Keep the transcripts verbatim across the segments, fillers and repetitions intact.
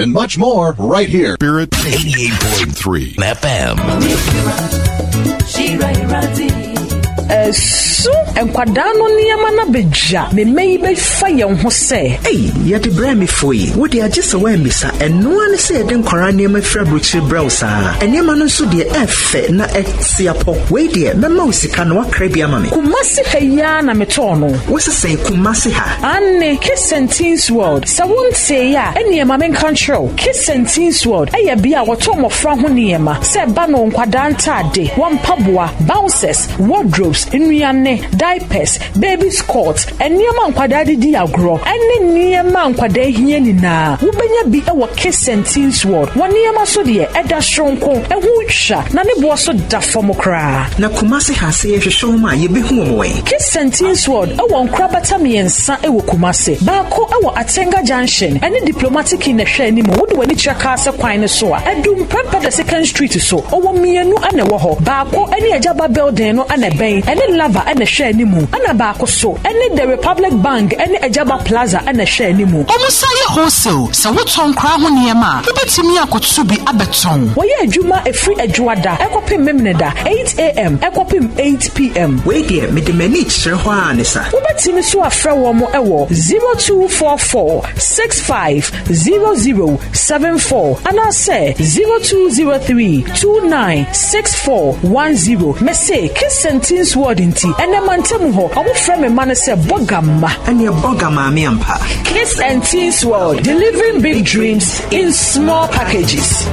and much more right here. Spirit eighty-eight point three F M. So nkwadaa no nneɛma na beja me mei be fa yɛn ho sɛ ei yɛde brɛ me foi wo de agye sɛ wɔamisa ɛnoa ne sɛ yɛde nkwaraa nneɛma fira brokyire brɛw saa nneɛma no nso deɛ ɛfɛ na ɛsiapɔ wei deɛ mɛma wo sika na wakra bi ama me Kumasi ha ya na metɔ no wo sɛ Kumasi ha anne Kiss World sɛ wonte ya nneɛma men control Kiss World ɛyɛ bia wɔtɔ mmɔfra ho nneɛma sɛ ba no nkwadaa ntade wampaboa bouncers wardrobes nnuane diapers baby skirts nneɛma nkwadaa de di agro ɛne nneɛma nkwadaa hia nyinaa wobɛnya bi ɛwɔ Kiss World wɔ nneɛma so deɛ ɛda shronko ɛho twa na ne boɔ so da fam kraa na Kumasi ha sɛ yɛhwehwɛ ho a yɛbɛhu wɔ wɔ Kiss World ɛwɔ nkrabata miɛnsa ɛwɔ Kumasi baako ɛwɔ Atenga Junction ɛne diplomatic in hwɛ anim wode wani kyerɛ kaa sɛ kwan ne so a ɛdum pɛpɛ the second street so ɔwɔ mienu ana ɛwɔ hɔ baako ɛne Ajaba building no ana bɛn ɛne lava ana hwɛ anim ana baako so ɛne the Republic Bank ɛne Ajaba Plaza ana hwɛ anim ɔmo sa yɛ wholesale sɛ wotɔn kra ho nneɛma wobɛtumi akɔtɔ bi abɛtɔn wɔyɛ adwuma efiri adwuada ɛkɔpem memneda eight a m ɛkɔpem eight p m wei deɛ mede m'ani kyerɛ hɔ a ne sa wobɛtumi so afrɛ wɔ mo ɛwɔ zero two four four six five zero zero seven four anaasɛ zero two zero three two nine six four one zero mese Kiss World nti ɛnɛ mantam hɔ ɔmo frɛ me ma no sɛ Bogama ɛne Bogama me ampa Kiss World delivering big dreams in small packages.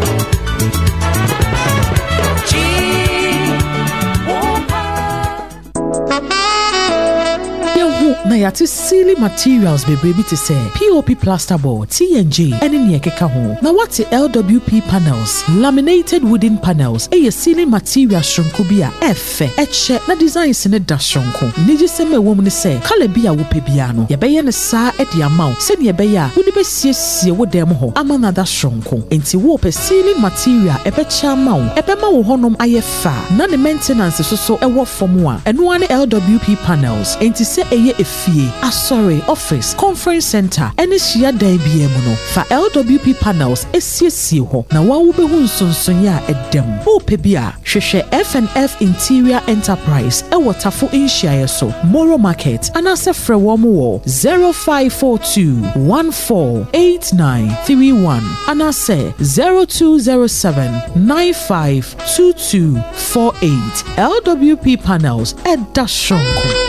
Na yate silly materials bebree to say P O P plasterboard, T N G, and in keka ho. Na what L W P panels, laminated wooden panels, a ceiling material shrunko bia F, etche na designs in a dash shrunko. Niji se me woman say, kale bia wupe biano, yabeya ne sa et ya mount, sen yabeya, would be see wo demo ho, amana da shrunko. Enti wope ceiling material, epe cha mount, epe ma wo honum ayefa, na the maintenance so so e wo formwa, and one L W P panels, enti se eye fie asori office conference center ene hia dan bia mu no fa L W P panels esiesie ho na wa wo behu nsonson ya edem o pe bia hwehwe F and F Interior Enterprise e wotafo inhia so Moro Market anase frɛ wo mo wo zero five four two one four eight nine three one anase zero two zero seven nine five two two four eight L W P panels at Dashonko.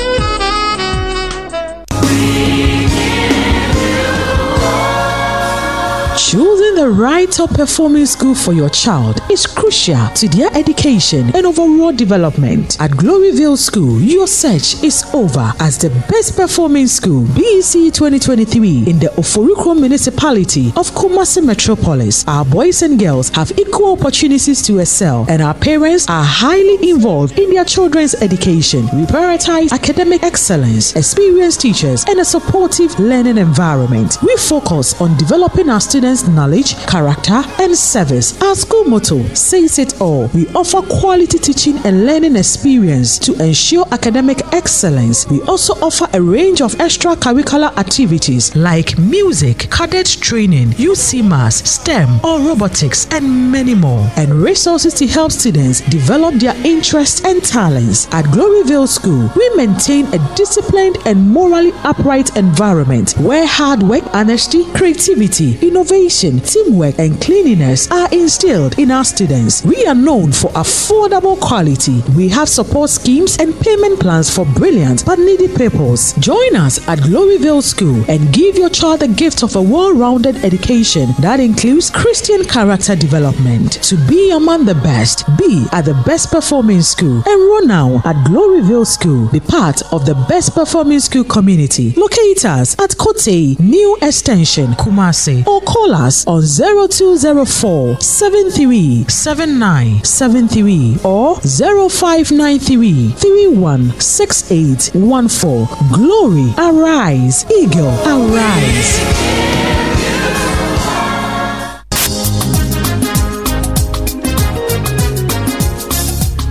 Choosing the right top performing school for your child is crucial to their education and overall development. At Gloryville School, your search is over as the best performing school B E C twenty twenty-three in the Oforikro municipality of Kumasi Metropolis. Our boys and girls have equal opportunities to excel, and our parents are highly involved in their children's education. We prioritize academic excellence, experienced teachers, and a supportive learning environment. We focus on developing our students' knowledge, character, and service. Our school motto says it all. We offer quality teaching and learning experience to ensure academic excellence. We also offer a range of extracurricular activities like music, cadet training, U C Mass, STEM, or robotics, and many more. And resources to help students develop their interests and talents. At Gloryville School, we maintain a disciplined and morally upright environment where hard work, honesty, creativity, innovation, teamwork, and cleanliness are instilled in our students. We are known for affordable quality. We have support schemes and payment plans for brilliant but needy pupils. Join us at Gloryville School and give your child the gift of a well-rounded education that includes Christian character development. To be among the best, be at the best performing school. Enroll now at Gloryville School. Be part of the best performing school community. Locate us at Kote New Extension, Kumasi, or call us on zero two zero four seven three seven nine seven three or zero five nine three three one six eight one four. Glory, arise. Eagle, arise.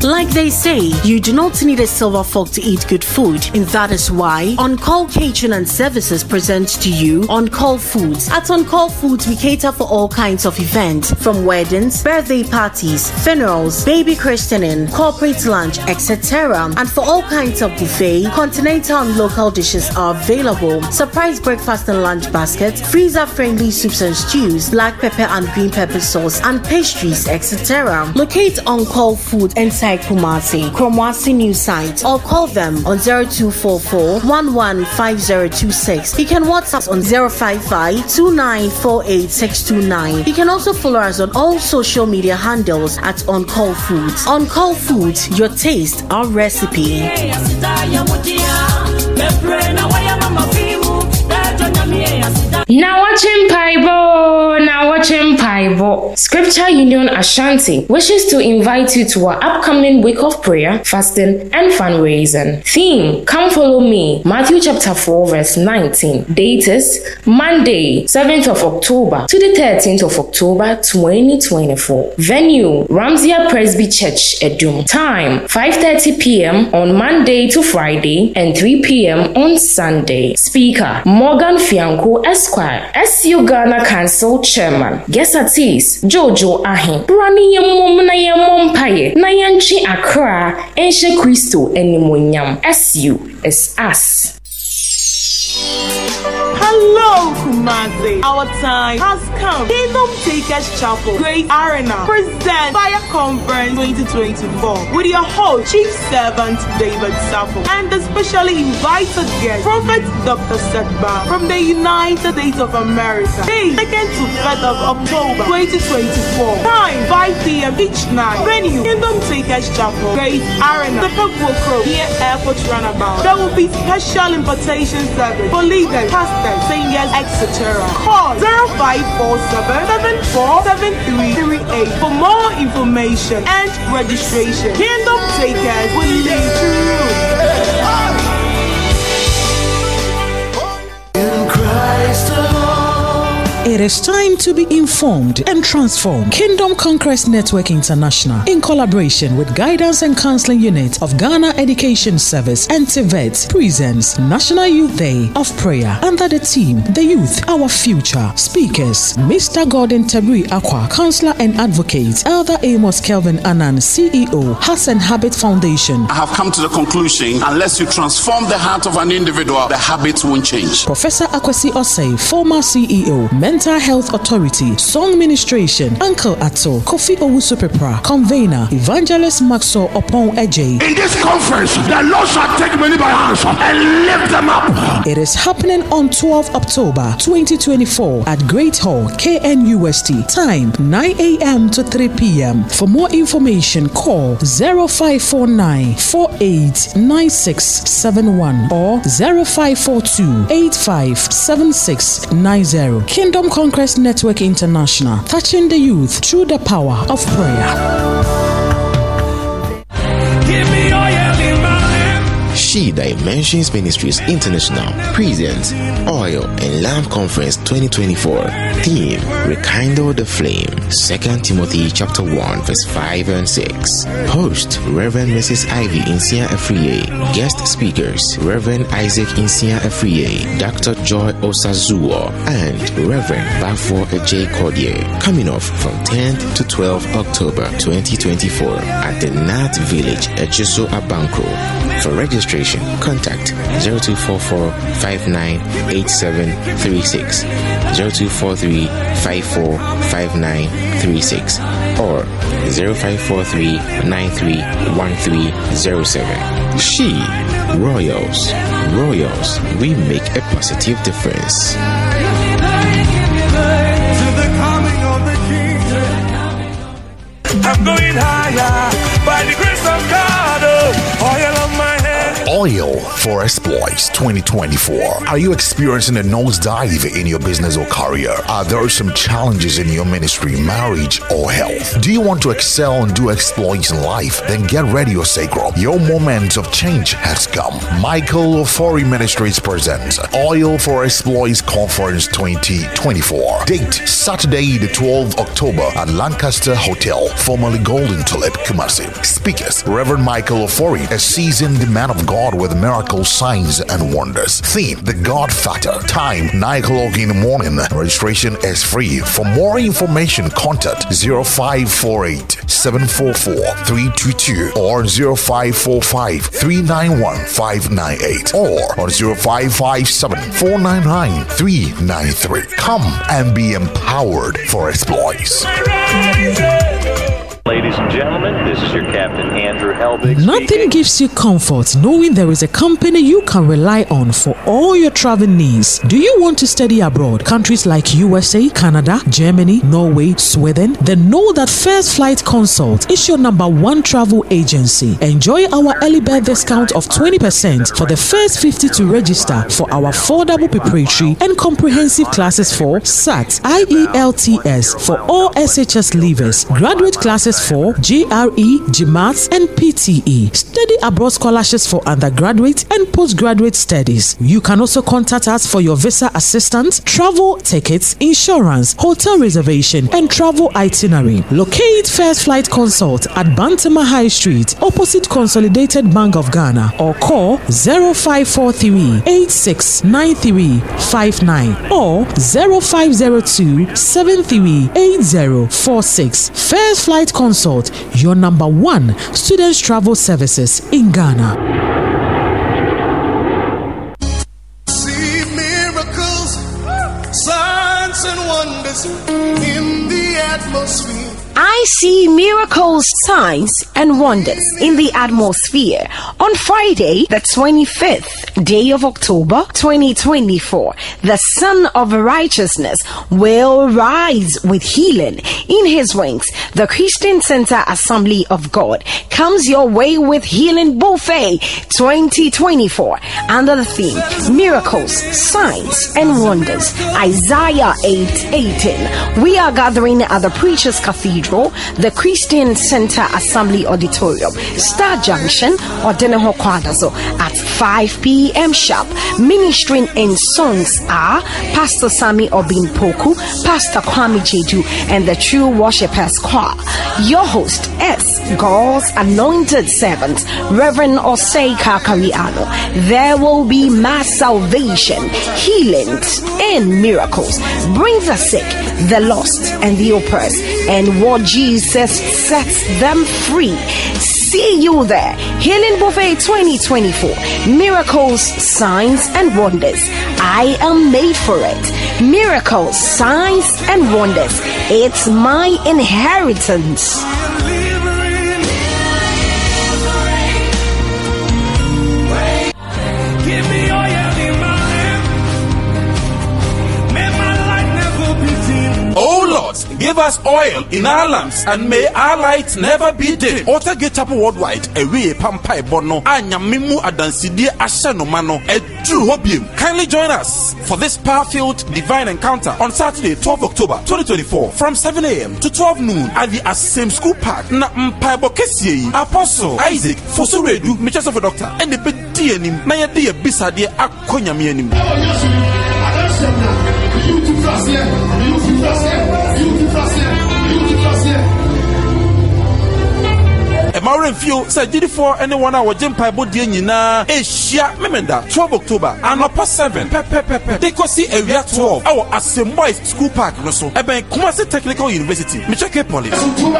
Like they say, you do not need a silver fork to eat good food, and that is why On Call Catering and Services presents to you On Call Foods. At On Call Foods, we cater for all kinds of events, from weddings, birthday parties, funerals, baby christening, corporate lunch, et cetera. And for all kinds of buffet, continental and local dishes are available. Surprise breakfast and lunch baskets, freezer-friendly soups and stews, black pepper and green pepper sauce, and pastries, et cetera. Locate On Call Food inside Kumasi, Kromwasi New Site, or call them on zero two four four, one one five zero two six. You can WhatsApp on zero five five, two nine four eight six two nine. You can also follow us on all social media handles at On Call Foods. On Call Foods, your taste, our recipe. Now watching Paibo, now watching Paibo. Scripture Union Ashanti wishes to invite you to our upcoming week of prayer, fasting, and fundraising. Theme: Come Follow Me. Matthew chapter four, verse nineteen. Date is Monday, seventh of October to the thirteenth of October, twenty twenty-four. Venue: Ramsia Presby Church, Edum. Time: five thirty p.m. on Monday to Friday and three p.m. on Sunday. Speaker: Morgan Fianco Esquire, S U Ghana Council Chairman. Guest artist: Jojo Ahin. Brani yemom na yemom paye na yanchi Accra Enche Christo Enimonyam. S U is us. Hello, Kumasi. Our time has come. Kingdom Takers Chapel, Great Arena, presents Fire Conference twenty twenty-four with your host, Chief Servant David Sappho, and the specially invited guest, Prophet Doctor Setba from the United States of America. Day second to third of October twenty twenty-four. Time five p.m. each night. Venue: Kingdom Takers Chapel, Great Arena, the Purple Crow, near Airport Runabout. There will be special invitation service for leaders, pastors, singers, et cetera. Call zero five four seven, seven four seven three three eight for more information and registration. Kingdom Takers will lead through. In Christ alone. It is time to be informed and transformed. Kingdom Conquest Network International, in collaboration with Guidance and Counseling Unit of Ghana Education Service and T V E T, presents National Youth Day of Prayer under the theme The Youth, Our Future. Speakers: Mister Gordon Tabri Aqua, Counselor and Advocate; Elder Amos Kelvin Annan, C E O, Hassan Habit Foundation. I have come to the conclusion, unless you transform the heart of an individual, the habits won't change. Professor Akwesi Osei, former C E O, Mental Health Authority, Song Ministration, Uncle Ato, Kofi Owusu-Pepra, Convener, Evangelist Maxwell Opon Eje. In this conference, the Lord shall take many by hands and lift them up. It is happening on twelfth October twenty twenty-four at Great Hall, K N U S T. Time nine a.m. to three p.m. For more information, call zero five four nine, four eight nine six seven one or zero five four two, eight five seven six nine zero. Kingdom Conquest Network International, touching the youth through the power of prayer. She Dimensions Ministries International presents Oil and Lamp Conference twenty twenty-four. Theme: Rekindle the Flame. Second Timothy chapter one, verse five and six. Host: Reverend Missus Ivy Insia Afriye. Guest speakers: Reverend Isaac Insia Afriye, Doctor Joy Osazuo, and Reverend Bafo J. Cordier. Coming off from tenth to twelfth October twenty twenty-four at the Nat Village, Echiso Abankro. For registration, contact zero two four four, five nine eight seven three six, zero two four three, five four five nine three six, or zero five four three, nine three one three zero seven. She Royals. Royals, we make a positive difference. I'm going higher by the grace of God. Oh, oil on my head. Oil for Exploits twenty twenty-four. Are you experiencing a nosedive in your business or career? Are there some challenges in your ministry, marriage, or health? Do you want to excel and do exploits in life? Then get ready, O Sacro. Your moment of change has come. Michael Ofori Ministries presents Oil for Exploits Conference twenty twenty-four. Date Saturday, the twelfth of October at Lancaster Hotel, formerly Golden Tulip, Kumasi. Speakers Reverend Michael Ofori, a seasoned man of God with miracles, signs, and wonders. Theme: The God Factor. Time: nine o'clock in the morning. Registration is free. For more information, contact zero five four eight, seven four four, three two two or zero five four five, three nine one, five nine eight or on zero five five seven, four nine nine, three nine three. Come and be empowered for exploits. Ladies and gentlemen, this is your Captain Andrew Helbig. Nothing speaking. gives you comfort knowing there is a company you can rely on for all your travel needs. Do you want to study abroad? Countries like U S A, Canada, Germany, Norway, Sweden? Then know that First Flight Consult is your number one travel agency. Enjoy our early bird discount of twenty percent for the first fifty to register for our affordable preparatory and comprehensive classes for S A T, I E L T S for all S H S leavers, graduate classes for G R E, GMATs, and P T E. Study abroad scholarships for undergraduate and postgraduate studies. You can also contact us for your visa assistance, travel tickets, insurance, hotel reservation, and travel itinerary. Locate First Flight Consult at Bantama High Street, opposite Consolidated Bank of Ghana, or call zero five four three, eight six nine three five nine or zero five zero two, seven three eight zero four six. First Flight Consult, your number one students travel services in Ghana. See miracles, signs and wonders in the atmosphere. I see miracles, signs, and wonders in the atmosphere on Friday, the twenty-fifth day of October, twenty twenty-four. The Son of Righteousness will rise with healing in his wings. The Christian Center Assembly of God comes your way with Healing Buffet twenty twenty-four under the theme Miracles, Signs, and Wonders. Isaiah eight eighteen. We are gathering at the Preacher's Cathedral, the Christian Center Assembly Auditorium, Star Junction, or Deneho Kwadazo at five p.m. sharp. Ministering in songs are Pastor Sami Obinpoku, Pastor Kwame Jedu, and the True Worshippers Choir. Your host is God's anointed servant, Reverend Osei Kakariano. There will be mass salvation, healings, and miracles. Bring the sick, the lost, and the oppressed, and what Jesus sets them free. See you there. Healing Buffet twenty twenty-four. Miracles, signs, and wonders. I am made for it. Miracles, signs, and wonders. It's my inheritance. Oh Lord, give us oil in our lamps, and may our light never be dim. Watergate Chapel Worldwide, a way pampai bono, anya mimu adansidie ashano mano, a true hobium. Kindly join us for this power-filled divine encounter on Saturday, twelfth of October, twenty twenty-four, from seven a.m. to twelve noon at the Asem School Park. Na mpaibo kesie, Apostle Isaac Fosuredu, Mitchell of a doctor, and the bedi enim, na yadi e bisade akonya mi enim. Emmanuel Fio said, did for anyone our Jempai Bodi Nina, Asia Memenda, twelfth of October, and upper seven, Pepe Pepe, they could see area twelve, our Assembly Boys School Park, Rosso, Eben Kumasi Technical University, Micheke Police.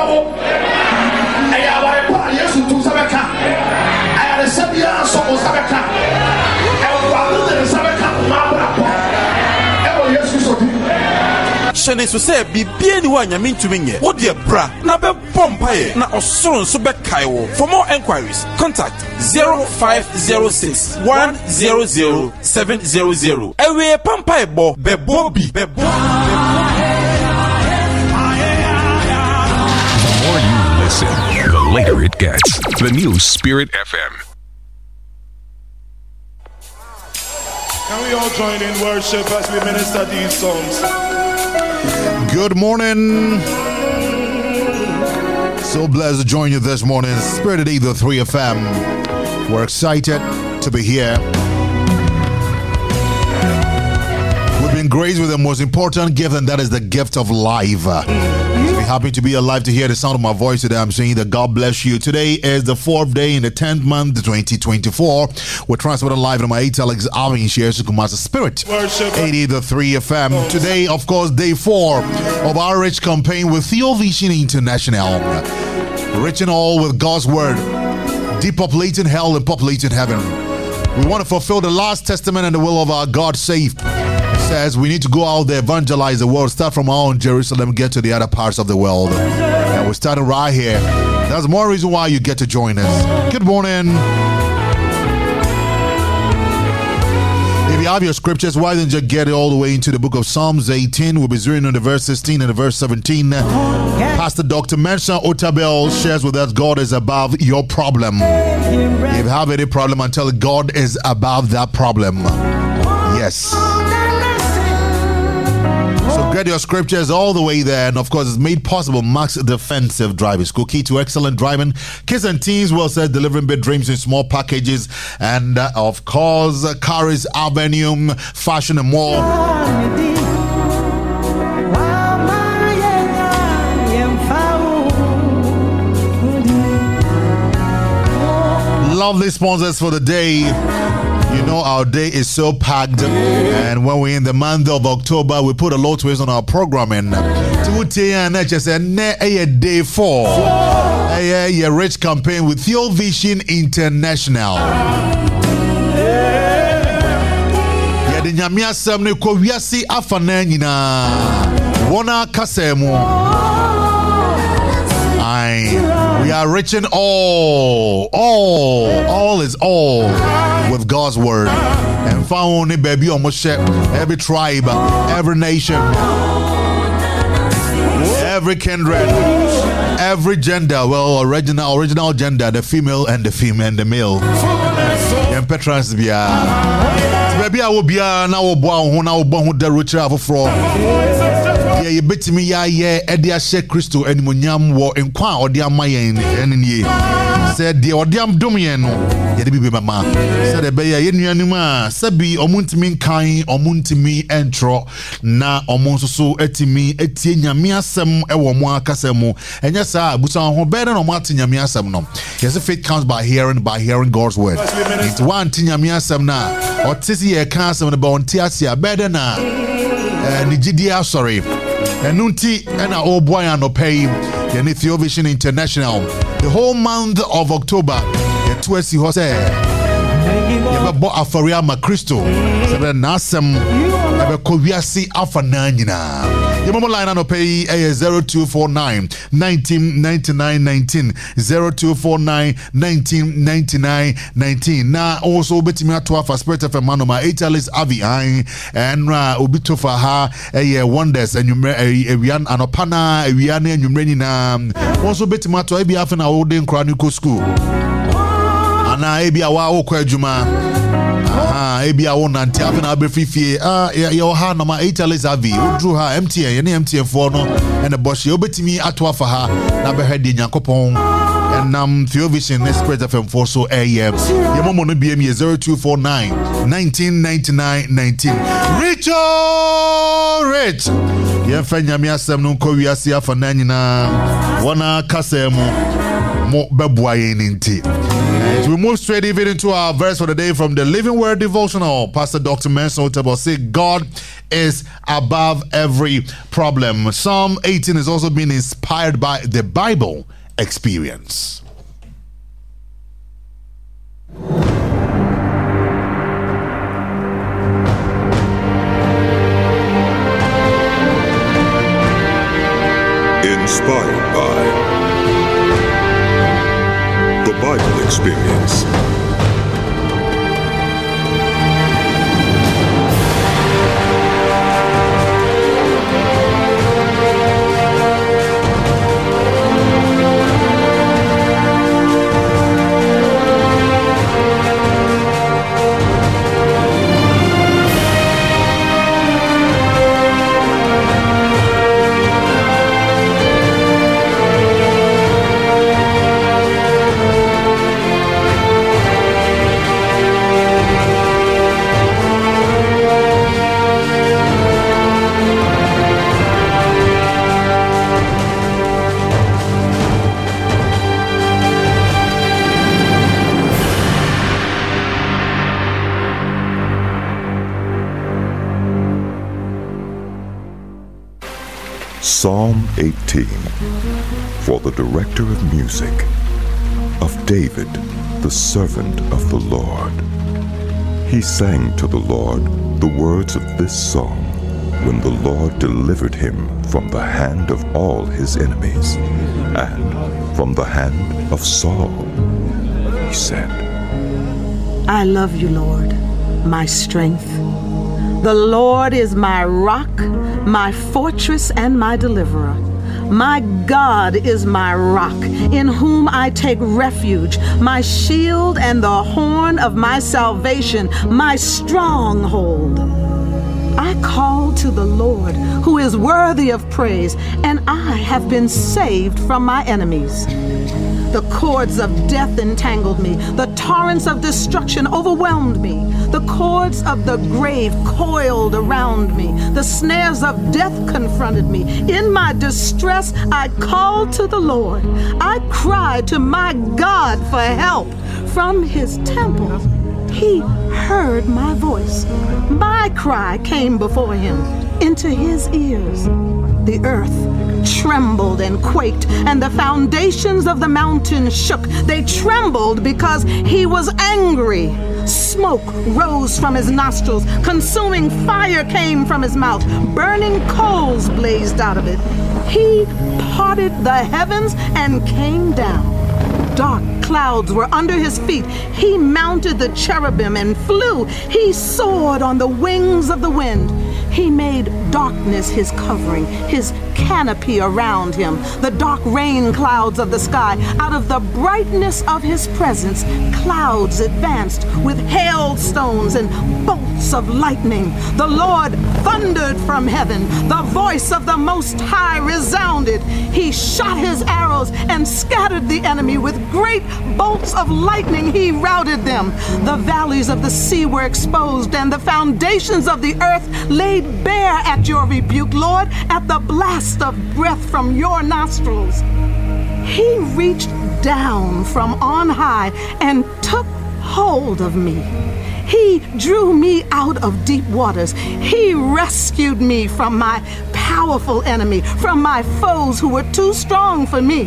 Shane so say bibia ni wa nyame ntumi wo de bra na be bompae na osoro so be kaiwo. For more enquiries contact zero five zero six, one zero zero, seven zero zero. Ewe pampae bo be bobi be bo. The more you listen, the later it gets. The new Spirit F M. Can we all join in worship as we minister these songs? Good morning. So blessed to join you this morning. Spirit Eagle three F M. We're excited to be here. We've been graced with the most important gift, and that is the gift of life. We're happy to be alive to hear the sound of my voice today. I'm saying that God bless you. Today is the fourth day in the tenth month, twenty twenty-four. We're transmitting live on my eight Alex Alvin shares to Kumasa Spirit. eighty the three F M. Today, of course, day four of our rich campaign with Theo Vision International. Rich and all with God's word, depopulating hell and populating heaven. We want to fulfill the last testament and the will of our God. Safe says we need to go out there, evangelize the world, start from our own Jerusalem, get to the other parts of the world. And we're starting right here. That's more reason why you get to join us. Good morning. If you have your scriptures, why don't you get it all the way into the book of Psalms eighteen? We'll be zeroing on the verse sixteen and the verse seventeen. Pastor Doctor Mensa Otabel shares with us, God is above your problem. If you have any problem, until God is above that problem. Yes. So get your scriptures all the way there. And of course, it's made possible Max Defensive Driving School. Key to excellent driving. Kids and teens, well said, delivering big dreams in small packages. And uh, of course, uh, Caris Avenue, Fashion and more. Lovely sponsors for the day. You know, our day is so packed, and when we're in the month of October, we put a lot of twist on our programming. Day four, a rich campaign with Theo Vision International. Yeah, the Nyamia Samne Kowiasi Afanenina, Wana Kasemu. We are rich in all, all, all is all with God's word. And found baby almost every tribe, every nation, every kindred, every gender. Well, original, original gender, the female and the female and the male. And Petrans bia. Baby, I will be now born who now born who the richer for. Yeah, you bet me, yeah, yeah, Edia Shek Christo and Munyam war in Qua or Diam Mayan and ye said the Odiam Domian, Yadi Mama said a Baya Yenima, Sabi, Omuntimin Kai, Omuntimi entro, na Omonso etimi, etinya miasem, Ewa Casemo, and yes, I Busan ho better no Martin Yamiasam no. Yes, if faith comes by hearing, by hearing God's word. It's one Tinya Miasam na, or Tissi a castle about Tiasia, better na, and the G D R, sorry. And Nunti and our old boy and pay the Theo Vision International. The whole month of October, the Twesi Jose. You bought a Fariama Christo. Seven Nasam, ever Koviasi Afananina. Your mobile line on pay zero two four nine, nineteen ninety-nine nineteen, zero two four nine, nineteen ninety-nine nineteen. Now also bit me to a spirit of a man on my eight Alice Avi and Ubito for her a wonders and you a Rian Anopana, a Rian and you renina. Also bit me to a be half an old in Chronicle School. And I be a wow Juma. Ah, ebi a won nanti afi na abefifie ah ya ha no ma eight Elizabeth udru ha M T N ye na M T N for no and the boss ye obetimi ato afa ha na be hwede Nyankopon and nam Theo Vision Spirit F M for so A M ye momo no B M zero two four nine, nineteen ninety-nine nineteen. Rich rich ye fa nyame asem no ko wiase afa na nyina wona kasemu mo beboa ye nti. As we move straight even into our verse for the day from the Living Word Devotional, Pastor Doctor Mensa Otabel say God is above every problem. Psalm eighteen is also being inspired by the Bible experience. Inspired by the Bible experience. Psalm eighteen, for the director of music, of David, the servant of the Lord. He sang to the Lord the words of this song when the Lord delivered him from the hand of all his enemies and from the hand of Saul. He said, I love you, Lord, my strength. The Lord is my rock, my fortress, and my deliverer. My God is my rock, in whom I take refuge, my shield and the horn of my salvation, my stronghold. I call to the Lord, who is worthy of praise, and I have been saved from my enemies. The cords of death entangled me. The torrents of destruction overwhelmed me. The cords of the grave coiled around me. The snares of death confronted me. In my distress, I called to the Lord. I cried to my God for help. From his temple, he heard my voice. My cry came before him into his ears. The earth trembled and quaked, and the foundations of the mountain shook. They trembled because he was angry. Smoke rose from his nostrils. Consuming fire came from his mouth. Burning coals blazed out of it. He parted the heavens and came down. Dark clouds were under his feet. He mounted the cherubim and flew. He soared on the wings of the wind. He made darkness his covering, his canopy around him, the dark rain clouds of the sky. Out of the brightness of his presence, clouds advanced with hailstones and bolts of lightning. The Lord thundered from heaven. The voice of the Most High resounded. He shot his arrows and scattered the enemy. With great bolts of lightning, he routed them. The valleys of the sea were exposed, and the foundations of the earth laid bare at your rebuke, Lord, at the blast of breath from your nostrils. He reached down from on high and took hold of me. He drew me out of deep waters. He rescued me from my powerful enemy, from my foes who were too strong for me.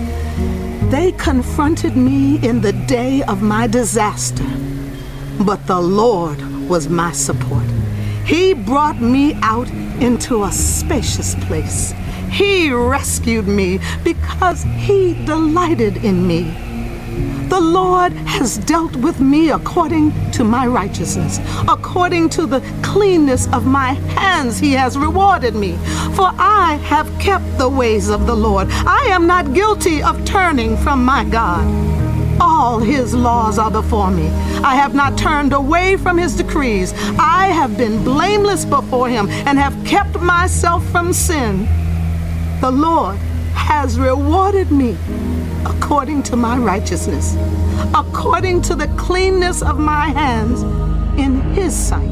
They confronted me in the day of my disaster, but the Lord was my support. He brought me out into a spacious place. He rescued me because he delighted in me. The Lord has dealt with me according to my righteousness. According to the cleanness of my hands, he has rewarded me. For I have kept the ways of the Lord. I am not guilty of turning from my God. All his laws are before me. I have not turned away from his decrees. I have been blameless before him and have kept myself from sin. The Lord has rewarded me according to my righteousness, according to the cleanness of my hands in his sight.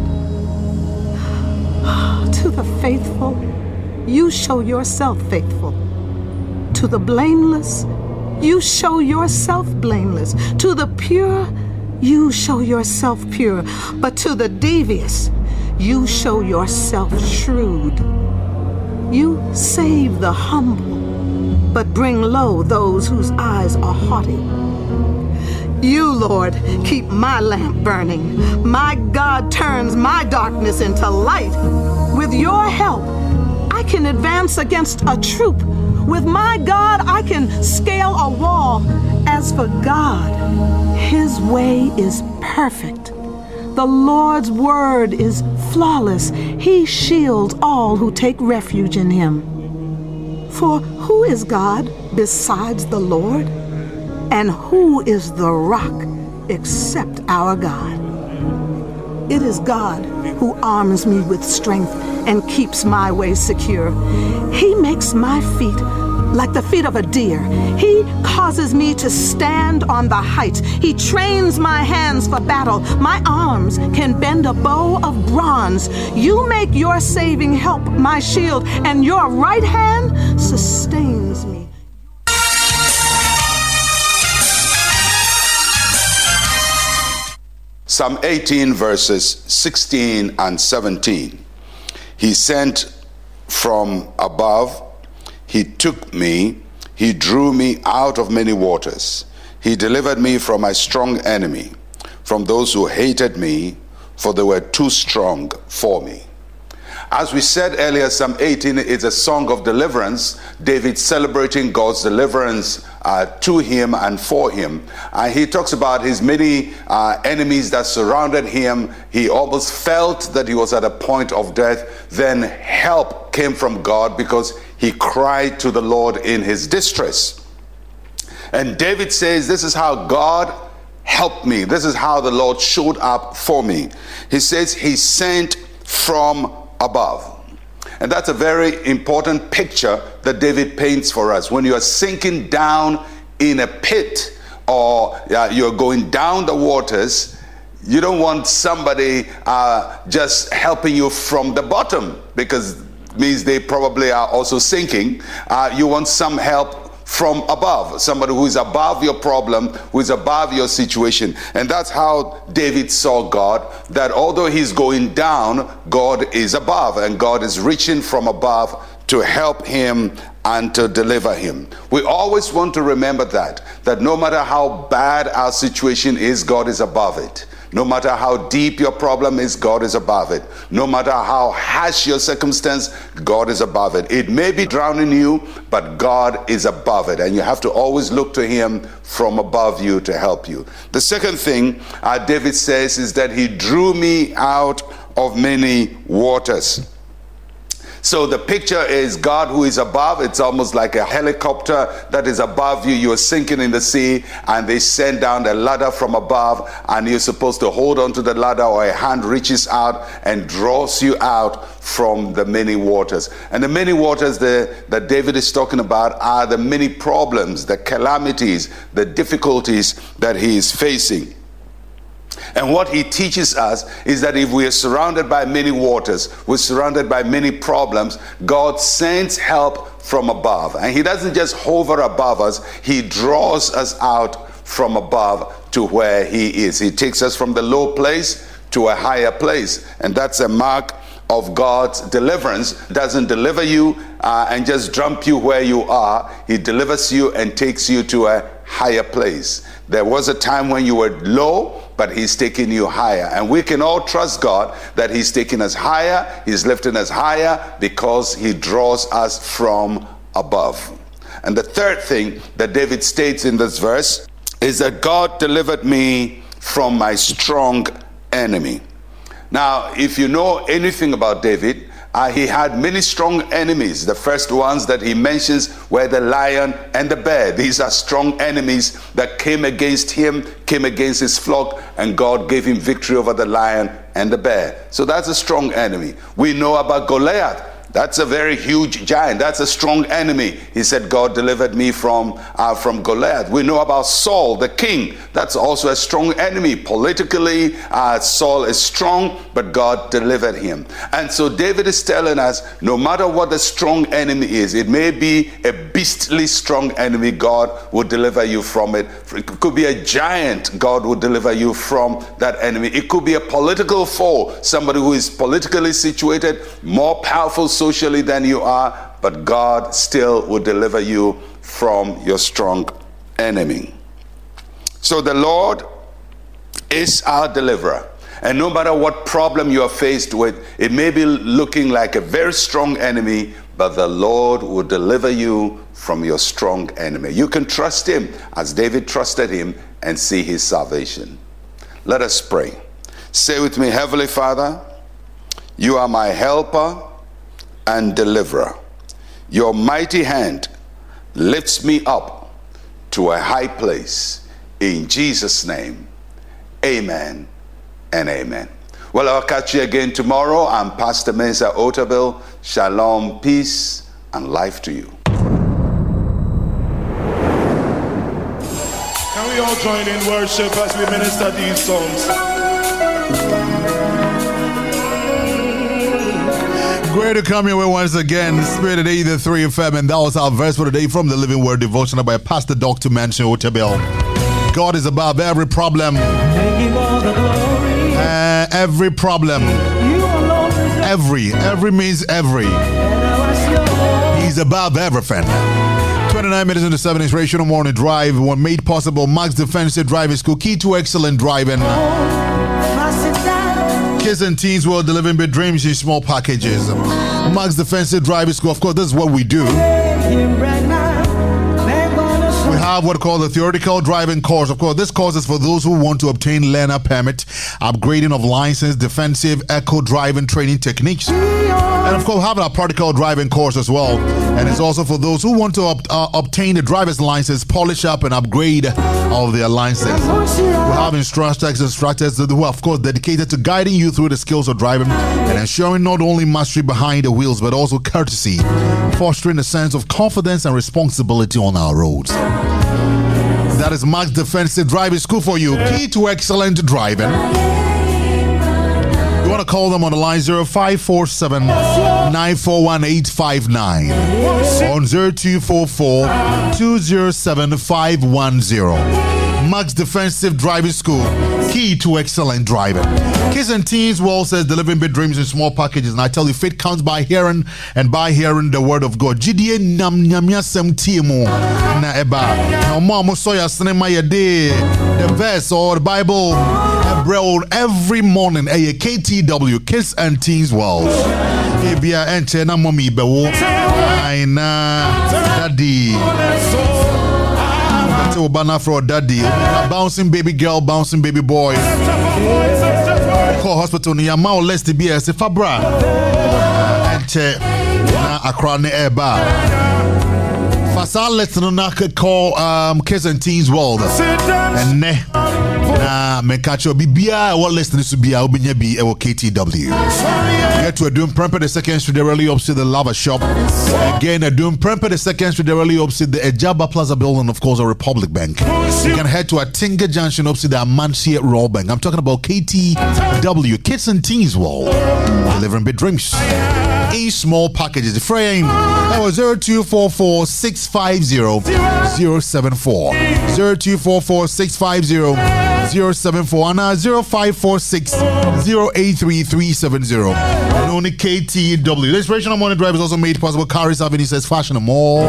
To the faithful, you show yourself faithful. To the blameless, you show yourself blameless. To the pure, you show yourself pure. But to the devious, you show yourself shrewd. You save the humble, but bring low those whose eyes are haughty. You, Lord, keep my lamp burning. My God turns my darkness into light. With your help, I can advance against a troop. With my God, I can scale a wall. As for God, his way is perfect. The Lord's word is flawless. He shields all who take refuge in him. For who is God besides the Lord? And who is the rock except our God? It is God who arms me with strength and keeps my way secure. He makes my feet like the feet of a deer. He causes me to stand on the heights. He trains my hands for battle. My arms can bend a bow of bronze. You make your saving help my shield, and your right hand sustains me. Psalm eighteen, verses sixteen and seventeen. He sent from above He took me, he drew me out of many waters. He delivered me from my strong enemy, from those who hated me, for they were too strong for me. As we said earlier, Psalm eighteen is a song of deliverance. David celebrating God's deliverance uh, to him and for him. Uh, he talks about his many uh, enemies that surrounded him. He almost felt that he was at a point of death. Then help came from God because he cried to the Lord in his distress. And David says, this is how God helped me. This is how the Lord showed up for me. He says he sent from above. And that's a very important picture that David paints for us. When you are sinking down in a pit or uh, you're going down the waters, you don't want somebody uh, just helping you from the bottom, because it means they probably are also sinking. Uh, you want some help from above, somebody who is above your problem, who is above your situation. And that's how David saw God, that although he's going down, God is above, and God is reaching from above to help him and to deliver him. We always want to remember that, that no matter how bad our situation is, God is above it. No matter how deep your problem is, God is above it. No matter how harsh your circumstance, God is above it. It may be drowning you, but God is above it. And you have to always look to him from above you to help you. The second thing uh, David says is that he drew me out of many waters. So the picture is God who is above. It's almost like a helicopter that is above you. You're sinking in the sea, and they send down a ladder from above, and you're supposed to hold on to the ladder, or a hand reaches out and draws you out from the many waters. And the many waters that, that David is talking about are the many problems, the calamities, the difficulties that he is facing. And what he teaches us is that if we are surrounded by many waters, we're surrounded by many problems, God sends help from above. And he doesn't just hover above us, he draws us out from above to where he is. He takes us from the low place to a higher place. And that's a mark of God's deliverance. Doesn't deliver you uh, and just dump you where you are. He delivers you and takes you to a higher place. There was a time when you were low, but he's taking you higher. And we can all trust God that he's taking us higher, he's lifting us higher, because he draws us from above. And the third thing that David states in this verse is that God delivered me from my strong enemy. Now, if you know anything about David, Uh, he had many strong enemies. The first ones that he mentions were the lion and the bear. These are strong enemies that came against him, came against his flock, and God gave him victory over the lion and the bear. So that's a strong enemy. We know about Goliath. That's a very huge giant. That's a strong enemy. He said, God delivered me from uh, from Goliath. We know about Saul, the king. That's also a strong enemy. Politically, uh, Saul is strong, but God delivered him. And so David is telling us, no matter what the strong enemy is, it may be a beastly strong enemy, God will deliver you from it. It could be a giant, God will deliver you from that enemy. It could be a political foe, somebody who is politically situated, more powerful socially than you are, but God still will deliver you from your strong enemy. So the Lord is our deliverer. And no matter what problem you are faced with, it may be looking like a very strong enemy, but the Lord will deliver you from your strong enemy. You can trust him as David trusted him and see his salvation. Let us pray. Say with me, Heavenly Father, you are my helper and deliverer. Your mighty hand lifts me up to a high place. In Jesus' name, amen and amen. Well, I'll catch you again tomorrow. I'm Pastor Mensa Otabil. Shalom, peace, and life to you. Can we all join in worship as we minister these songs? Great to come your way once again. Spirit of the Day, three F M, and that was our verse for the day from the Living Word devotional by Pastor Doctor Mensa Otabil. God is above every problem. Uh, every problem. Every. Every means every. He's above everything. twenty-nine minutes into seven inspirational morning drive. One made possible. Max Defensive Driving School. Key to excellent driving. Kids and teens will delivering big dreams in small packages. Max Defensive Driving School. Of course, this is what we do. We have what we call the theoretical driving course. Of course, this course is for those who want to obtain learner permit, upgrading of license, defensive eco driving training techniques. And of course, we have our practical driving course as well. And it's also for those who want to ob- uh, obtain the driver's license, polish up and upgrade of their license. We have instructors, instructors who are, of course, dedicated to guiding you through the skills of driving and ensuring not only mastery behind the wheels, but also courtesy, fostering a sense of confidence and responsibility on our roads. That is Max Defensive Driving School for you. Key to excellent driving. You want to call them on the line zero five four seven, nine four one, eight five nine or zero two four four, two zero seven, five one zero. Max Defensive Driving School. Key to excellent driving. Kids and teens world says delivering big dreams in small packages. And I tell you, faith counts by hearing and by hearing the word of God. Jidie nam nyamya sem tiemo na eba. Na mama soya sinema ye de the verse or the Bible every morning. A K T W Kids and Teens World. Ebia enche na mommy bewo. Aina daddy. Obana for daddy, bouncing baby girl, bouncing baby boy. Call hospital ni yamao less to be as a fabra. Enche na akra ne eba. Fasa let's no call um Kids and Teens World. And ne na me catch you bibia what listening to be obinya be e K T W. Get to a doom premper the second street really opposite the lava shop. Again a doom premper the second street really opposite the Ejaba Plaza building, of course, a Republic Bank. You can head to a Tinga Junction opposite the Amansia Royal Bank. I'm talking about K T W, Kids and Teens World, delivering big dreams in small packages. The frame that was zero two four four, six five zero, zero seven four, zero two four four, six five zero, zero seven four, and uh, zero five four six, zero eight three, three seven zero. And only K T W. The inspirational morning drive is also made possible. Caris Avenue says fashion and more.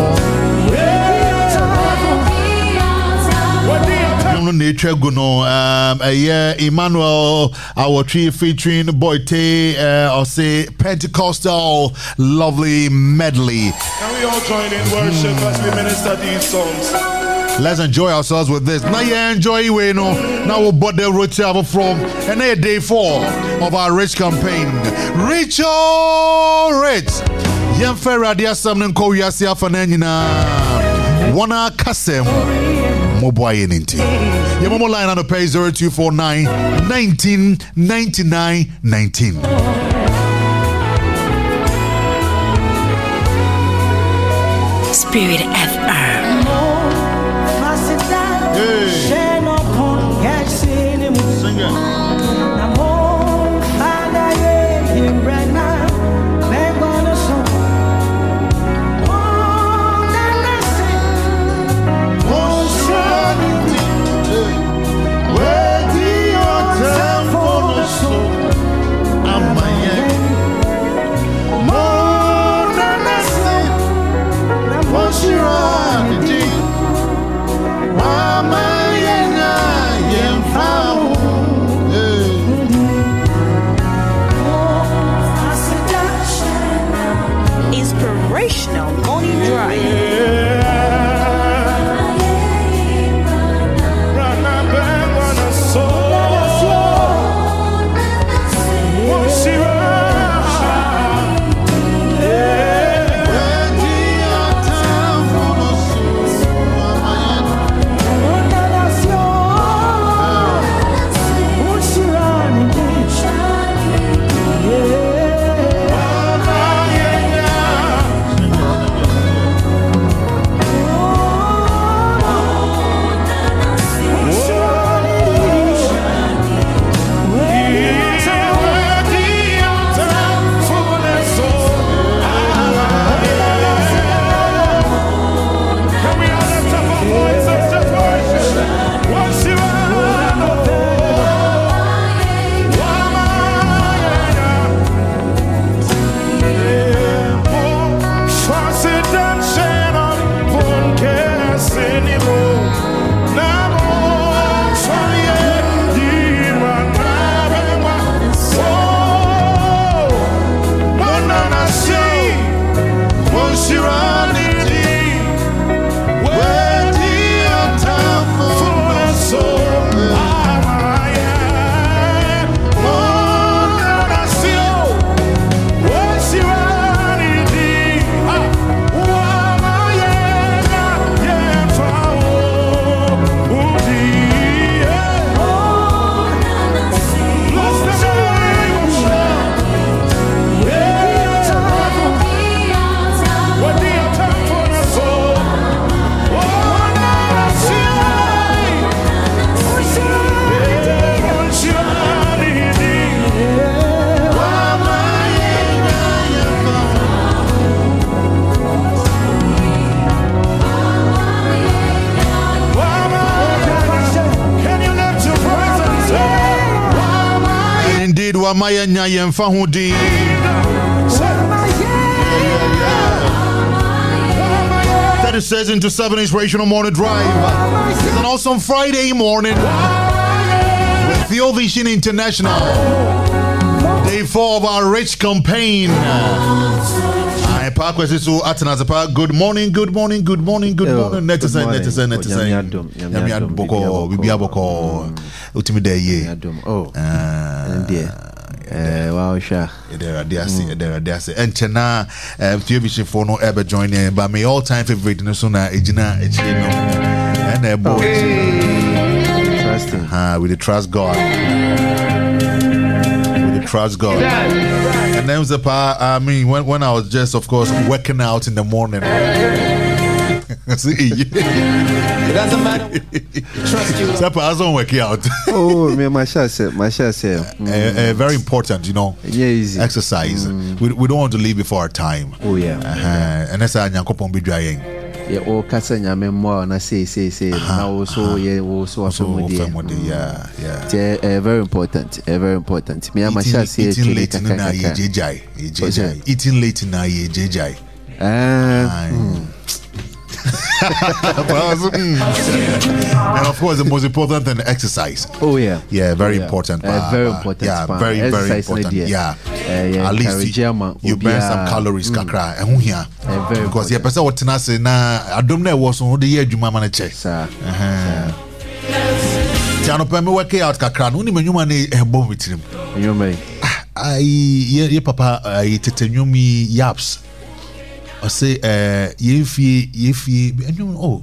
Nature Guno, um, a year Emmanuel, our tree featuring Boite, uh, or say Pentecostal lovely medley. Can we all join in worship mm. as we minister these songs? Let's enjoy ourselves with this. Now you enjoy we know. Now we'll bought the road travel from and then day four of our Rich campaign. Rich oh Rich. Yem Ferradia Samnon Koyasia Fananina. Wana Kasem. Mobile Ninti. Your mobile line on the page zero two four nine, nineteen, ninety-nine, nineteen. Spirit F M. Hey. Sing it. You're do amaya nya yemfa hodi. thirty-six into seven Inspirational Morning Drive. It's an awesome Friday morning with Theo Vision International. Day four of our Rich campaign. I park with so Atanazapa. Good morning, good morning, good morning, good morning. Netizen, netizen, netizen. Yamiad Boko, Bibia Boko, Ultimate Ye. Oh, and dear. Uh, wow, sure. There are there, see, there are there, see. And Chena, Theo Vision for no ever joining, but my all-time favorite, no sooner, Ejina, Ejino, and a boy. Trusting, uh, with the trust God, with the trust God. And then was the part. I mean, when when I was just, of course, working out in the morning. See, it doesn't matter. Trust you. So I don't work out. Oh, me, my share say, my share say. Mm. Uh, uh, very important, you know. Yeah, easy. Exercise. Mm. We we don't want to leave before our time. Oh yeah. Uh-huh. And that's how Nyankopon be drying. Yeah, all kasa nyame mo na say say say. Now also yeah, also afemodi. Yeah, yeah. It's uh, very important. Uh, very important. Me, my share say. Eating late na ye jejai. Eating late na ye jejai. Ah. And of course, the most important thing, exercise. Oh yeah, yeah, very oh, yeah. important. Uh, very important. Yeah, very exercise very important. Yeah, uh, yeah. At least you, you burn some calories, mm. kakra. And who here? Because yeah, person what na say na adom na was on the year juma man check. Sir. Uh-huh. Tiano pe me work out kakra. No ni menuma na e bom witrim. You may. I ye papa I tetenyumi yaps. I say, uh, if you, if you, oh,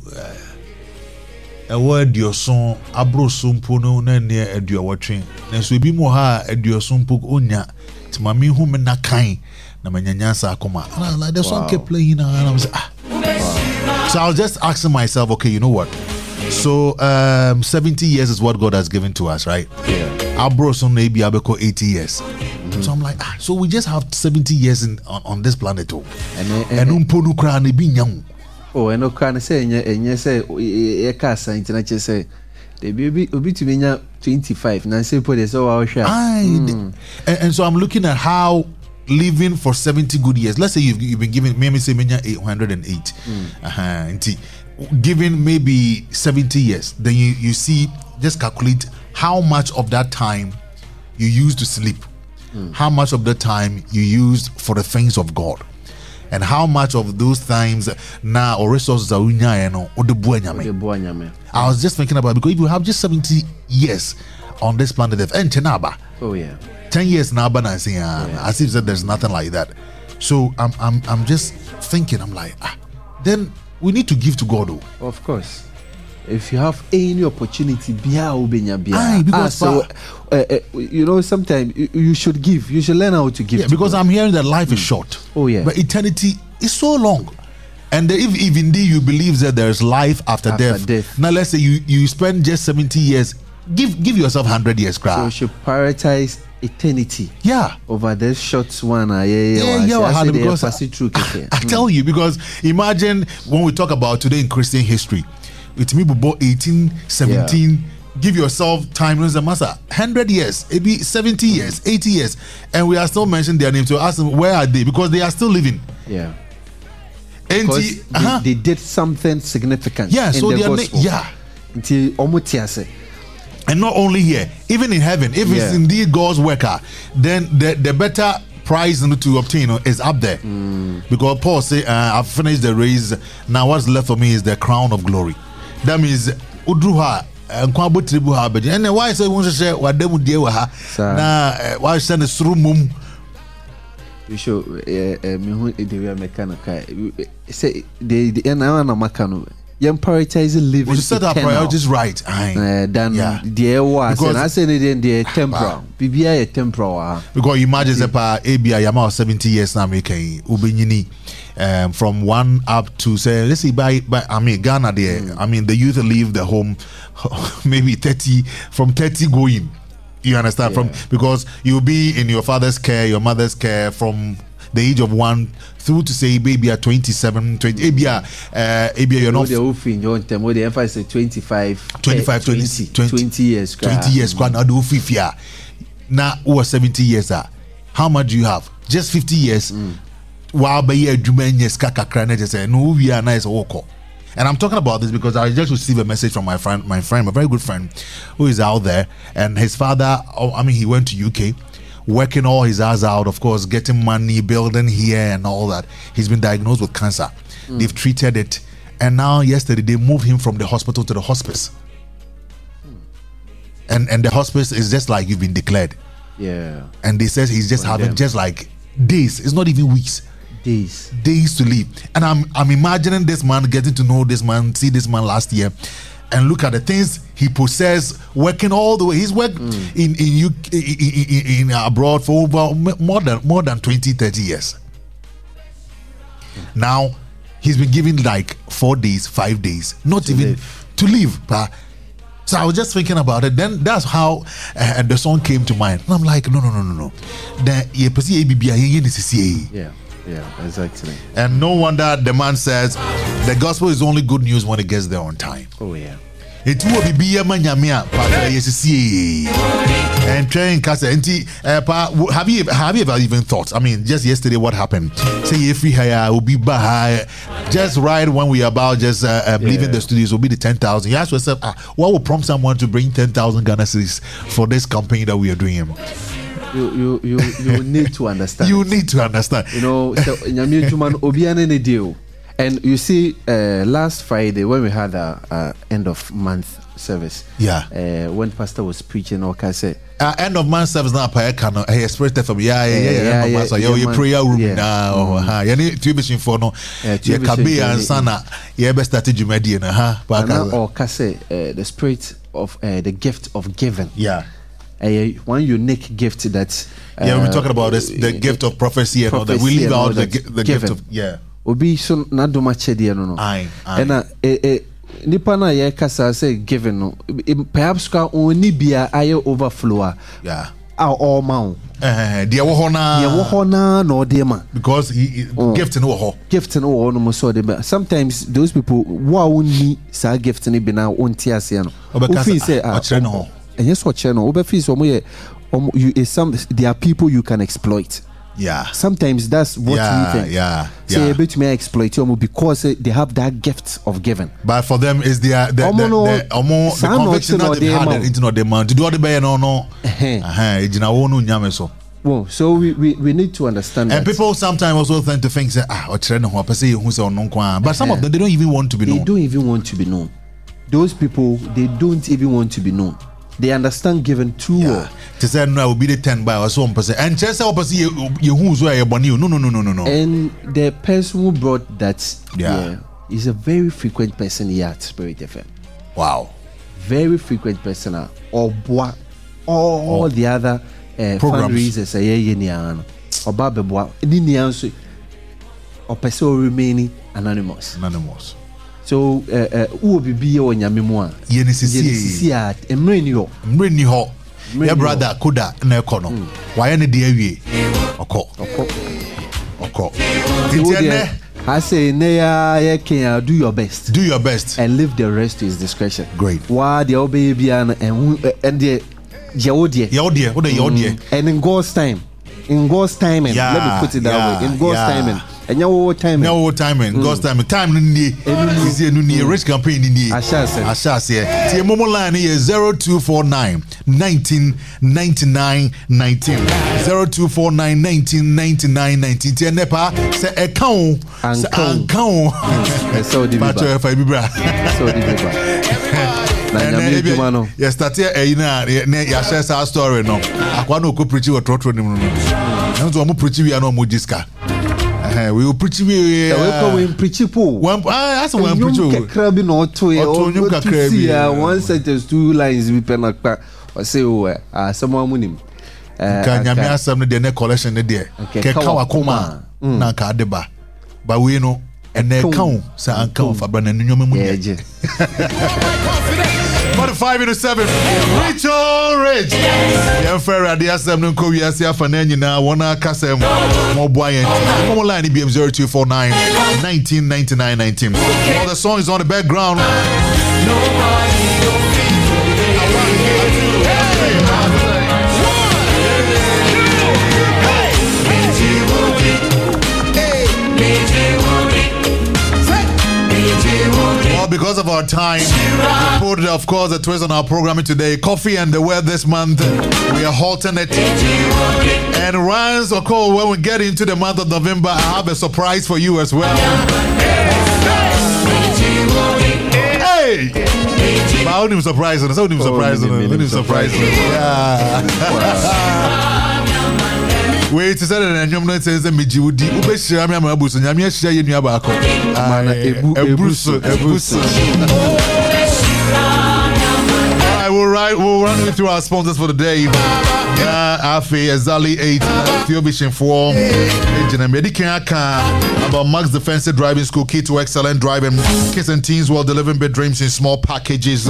a word your son, abro sumpono, near a dear watching, and so be more high at your sumpuk unya, to my me whom na kind, Namanyasa Koma. And I like the song kept playing, and I was ah. Wow. So I was just asking myself, okay, you know what? So, um, seventy years is what God has given to us, right? Yeah. Abro son maybe abeko eighty years. Mm-hmm. So I'm like, ah, so we just have seventy years in on, on this planet. Oh, and umponu krane bi nyam. Oh, and no krane say enye enye say e kasa international say the baby obi to be twenty-five. Na say put this so our share. And, and so I'm looking at how living for seventy good years. Let's say you've, you've been given maybe say menya eight hundred eight. Mm. Uh-huh. Given maybe seventy years, then you you see, just calculate how much of that time you used to sleep. Mm. How much of the time you used for the things of God, and how much of those times now or resources are unya no or the buanyame. I was just thinking about it, because if you have just seventy years on this planet Earth, and tenaba, oh yeah, ten years now, but I say as if there's nothing like that. So I'm I'm I'm just thinking, I'm like, ah, then we need to give to God. Oh, of course. If you have any opportunity, bia ubenya bia. Aye, because ah, so, uh, uh, you know, sometimes you, you should give. You should learn how to give. Yeah, to because God. I'm hearing that life mm. is short. Oh yeah, but eternity is so long. And if, if indeed you believe that there is life after, after death, death, now let's say you, you spend just seventy years, give give yourself one hundred years. Crowd. So you should prioritize eternity. Yeah, over this short one. Uh, yeah, yeah, yeah. yeah I, I, because I, through, I, I tell you, because imagine when we talk about today in Christian history. It may be about eighteen, seventeen. Yeah. Give yourself time, as a master. one hundred years, maybe seventy years, eighty years, and we are still mentioning their name to ask them where are they, because they are still living. Yeah. Because they, uh-huh. they did something significant. Yeah. In So the they are gospel. yeah. Until omutiase. And not only here, even in heaven, if yeah. it's indeed God's worker, then the the better prize to obtain is up there. Mm. Because Paul say, uh, I've finished the race. Now what's left for me is the crown of glory. That means Udruha and Kwabo Tribu Habed. And why say one say what them deal with her? Now why send a through mum? You show me who the mechanical say the the end I makano. You prioritize living. We set our priorities right. Uh, than yeah. the was and I said it the temporal. B B I temporal. Because you imagine the A B I Yama seventy years now making Ubinyini. Um, from one up to say, let's see, by, by I mean Ghana there. Mm. I mean the youth leave the home maybe thirty from thirty going. You understand? Yeah. From because you'll be in your father's care, your mother's care from the age of one through to say baby at twenty-seven, twenty. A B I, uh, A B I, you're not. The emphasis twenty-five, twenty-five, twenty, twenty, twenty years, twenty years. Now do fifty. now who are seventy years ah, how much do you have? Just fifty years. While by year Jumanyes Kakakra just say no we are nice walk. And I'm talking about this because I just received a message from my friend, my friend, a very good friend who is out there, and his father, oh, I mean, he went to U K, working all his ass out, of course, getting money, building here and all that. He's been diagnosed with cancer. Mm. They've treated it, and now yesterday they moved him from the hospital to the hospice. Mm. And and the hospice is just like you've been declared. Yeah. And they says he's just For having them. just like days. It's not even weeks. Days. Days to live. And I'm I'm imagining this man, getting to know this man, see this man last year, and look at the things he possessed, working all the way. He's worked mm. in in, U K, in, in, in abroad for over more than more than twenty, thirty years. Mm. Now he's been given like four days, five days, not to even live. to live. But so I was just thinking about it. Then that's how uh, the song came to mind. And I'm like, no, no, no, no, no. Then you see A B B, yeah. Yeah, exactly. And no wonder the man says the gospel is only good news when it gets there on time. Oh yeah. It will be a manyamia, and train casa. Have you have you ever even thought? I mean, just yesterday, what happened? Say if we hire will be bahai, just right when we are about just uh, uh, leaving Yeah. the studios will be the ten thousand. You ask yourself, ah, what will prompt someone to bring ten thousand Ghana cedis for this campaign that we are doing? You you you you need to understand. You need to understand. You know, so, nyame adwuma no obi ane ne deal. And you see, uh, last Friday when we had a, a end of month service, yeah, uh, when pastor was preaching, okay, say uh, end of month service now, I can hey, express from yeah, yeah, yeah, yeah, yeah, so yeah, your prayer room yeah. now, ha, you need to be for no, yeah, yeah, kabe and sana, yeah, best strategy media, ha, but now or say the spirit of uh, the gift of giving, yeah. Uh, one unique gift that uh, yeah, we're talking about this the gift of prophecy and all that. We leave out the, the gift of yeah. Obi so na do mache de no no. Aye, aye. And eh eh nipa na ye kasa say given no perhaps ka oni bia aye overflow. Yeah. Ah all ma. Eh de wo ho na. De wo ho na no de ma. Because he, he mm. gift no ho. Gift no ho no mo so de. Sometimes those people who are only sa gift ni be na onti ase no. Obi say ah no. And yes, what channel? Oberfees, you is some. There are people you can exploit. Yeah. Sometimes that's what yeah, we think. Yeah. So yeah. a bit may exploit you because they have that gift of giving. But for them, is the the the, no, the, the, the conviction that they've had into no demand to do the bear no no. Uh-huh. Well, so we, we, we need to understand. And that. people sometimes also tend to think say ah or trend who say who say no kwa. But some of them they don't even want to be they known. They don't even want to be known. Those people they don't even want to be known. They understand giving too yeah. well. To say no, I will be the ten by or so one percent. And just say person you you who's where you born you. No no no no no no. And the person who brought that yeah, yeah is a very frequent person here at Spirit F M. Wow. Very frequent person or bois all oh. the other uh, fundraisers a year niano. Or babeboa ni nianso or person remaining anonymous. Anonymous. So who will be on Yamimua? Yenisisi at Emreni ho. Emreni ho. Your brother Kuda Nekono. Why any dear we? Oko. Oko. Oko. I say, Nea, can do your best. Do your best. And leave the rest to his discretion. Great. Why the old baby and and the Yaodia. Yaodia. What are Yaodia? And in God's time. In God's timing. Yeah, let me put it that yeah, way. In God's yeah. timing. And your timing. No timing. Mm. God's timing. Time in the is a new rich campaign in the Ashas. Ashas here. The Momo line is zero two four nine nineteen ninety nine nineteen zero two four nine nineteen ninety nine nineteen. Tia Nepa say account account. So the Bacho F I B bra. So the bra. Na ya start here eh na ya share our story no. Akwa no ko preach we trotro nim no. Na so mo preach we na mo jiska. Uh, we will preach we uh, we call we preach people one ah that's one preach we krabi no to e o to see one sentence two lines we pen akpa o say o ah someone munim ka nyame asem no de na collection ne de ke ka wakoma na ka deba ba we no ene kan sa an kan fa bra na nyome mu ye forty-five into seven. Rachel Ridge. Yeah, fair idea. Sam no ko wiase afa na nyina wona kasem mo boy enti. Come line B M zero two four nine nineteen ninety-nine nineteen. All the song is on the background. Nobody Well, because of our time, we put, of course, a twist on our programming today. Coffee and the weather this month, we are halting it. And Ryan's or call when we get into the month of November, I have a surprise for you as well. Hey! But I wouldn't surprise us. I wouldn't surprise us. I wouldn't surprise us. Yeah. Wait, is that an enyom says a Mijiudi? Ubeshia me amabusu. Nyamia shia ye nua baako. Ebruso, ebruso. I will write. We'll run you through our sponsors for the day. Yeah, Afi Azali eight, Theobishin four. Ejina Medican about Max Defensive Driving School, key to excellent driving. Kids and teens while delivering big dreams in small packages.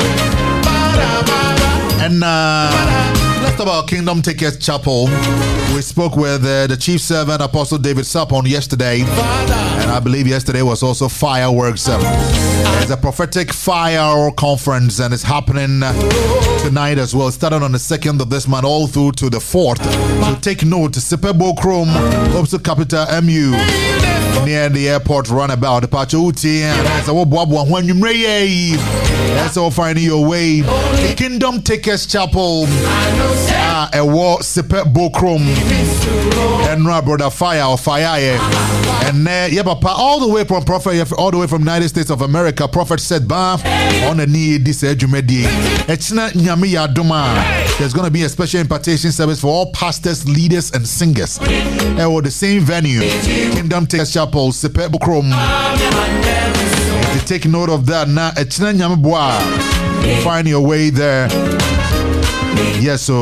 And uh, let's talk about Kingdom Takers Chapel. We spoke with uh, the chief servant, Apostle David Sapon, yesterday. And I believe yesterday was also fireworks. Uh, it's a prophetic fire conference and it's happening uh, tonight as well. It started on the second of this month all through to the fourth. So take note, Sepebo Chrome, Opso Capital M U. Near the airport runabout, the Pachouti, and that's all Bob when you may. That's all finding your way. The Kingdom Takers Chapel, ah, a war, Sepet Bokrom, and brother Fire or Fire, and uh, yeah, Papa, all the way from Prophet, all the way from United States of America, Prophet said, Bah, on the knee, this Ejumedi. It's not Nyamiya Duma. There's going to be a special impartation service for all pastors, leaders, and singers. And at the same venue, Kingdom Takers Chapel, Sepet Bokrom. To take note of that now, it's not Nyamibwa. Find your way there. Yes, so.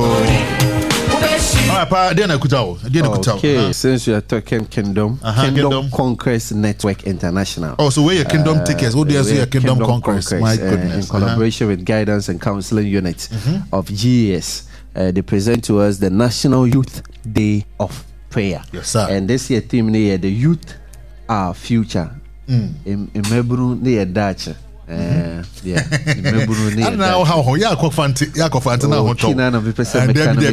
Okay, since you are talking Kingdom, uh-huh, Kingdom, Kingdom Conquest Network International. Oh, so where your Kingdom uh, tickets? What do you say your Kingdom, Kingdom Conquest? My goodness. Uh, in collaboration uh-huh. with Guidance and Counseling Unit mm-hmm. of G E S, uh, they present to us the National Youth Day of Prayer. Yes, sir. And this year, theme here, the youth are future. In in Mebru near Dutch. Uh, yeah, I know how yeah, Kofanti, yeah, Kofanti now. Kina of the person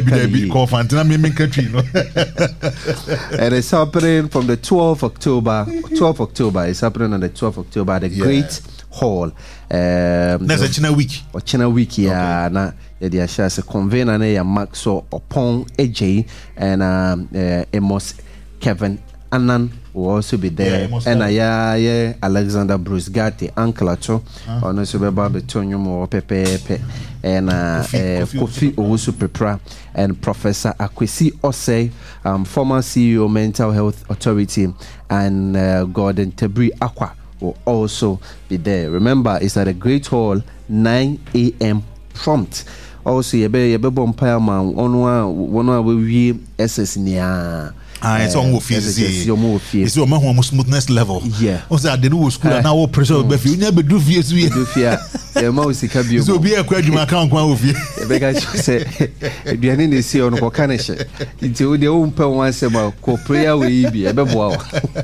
and it's happening from the twelfth of October. twelfth of October is happening on the twelfth of October at the yeah. Great Hall. Um, That's a China week. Or China week, yeah. Na the Ashas convener near Maxo Opon A J and um, uh, Amos Kevin Annan will also be there. Yeah, and uh, yeah, yeah, Alexander Bruce Gatti, Uncle Acho, on also be Baba Tonyum or Pepe, and uh, Kofi Owusu Prepra, and Professor Akwesi Osei, um, former C E O Mental Health Authority, and uh, Gordon Tebri Aqua will also be there. Remember, it's at the Great Hall, nine a.m. prompt. Also, you be you be bumpire man. One one one we S S nia. Ah, it's on with easy. It's your man smoothness level. Yeah. Also, I didn't school and now pressure. But you never do fear. Do fear. The mouse can be. So be a question. I can't go with you. Because say, if you are in the sea on Kokanisha, it's the own per once about co prayer will be a bebo.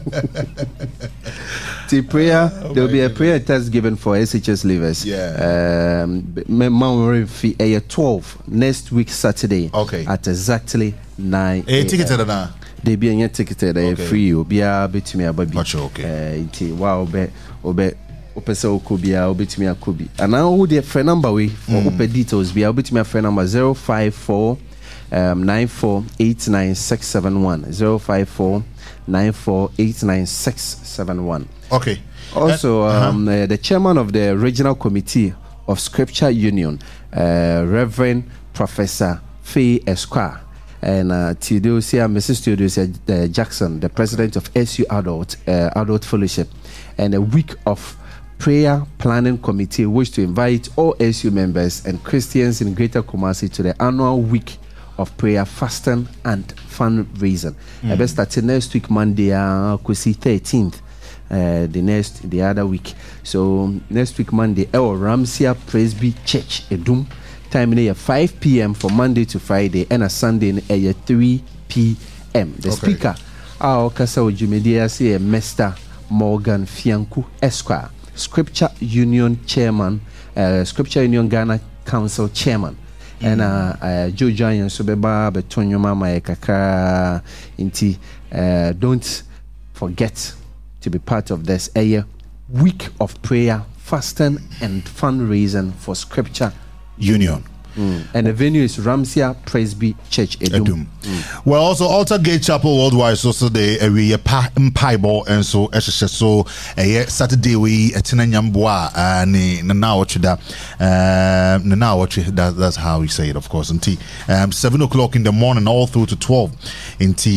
The prayer, oh there will be a prayer test given for S H S leavers. Yeah. Um, Mount Fee a twelve next week Saturday. Okay. At exactly nine. A ticket at now. They be any ticket they free. You be a bit me a baby. Okay. Uh, wow, be obe opesa okubia obit me a kubi. And now who the phone number we for mm. open details be obit me a phone number zero five four um nine four eight nine six seven one zero five four nine four eight nine six seven one. Okay. Also, uh, um, uh, the chairman of the regional committee of Scripture Union, uh, Reverend Professor Faye Esquire, and uh, Theodosia, Missus Theodosia uh, Jackson, the president of S U Adult uh, Adult Fellowship, and a week of prayer planning committee, wish to invite all S U members and Christians in Greater Kumasi to the annual week of prayer, fasting, and fundraising. Mm. Uh, starting next week, Monday, uh, thirteenth. Uh, the next the other week. So next week Monday, El Ramsia Presby Church Edum. Time in five p.m. for Monday to Friday, and a Sunday in three p.m. The okay. speaker, our Kasa Ujumedia say Mister Morgan Fianku Esquire, Scripture Union Chairman, uh, Scripture Union Ghana Council Chairman. Mm-hmm. And uh, uh, Joe Giant Sobeba Betonyo Mama Kaka Inti. Uh, don't forget to be part of this a week of prayer, fasting, and fundraising for Scripture Union. Mm. And the venue is Ramsia Presby Church Edum. Edum. Mm. Well, also Altar Gate Chapel Worldwide. So, so they uh, we pa Bible and so so uh, Saturday we attend Nyambwa and now what that uh now what that that's how we say it, of course. Until um seven o'clock in the morning all through to twelve. Until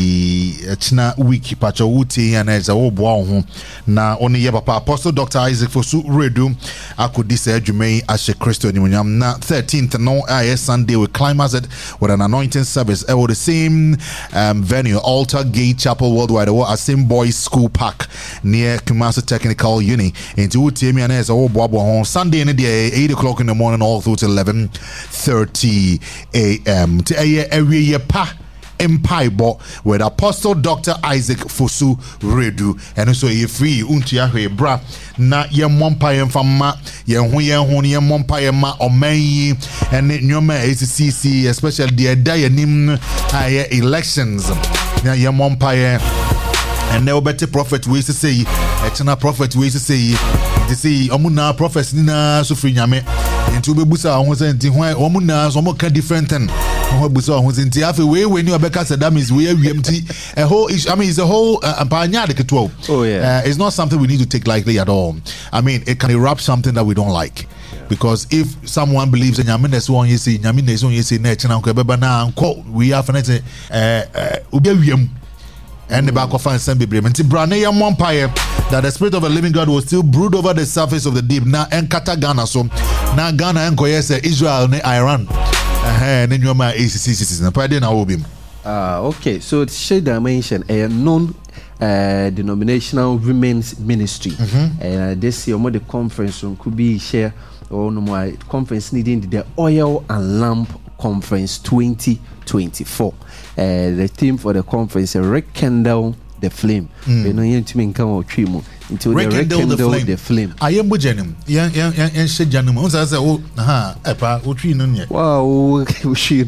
China week Pacho Uti and as a obo na only ye papa Apostle Doctor Isaac Fosu Redu akudi say Jume Ashe Christo Nyam na thirteenth no I Sunday we climax it with an anointing service at the same um, venue, Altar Gate Chapel Worldwide, or same boys school park near Kumasi Technical Uni. Into Utimi and as all Bobo on Sunday in the day, eight o'clock in the morning, all through to eleven thirty a m. To a area pa. Empire with Apostle Doctor Isaac Fosu Redu, and so you free untia he bra na ye mompire fama ye hu ye hu ye mompire ma omen and nyoma A C C, especially the day nim aye elections na ye mompire and now better prophet we say eternal prophet we say they say omuna prophets nina so free nyame into bebusa ho say nti ho omuna so mo ka different thing ho bebusa ho say nti afi we we ni obeka say that means we awiem ti a whole I mean it's a whole ampanya de ketwo. Oh yeah. Uh, it's not something we need to take lightly at all. I mean it can erupt something that we don't like. Because if someone believes in Yamines one you say Yamines one you say na china ko beba na nko we have na say eh obi awiem and the back of fans and Bibrium. Empire that the Spirit of the living God will still brood over the surface of the deep. Now, and Kata Ghana, so now Ghana and Koyese, Israel, and Iran. And then you're my A C C citizen. Pardon, I will be. Ah, okay. So, she dimension a non uh, denominational women's ministry. Mm-hmm. Uh, this year, the conference room could be share or no more conference needing the Oil and Lamp Conference twenty twenty-four. Uh, the theme for the conference is Rekindle the Flame. You know, you to come trimo into the Rekindle the Flame. The flame. I am bujenim. Yan yan yan yan she janum. Unsa say oh aha epa o twi no nye. Wow, we she.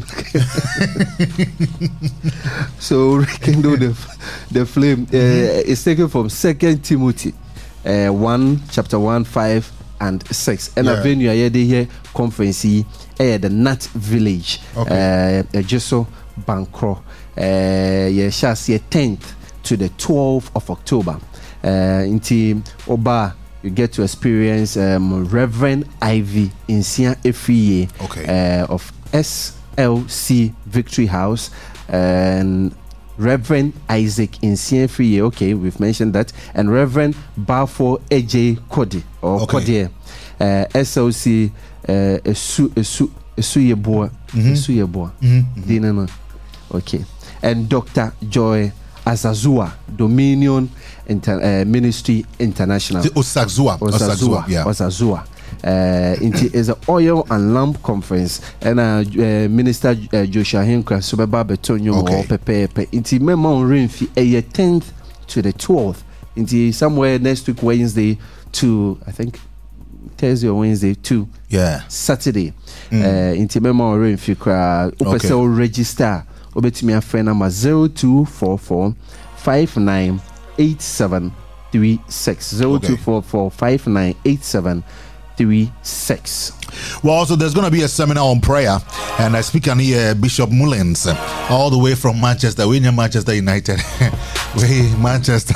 So Rekindle the the Flame uh, is taken from Second Timothy uh, one chapter one five and six. And a venue I here conference here the Nat Village. Okay. Uh, just so Bankro, uh, yeah, shall see tenth to the twelfth of October. Uh, in team Oba, you get to experience um, Reverend Ivy Insia Efriye, okay. uh, of S L C Victory House, and Reverend Isaac Insia Efriye. Okay, we've mentioned that, and Reverend Balfour A J Cody or okay. Cody, uh, S L C uh, Esu Esu Esuyeboa, Esuyeboa, Dinana. Okay, and Doctor Joy Azazua, Dominion Inter, uh, Ministry International. Osazua, Osazua, yeah. Osazua. Uh, it is an oil and lamp conference, and uh, uh, Minister uh, Joshua Hinkra Subaba Betonyo or Pepe. Inti Memon Rinfi a tenth to the twelfth. Inti somewhere next week Wednesday to I think Thursday or Wednesday to yeah Saturday. Mm. Uh, Inti Memon Rinfi kra upesel register. Obetimi a friend number zero two four four five nine eight seven three six zero two four four five nine eight seven three six. Well, also there's going to be a seminar on prayer, and I speak on here Bishop Mullins, all the way from Manchester. We're in Manchester United. We Manchester.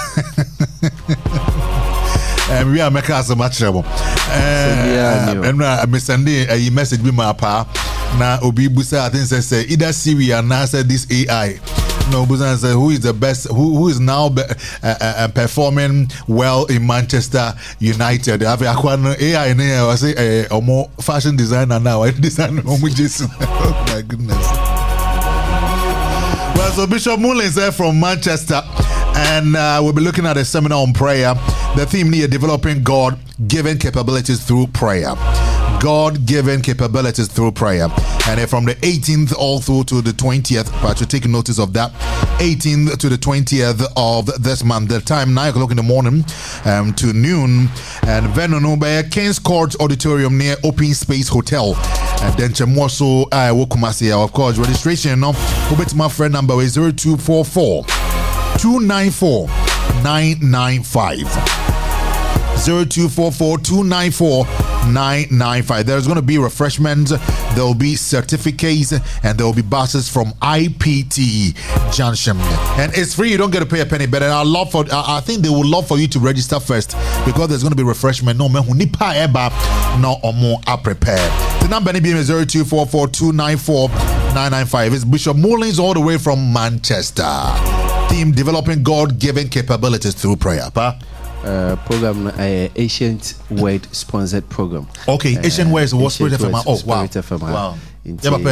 And we are making us a match trouble. And I'm sending a message with my pa. Now, Obi Busa, I think say either Syria now said this A I. No, Busa said who is the best, who who is now be, uh, uh, performing well in Manchester United. I have A I in here. I say a more fashion designer now. I design Jason. Oh my goodness. Well, so Bishop Mullins there from Manchester. And uh, we'll be looking at a seminar on prayer. The theme here, developing God-given capabilities through prayer. God-given capabilities through prayer. And uh, from the eighteenth all through to the twentieth, but you're taking notice of that, eighteenth to the twentieth of this month. The time, nine o'clock in the morning um, to noon. And Venonobaya King's Court Auditorium near Open Space Hotel. And then Chemoso, I Wokumasi, of course, registration. No, my friend number is zero two four four two nine four nine nine five. zero two four four two nine four nine nine five. There's going to be refreshments, there will be certificates, and there will be buses from I P T Junction. And it's free, you don't get to pay a penny. But I love for I think they would love for you to register first, because there's going to be refreshment. No man who nipa eba no or more are prepared. The number is zero two four four two nine four nine nine five. It's Bishop Mullins all the way from Manchester. Team developing God-given capabilities through prayer. Pa? Uh, program, uh, Ancient Word sponsored program. Okay, Ancient uh, Word is what Spirit F M. Oh, wow. F M. Wow. Until, uh,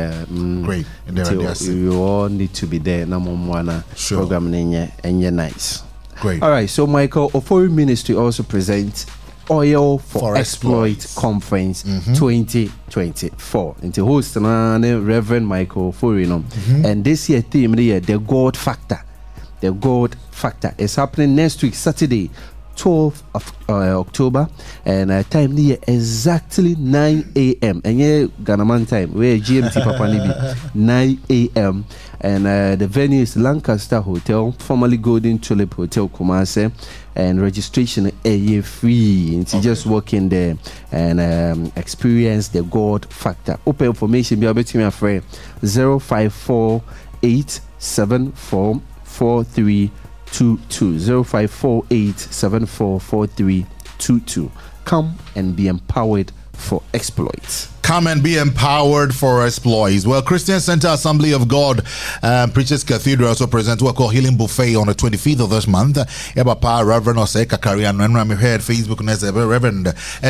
mm, Great. Until you all need to be there. Namomwana sure. Program and you're nice. Great. All right, so Michael, Ofori Ministry also presents Oil for, for Exploit Exploits. Conference mm-hmm. twenty twenty-four. Into host Reverend Michael Ofori. Mm-hmm. And this year theme, the God Factor. The God Factor is happening next week, Saturday, twelfth of uh, October, and uh, time near exactly nine a.m. And yeah, Ghanaman time, where G M T Papa Nibi, nine a.m. And uh, the venue is Lancaster Hotel, formerly Golden Tulip Hotel, Kumase, and registration is free. It's okay. Just walk in there and um, experience the God Factor. Open information, be able to me friend zero five four eight seven four. four three two two zero five four eight seven four four three two two. Come and be empowered for exploits. Come and be empowered for exploits. Well, Christian Center Assembly of God um, Preachers Cathedral also presents what we call Healing Buffet on the twenty-fifth of this month. Eba Reverend Osei Kakarian and we heard Facebook and Reverend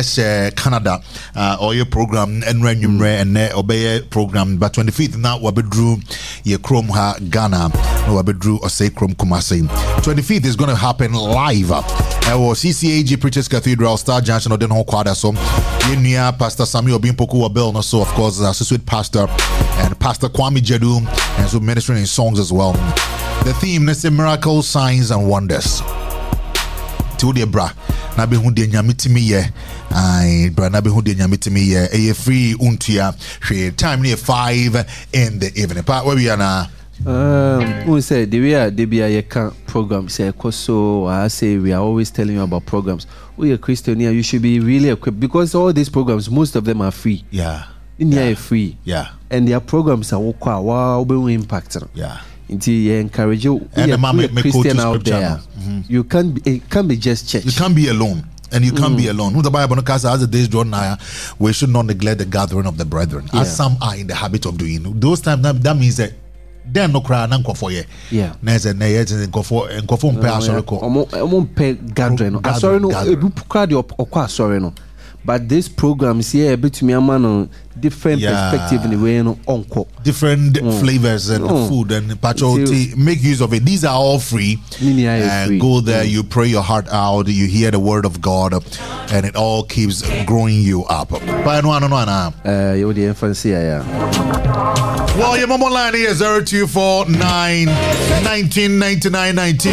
S Canada uh, or your program and Renum and obey program. But twenty-fifth now we drew ye Chrome ha Ghana. We drew Osei Chrome Kumasi. twenty-fifth is going to happen live. Uh, C C A G Preachers Cathedral Star Junction or Den Ho Kwada. So near Pastor Samuel Bimpoku Bill, and so of course associate pastor and Pastor Kwame Jedu, and so ministering in songs as well. The theme is miracles, signs and wonders. To the bra na be hu de nyamitimi ye ai bra na be hu de nyamitimi ye e free untia hwe time near five in the evening. Part where we are now. Um, we say the way they be a program say so I say we are always telling you about programs. We are Christian here, you should be really equipped because all these programs, most of them are free. Yeah. In yeah. here free. Yeah. And their programs are wow impact. Yeah. Until you encourage you, and we are, we are Christian out there. Mm-hmm. You can't be it can't be just church. You can't be alone. And you can't mm. be alone. The Bible as the days draw nigh, we should not neglect the gathering of the brethren, yeah. as some are in the habit of doing. Those times that, that means that then no cry and for ye. Yeah. Neze na ye and go for and go for pay asori ko. Omo omo pay gathering. Asori no ebu puka de okwa asori no. But this program is here between a man on different yeah. perspective in the way no onko. Different mm. flavors and mm. food and patriotic. Make use of it. These are all free. Uh, free. Go there, mm. you pray your heart out, you hear the word of God, and it all keeps growing you up. But no no no no. Uh you the influence yeah. Well, your mobile line here is zero two four nine nineteen ninety nine nineteen.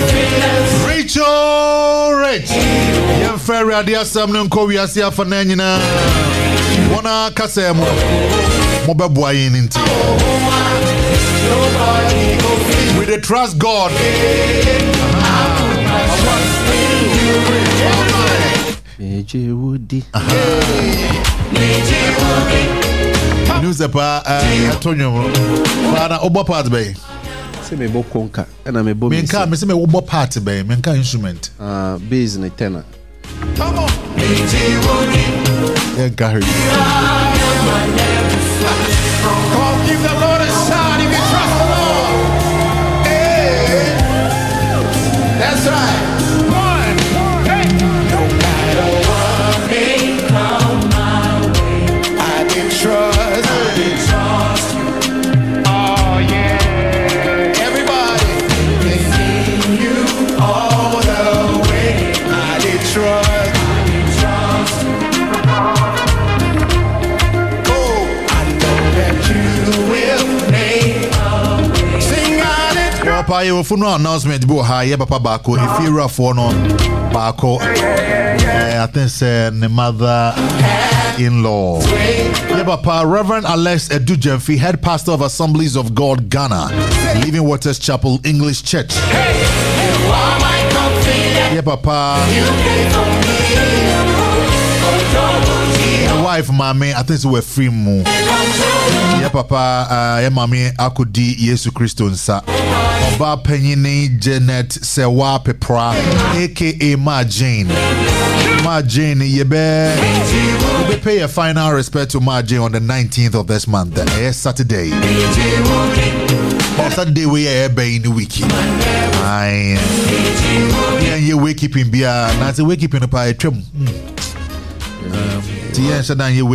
Rachel Rich. Young Ferry Adia Samnon Kowiasia for Nanina. Wana Kasemo. Mobabuayin into. We the trust God. Meji Woody. News about Antonio. Father, Oba part bay. Say me bo conca, and I'm a bo. Menka, me say me Oba part bay. Menka instrument. Uh, bass in a tenor. Come on, yeah, Gary. Come on, give the Lord a shout if you trust the Lord. Hey, that's right. One, hey. No matter what may come my way, I can trust. Papa, you will announcement. Bo high, Papa Bako. If you're a phone on Bako, I think say the mother-in-law. Yeah, Papa, Reverend Alex Edujemfi, head pastor of Assemblies of God Ghana, Living Waters Chapel English Church. Hey, papa. Wife, mommy, I think we're free mo. Yeah, papa, uh, yeah, mommy, I could di Yesu Christo nsa. Oba Penyini Janet Sewa Pepra, aka Ma Jane. Ma Jane, you be, you be pay a final respect to Ma Jane on the nineteenth of this month. Uh, Saturday. Saturday we are in the week. Aye. Yeah, you wake up in beer. Now it's a wake up in a pie trim. But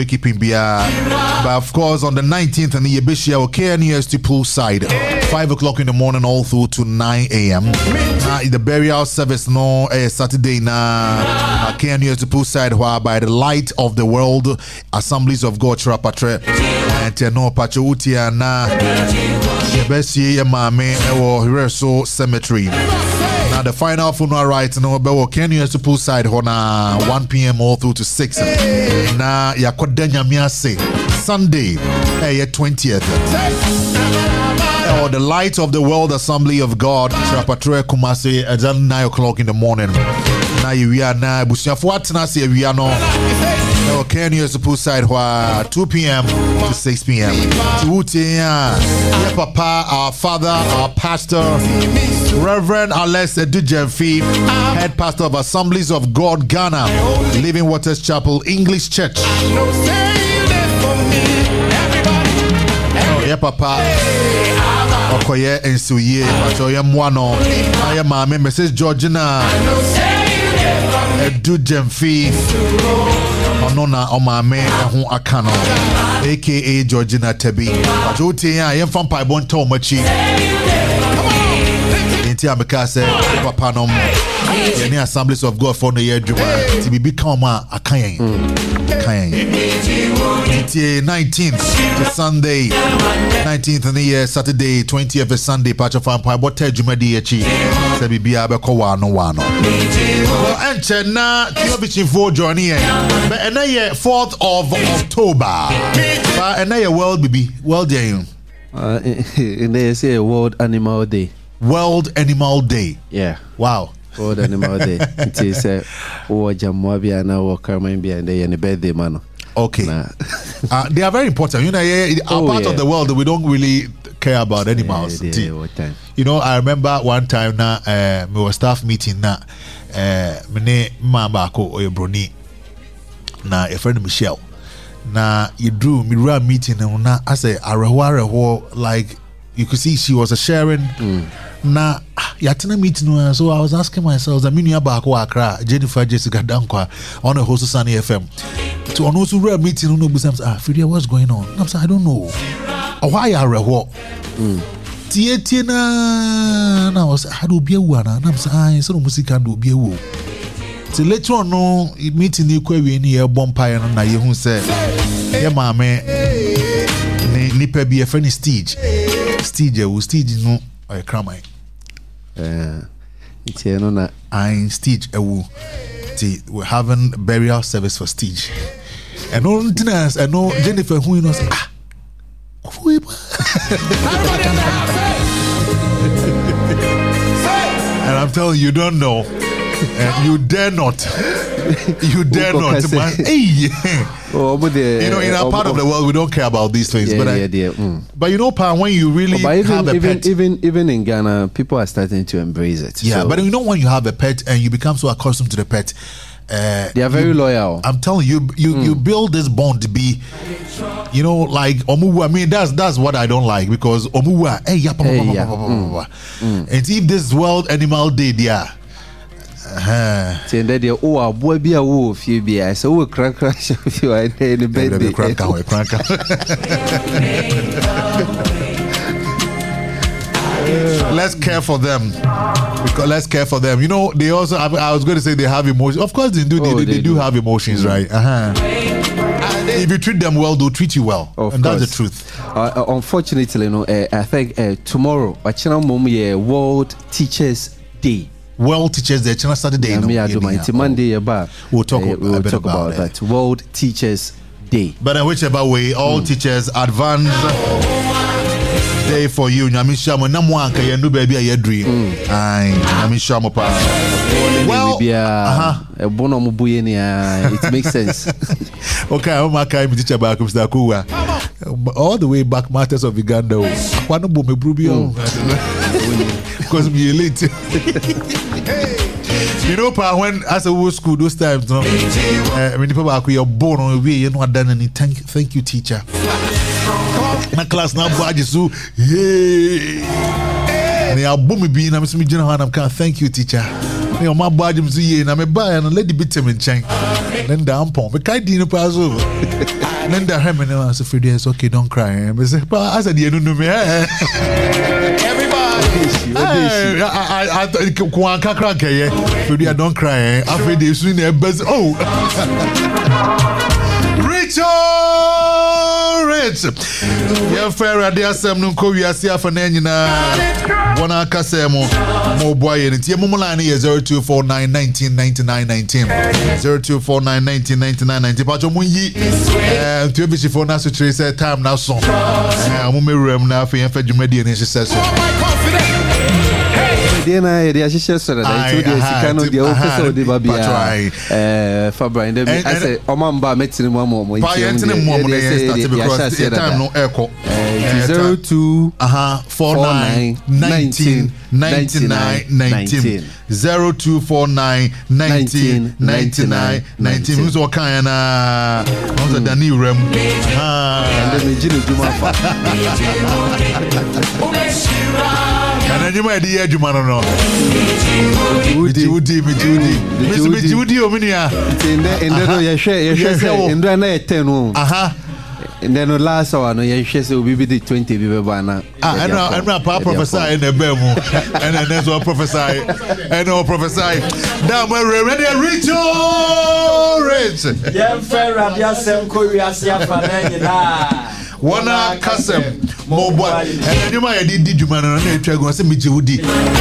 of course, on the nineteenth and the Yabishia, okay, nearest to poolside, five o'clock in the morning, all through to nine a.m. Uh, the burial service, no, uh, Saturday, na, okay, nearest to poolside, where by the light of the world, Assemblies of God, Trapatre, and Teno Pachautia, na, Yabeshia, Mame, or Hireso Cemetery. Now the final funeral rites no be Kenya to poolside hona one p.m. all through to six. Na yakoda nyamiase Sunday eh twentieth. Or the light of the World Assembly of God Trapatre Kumasi at nine o'clock in the morning. Now you are na busiafo atena se awia no. Or Kenya to poolside wa two p.m. to six p.m. Tiwutia yeah, Papa, our father, our pastor, Reverend Alex Edujemfi, head pastor of Assemblies of God Ghana, Living Waters Chapel, English Church. Oh, yeah, Papa. Okoye Ensuye, Pachoye Mwano, Aya Mame, Missus Georgina Edujemfi, Onona Omame, Ehun Akano, aka Georgina Tebi. Pachote ya Yemfam Paibon Tomachi. Inti Amikase, Papa Nom, any Assemblies of God for the year Juma, to be become a Kayan. Kayan. Inti nineteenth, Sunday, nineteenth in the year, Saturday, twentieth of Sunday, Pacha Fan Paibote Juma D H E, Sabi Biaba Kowano Wano. And Chena, Kiyobichin for journey, but another fourth of October, but another world baby, world day. Uh, they say World Animal Day. World Animal Day. Yeah. Wow. World Animal Day. It is a war Jamwabia now or Carmen and they and the birthday man. Okay. Nah. uh, they are very important. You know, yeah, our oh, part yeah. of the world we don't really care about animals. Yeah, yeah, what time? You know, I remember one time na uh we were staff meeting na uh mene mama ko Oyebroni na a friend Michelle. Na you drew me run meeting na I say areho like you could see she was a sharing mm. na yatina meeting so I was asking myself I mean you back Accra Jennifer Jessica Dankwa on a host Sunny F M to on also real meeting no busam ah Fredia what's going on I'm saying I don't know why areho mm tie tie na na was I do be wu na I'm saying so music do be wu till later on no meeting ni kwa we ni e bompa no na ye hu say ye maame ni nipa bi e friend stage stage e stage no e kramai eh it's no na I stage e wu we having burial service for stage and no dinners and no Jennifer who you know say ah and I'm telling you, you don't know. And you dare not. You dare not, man. Hey. Oh, but the, you know, in our part of the world, we don't care about these things. Yeah, but I, yeah, yeah. Mm. But you know, Pa, when you really oh, even, have a even, pet, even even in Ghana, people are starting to embrace it. Yeah, so. but you know, when you have a pet and you become so accustomed to the pet, uh, they are very you, loyal. I'm telling you, you mm. you build this bond to be, you know, like Omuwa. I mean, that's that's what I don't like because Omuwa. Hey, yeah, hey, yeah. Mm. Mm. And if this World Animal Day, yeah. Uh-huh. Saying that you oh a boy be a wolf you be I so we crack crash if you are in the bed they crack out crack out. Let's care for them because let's care for them. You know they also have, I was going to say they have emotions. Of course they do. They, oh, they, they, they do. do have emotions, mm-hmm. right? Uh-huh. If you treat them well, they'll treat you well, of and course. That's the truth. Uh, uh, unfortunately, you know, uh, I think uh, tomorrow, Achina Mom, yeah, World Teachers Day. World Teachers Day, China Saturday. Yeah, no, me, I do my Monday about. We'll talk, uh, we'll a bit talk about, about that. World Teachers Day. But in whichever way, all mm. teachers advance day for you. Nyamisha mo na mo anka ye no baby a ye dream. Ai, nyamisha mo pa. Well, uh-huh. It makes sense. Okay, I'm a kind teacher back of Stakuwa. All the way back, Matters of Uganda. One of me brubio. Because me late. You know, pa, when as a was school those times, no. Uh, when people are you're born on the way, you know, done any thank thank you, teacher. My class now, badges so hey. And they are booming being. I'm saying, I'm kind thank you, teacher. You my badge is here, and I'm a buy and let the bit him in chain. Then the ampon, but can't dinner pass over. Then the hem and I said, Freddie, it's okay, don't cry. I said, I said, you don't know me. Everybody, I can't cry. Freddie, I don't cry. I'm afraid they're soon there, but oh, Richard, Rich, you're fair. I dare some no Korea, see for Nana. One Casemo, more boy, and it's your Momolani zero two four nine nineteen ninety nine nineteen zero two four nine nineteen ninety nine nineteen. Pacho Munyi, and to be for Nasu Trace time now song. I'm room now for your Fedumedian intercessor. Then I the assistant I told you Sikano the officer of the Babia Fabra and I said Omamba met in one more because the time no echo zero two four nine nineteen ninety nine nineteen zero two four nine nineteen ninety nine nineteen. Who's all kind of who's a Danny Rem and then Jimmy Jumafa. And you might hear Jumano. Judy, Judy, Judy, Miss Judy, Ominia. And then you share, you share, and then I ten. Aha. And then the last one, you share will be the twenty Vivana. Ah, and I'm not prophesy in the Bemo. And then that's what prophesy. And all prophesy. Now we're ready to reach your rich. Yeah, fair, Rabia Sem Korea, Siafa. Wana Kasem, Mobile, and you might did you man and I go and say me Judy.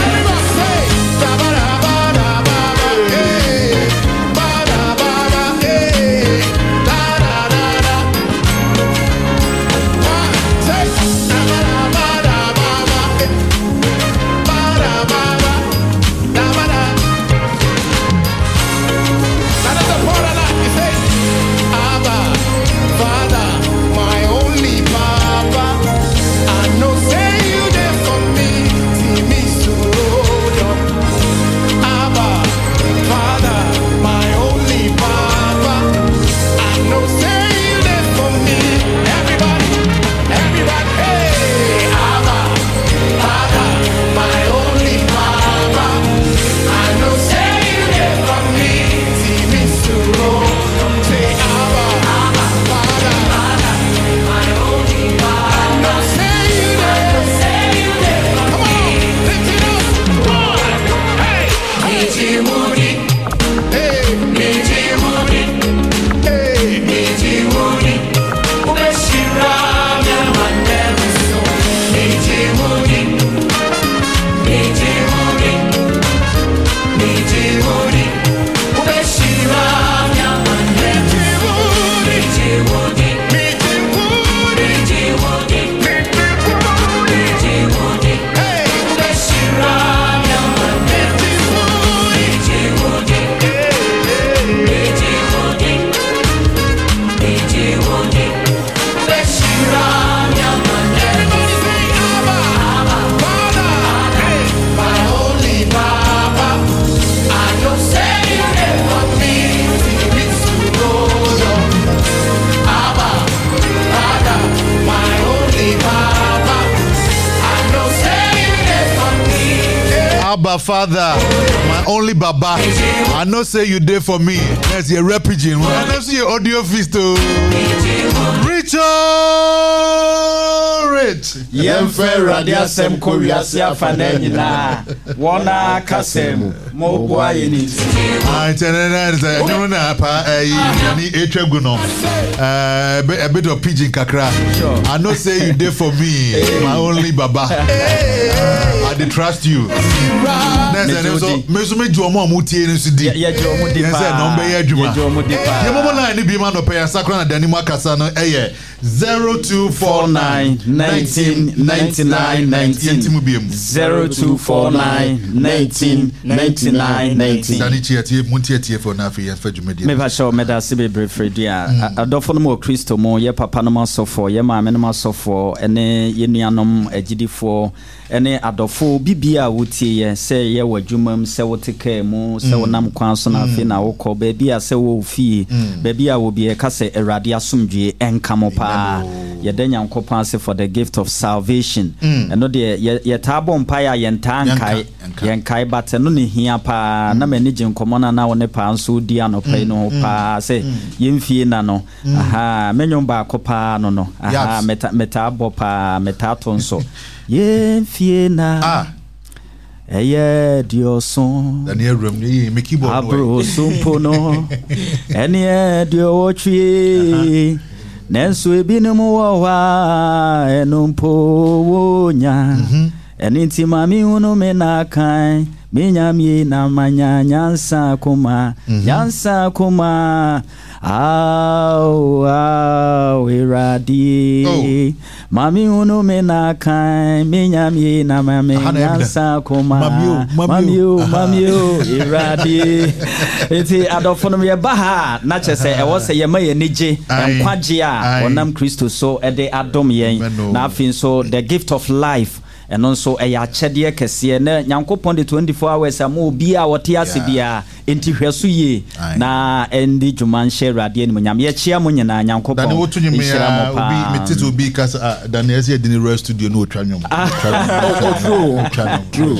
Father, my only Baba. I know say you there for me. That's your refugee. I know see your audio feast too. Richard Rich. Yemfe Radia Sem Korea Siafa Nena. Wana Kasem. Mo boy in it. I tell you that no na pa eh ni etwa guno. Uh, a bit of pidgin kakra. I know say you there for me. My only Baba. I dey trust you. Next so me so me jo mo amutie ni so di. Ye jo mo di pa. Yes say number ye adwuma. Ye jo mo di pa. Ye mo line ni bi ma no pay sakra na dani mu akasa no eye zero two four nine nineteen ninety-nine nineteen zero two four nine nineteen ninety-nine nineteen. Dani tie mu tie tie for na afi ye fa dwumadi. Me ba show me da se be brefredi a adofo no mo Kristo mo ye papa no ma sofo ye ma me no ma sofo ene ye nuanom agidifo ene adofo bibia wotie ye se ye wadwumam se woteka mu se wonam kwan so na afi na wokọ ba bia se wo fie ba bia wo bia ka se Awurade asomdwe enkamo pa ye da Nyankopon ase for the gift of salvation eno de ye tabo mpa ya ye ntankai ye nkai but no ne hia pa na mani ginkomo na na woni pa nso di anopai no pa se ye mfie na no aha menyo ba kopa no no aha meta meta abo pa meta tonso ye mfie na ah eye dioson Daniel room ni me keyboard abro sumpo no ene dio wotwe nenso ebinim wo wa enumpo wonya eninti mami hunu me na kan menyamie na manya nyansa kuma nyansa kuma au au iradi mami hunu me na kan menyamie na mame nyansa kuma mamiu mamiu iradi eti adofo no ye baha na chese e wo se ye maye nije enkwagye a onam Kristo so e de adom yen na afin so the gift of life and also a yachede kese na Nyankopon de twenty-four hours ama obi a wote ase bia enti hweso ye na endi dwuman share radio ni nyam ye chia mo nyina Nyankopon dan wotu nyim ya obi metete obi kasa dan ese de ni studio no twanyom true true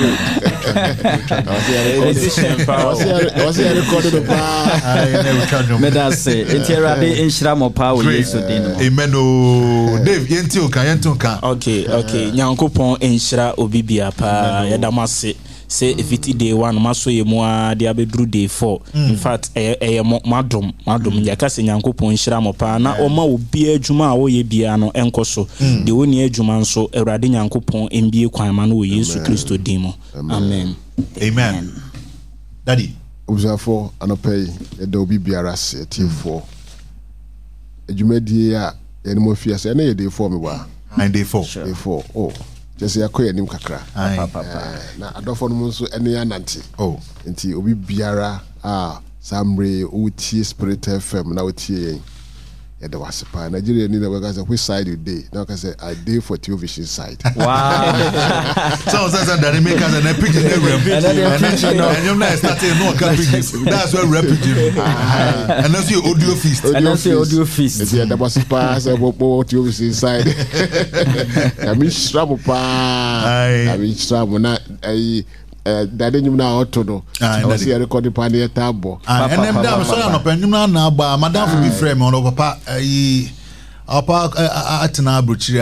was he recorded the pa me da say enti radio enhira mo pa o Yesu din amen o Dave yenti o kan yenti o kan okay okay Nyankopon enhira obi bia pa ya damase say if it day one maso ye mo de abedru day four in fact eh eh madom madom ya ka se Nyankopon enhira mo pa na o ma obi adwuma a wo ye bia no enkoso de woni adwuma nso Awurade Nyankopon embie kwan ma no Yesu Kristo din mo amen amen daddy observe anopay e da obi biara se T four adwumadi a ye no fiase na ye day four me wa nine day four day four oh just yakoye nim kakra na adofo no nso ene ya nanti oh enti obi biara ah samre uti Spirit F M na uti yen ya da wasipa Nigeria ni na we say which side you dey now can say I dey for television side wow so so so that make us an epic in the room and you know starting no can that's where repeat and that's your audio feast and that's your audio feast it's ya da wasipa say for television side I mean stramo pa I mean stramo na ai dade nyum na otodo o si record pa na tabo and them down so na panyum na na ba madam for be frame on papa ai apa atena abrochiri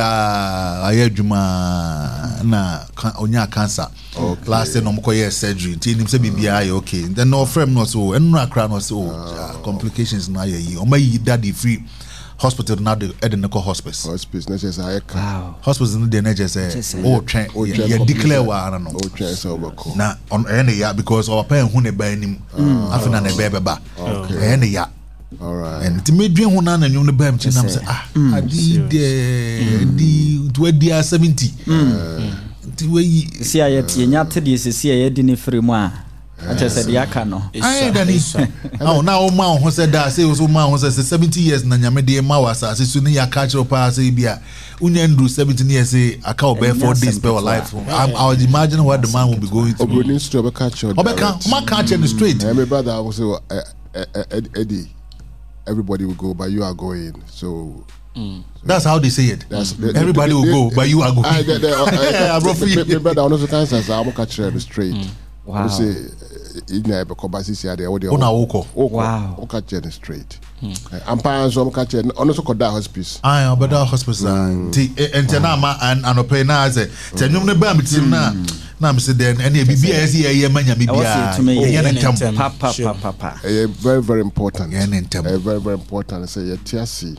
ayadwuma na onya cancer last no mkoye surgery tinim se bibia ay okay then no frame no so enu akra no so complications na yi o mayi daddy free hospital na de Edeniko hospice hospice na just ay wow hospice no de na just oh train ya declare wa na no oh train so bako na on ene ya because our pen hu ne ba anim afina na be beba ene ya all right and to me dwen hu na na nyum ne ba am chinam say ah adi de di twenty seventy ti we si ayet yenya tede sisi ayedi ni free mu a acha said yaka no ai dani oh na o ma ho said that say o ma ho say seventy years na nyame de ma wasa say su ni yaka chiro pa say bia unya ndru seventeen years say aka obe four days per life I would imagine what the man will be going through obo ni straight obe catch obe can ma catch in straight my brother will say Eddie everybody will go but you are going so Mm. That's how they say it. That's, they, everybody they, will they, go, they, but you are going. I, they, they, uh, my brother also cancer, so I'm catch them straight. Mm. Wow. You say, you know, because basically they are there. Wow. Wow. Catch them straight. I'm paying some catch them. Also called that hospice. Ah, but that hospice. Ti and tenama and and opay na say. Tenyum ne bam tim na. Na me say then any B B S here manya me bia. Papa papa papa. Very very important. Very very important. Say you T C.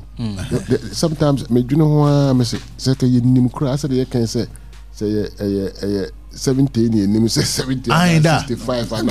Sometimes me do know why me say say you nim kra say you can say say eh eh seventeen years nim say seventy sixty-five and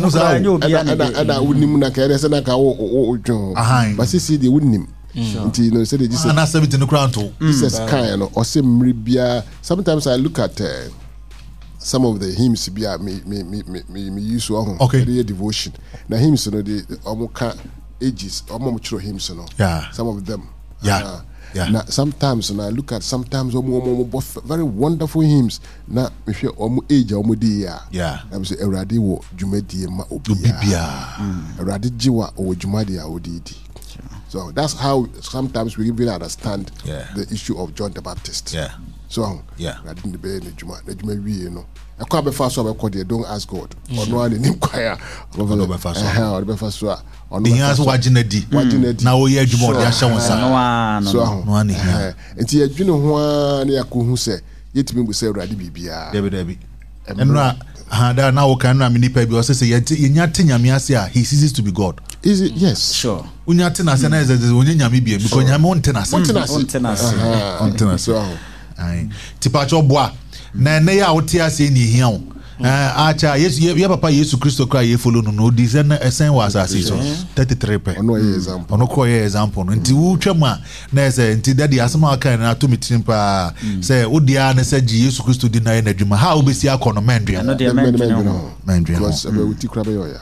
and and I wouldn't na ka say na ka o dwon but see the wouldn't until you know say they just na seventeen crown to Jesus kind or say mribia. Sometimes I look at uh, some of the hymns be me me me me me use so okay the devotion na hymns no the omoka ages omo chiro hymns no yeah some of them yeah uh, yeah now sometimes when I look at sometimes omo omo very wonderful hymns na me hwe omo age omo di ya yeah I'm say Erade wo dwumadi ma obibia Erade jiwa o dwumadi ya odidi. So that's how sometimes we even understand yeah. the issue of John the Baptist. Yeah. So yeah. I didn't be the Juma, the Juma we you know. I can't be fast so I call don't ask God. Or no one in him choir. Or be fast. Uh, or be fast so. On the answer wajine di. Wajine di. Na wo ye Juma dia sha won sa. So no one here. Enti adwene ho a na yakohu se yetimi bu se Awurade bibia. Debi debi. Enra handa na wo kan na me nipa bi o se se yenya tenyame ase a he ceases to be God. Is it? Yes. Sure. Unya tena se na ze onye nyame bi because nyame on tena se. On tena se. On tena se. Ai. Tipa cho boa. Na na ya wote ase ni hia wo. Eh acha Yesu ye papa Yesu Kristo kra ye follow no no dis na esen was ase so thirty-three pe. Ono ye example. Ono ko ye example no. Nti wo twama na se nti daddy asema aka na to metin pa se odia na se ji Yesu Kristo di na ye na dwuma. Ha obesi akono mendua. No de mendua. Mendua. Because we uti kra be yo ya.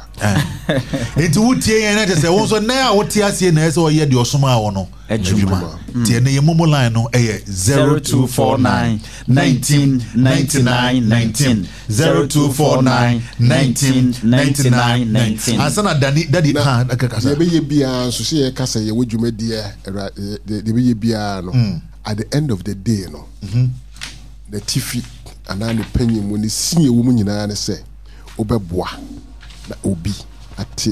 Enti wotie ye na je se wo so na wotie ase na se o ye de osoma wo no. Adwuma. Tie na ye momo line no eh zero two four nine nineteen ninety-nine nineteen zero two four nine nineteen ninety-nine nineteen. Asana dani daddy ha akakasa. Ye be ye bia so se ye kasa ye wodwumadi e de be ye bia no at the end of the day no. Mhm. The tifi ana ne panyi mu ne sie wo mu nyina ne se obeboa na obi ate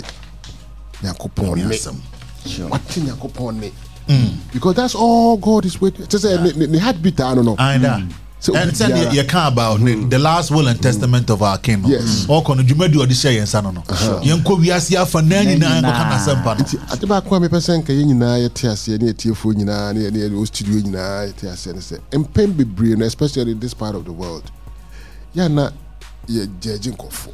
yakopon ne sure ate yakopon ne because that's all God is waiting to say the heartbeat I don't know I know so and then you can't about mm. the last will and testament of our king yes all kono dwumadi odi share yensa no no yenko wiase afa na nyina ko kana sempa no ate ba kwa me person ka nyina ye te ase ne etiefo nyina ne ne studio nyina ye te ase ne say empem bebre no especially in this part of the world ya na ye judging kofo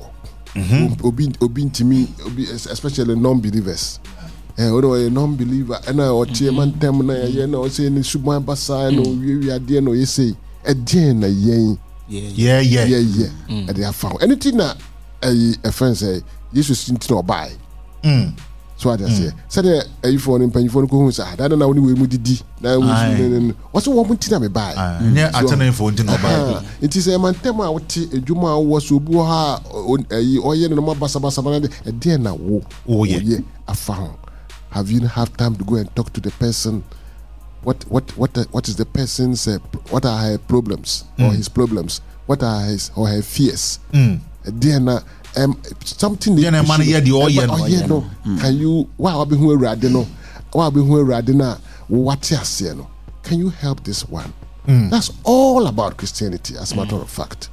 obi obi ntimi obi especially non-believers eh odo a non-believer na o tie man tem na ye na o say ni suban basa no wi wi ade no ye say e den na yen yeah yeah yeah yeah and they have found anything na a friend say Jesus tinti no buy mm so I say say the e phone in panifo ko hu say that na we we mu didi na we what's what mu tinti na me buy yeah atena phone tinti no buy it is a man tem a wote edwuma wo so bu ha e oye no ma basa basa na e den na wo oh yeah afa. Have you have time to go and talk to the person? What what what uh, what is the person's uh, what are her problems mm. or his problems? What are his or her fears? Mm. Then uh, um something that yeah, man yeah the oh yeah no yeah no can you wow be who rade no wow be who rade na what you say no can you help this one? Mm. That's all about Christianity as a matter of fact.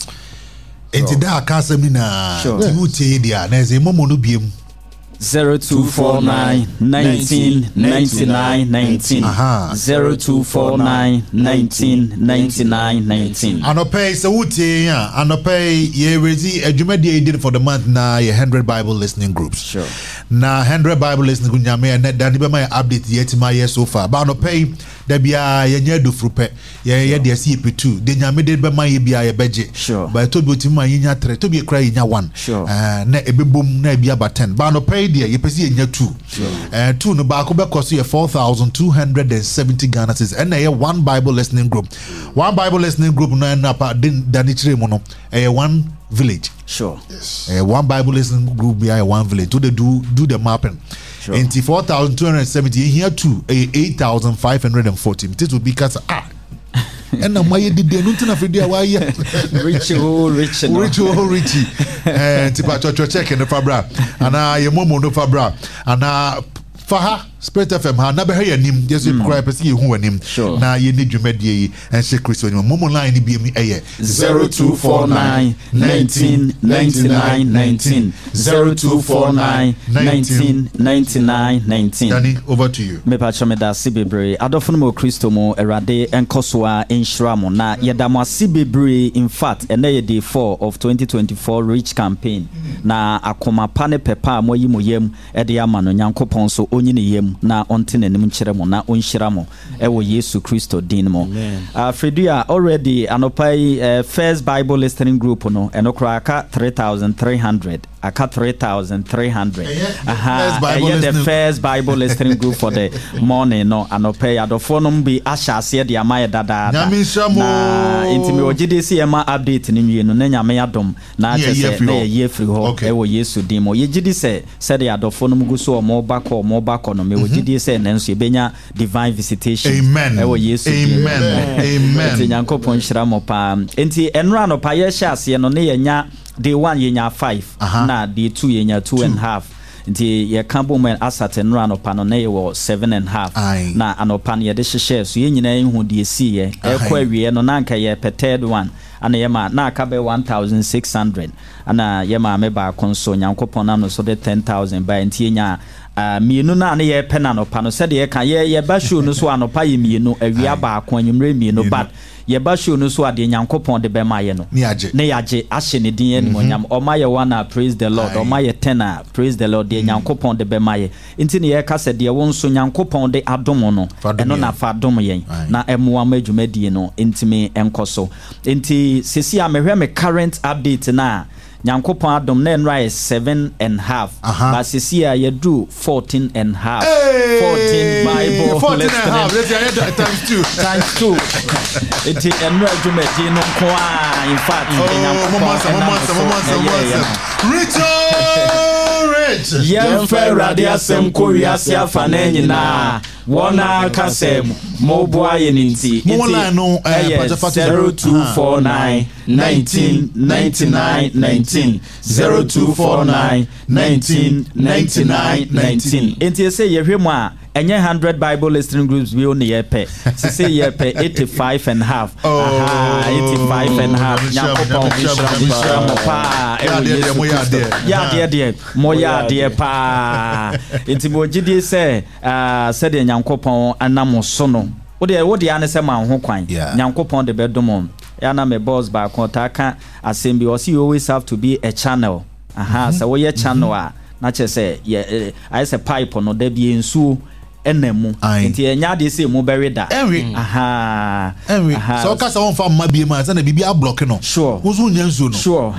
Enti da ka asem ni na ti wutie dia na ze momo no biem zero two four nine nineteen ninety-nine nineteen zero two four nine nineteen ninety-nine nineteen. Anope se wutie ya anope ye rezi adwumadi e did for the month na ye one hundred Bible listening groups. Sure. Na one hundred Bible listening group nyame na da be my update yet my year so far. Ba anope da bia ye nya do frupe ye ye de C P two de nyame de be my ye bia ye beje. Sure. Ba to be otima ye nya three to be cry ye nya one. Sure. Uh, na ebebom na bia ba ten. Ba anope de ye pesi ye nya two. Sure. Uh, two no ba ko be cost you four thousand two hundred seventy Ghana cedis and na one Bible listening group. One Bible listening group no na pa den danichire mo no eh one village. Sure. Yes. Uh, one Bible listening group be one village. To the do do the mapping. Sure. And four thousand two hundred seventy here two eight thousand five hundred fourteen. This would be cause ah. And now my did they not afraid why rich oh rich rich oh rich eh tipa cho check in the fabra and I momo no fabra and uh faha Spirit F M ha na be ha yanim just we cry person ye hu anim na ye ni dwumadie yi enhye Kristo ni momo line ni bi mi eye zero two four nine nineteen ninety-nine nineteen zero two four nine nineteen ninety-nine nineteen. Danny, over to you. Me pa chome da sibebre adofo mo Kristo mo erade enkoso a enhira mo na yeda mo sibebre. In fact ene ye day four of twenty twenty-four reach campaign na akoma pa ne pepa mo yi mo yem e de ama no Nyankopon so onyi ne yem na onte nanim kyere mo na onhyira mo e wo Yesu Kristo din mo. uh, Fredia already anopai uh, First Bible Listening Group no enokra aka three thousand three hundred aka three thousand three hundred. Aha, uh, the First Bible Listening Group for the morning no anopai adofo no bi asha ase de ama dada na intimi ogide si ema update ni nwie no na nyame adom na achese na ye free ho e wo Yesu din mo ye gidi se se de adofo no guso o mo bako o mo bako no me wo gidi se nenso e benya divine visitation. Amen. E wo Yesu din. Amen. Amen. Enti Nyankopon hyira mo pa. Enti enra no pa ye hya ase no ne yenya day one yenya five na day two yenya two and half. Nti ye kambo men asate nra no pa no na ye wo seven and half na anopa no ye de hyehye so ye nyina ehu de esi ye e kwa awie no na nka ye peted one ana yema na aka be one thousand six hundred ana yema me ba konso Nyankopon na no so de ten thousand ba nti enya Uh, mienu na ne ye pena no pa no se de ye ka ye ye ba show no so anopa ye mienu awia ba akon anwumre mienu but ye ba show no so ade Nyankopon de be ma ye no ne yaje ne yaje ahye ne din ye no nyam o ma ye one praise the Lord o ma ye ten praise the Lord de Nyankopon de be ma ye nti ne ye ka se de won so Nyankopon de adom no eno na fa adom ye na emwa ma dwumadie no ntimi enkoso nti sesi a mehwe me current update na Nyankopon adom na enra seven and half but sisi a yedu fourteen and half. Hey! fourteen Bible fourteen and half let's say times two times two it enra dwumadi no ko a in fact Rich yem fa rade asem ko wiase afa na nyina wona kasem mo boa ye ninti zero two four nine nineteen ninety-nine nineteen zero two four nine nineteen ninety-nine nineteen. Enti say ye hwemu a enye one hundred Bible Listening Groups we only ye pe say ye pe eighty-five and half. Aha, eighty-five and half. Nyankopon bishra mo pa ya de de mo ya de pa. Enti mo gidi say ah say de Nyankopon anam so no wo de wo de ane say ma ho kwan Nyankopon de bedomon ya na me boss ba kontaka assembly or you always have to be a channel. Aha, so we channel a na che say yeah I say pipe no da bi ensu enemu nti enya de say mo bury da aha enwi so ka sa won fa ma bi ma say na bibi a block no sure wo so nya nsu no sure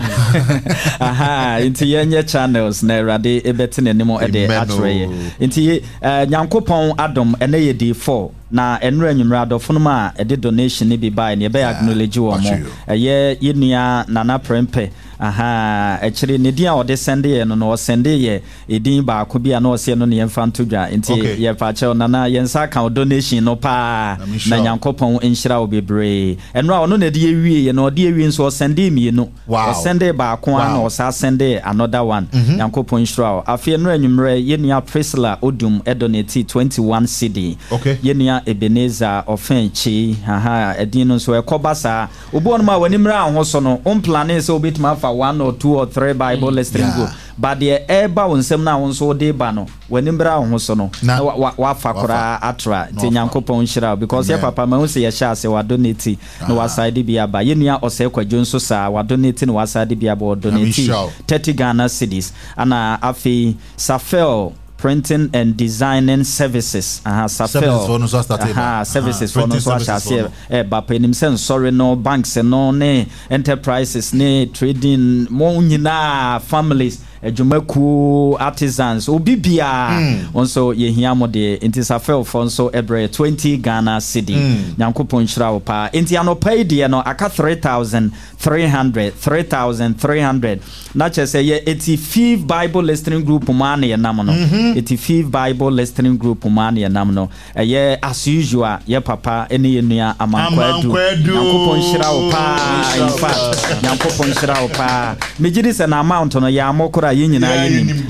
aha nti enya channels na rade ebeti ne nemo e de atre nti Nyankopon adom ene ye day four na enra anwumra adofo no ma e de donation ne bi buy ne be acknowledge wo mo eye yenua nana prempe aha echiri ne dia o de send ye no no send ye edin ba ko bia na o se no ne yemfa ntodwa nti ye fa che nana yensa account donation no pa na Nyankopon enhyira wo bebre enra ono na de ewie ye no de ewie nso o send mi no o send ba ko na o sa send another one Nyankopon enhyira afi enra anwumra yenua Priscilla Odum e donate twenty-one cedi yenua Ebenezer Ofenchi aha edin no so ekoba sa obo no ma wanimra ho so no on plan so obitima fa one or two or three Bible Listening Group but the eba wonsem na won so de ba no wanimra ho so no wa fa kora atra ti Nyankopon hyira because ye papa ma se ye sha se wa donate no wa side bia ba yenua ose kwadwo nso sa wa donate no wa side bia ba donate thirty Ghana cedis ana afi Safel Printing and Designing Services. Aha, services for no so start. Aha, services for no so share. Eh, ba penim sen sorry no banks no ne enterprises ne trading mo nyina families ejumaku artisans obibia onso ye hia mo de intisafel for so ebre twenty Ghana cedi Nyankopon hyira wo pa enti anopai de no aka three thousand three hundred three thousand three hundred na che say ye eighty-five Bible Listening Group man ye nam no eighty-five Bible Listening Group man ye nam no ye as usual ye papa ene ye nua amankwadu Nyankopon hyira wo pa in fact Nyankopon hyira wo pa mejidi se na amount no ya amokora yɛn nyinaa yɛnim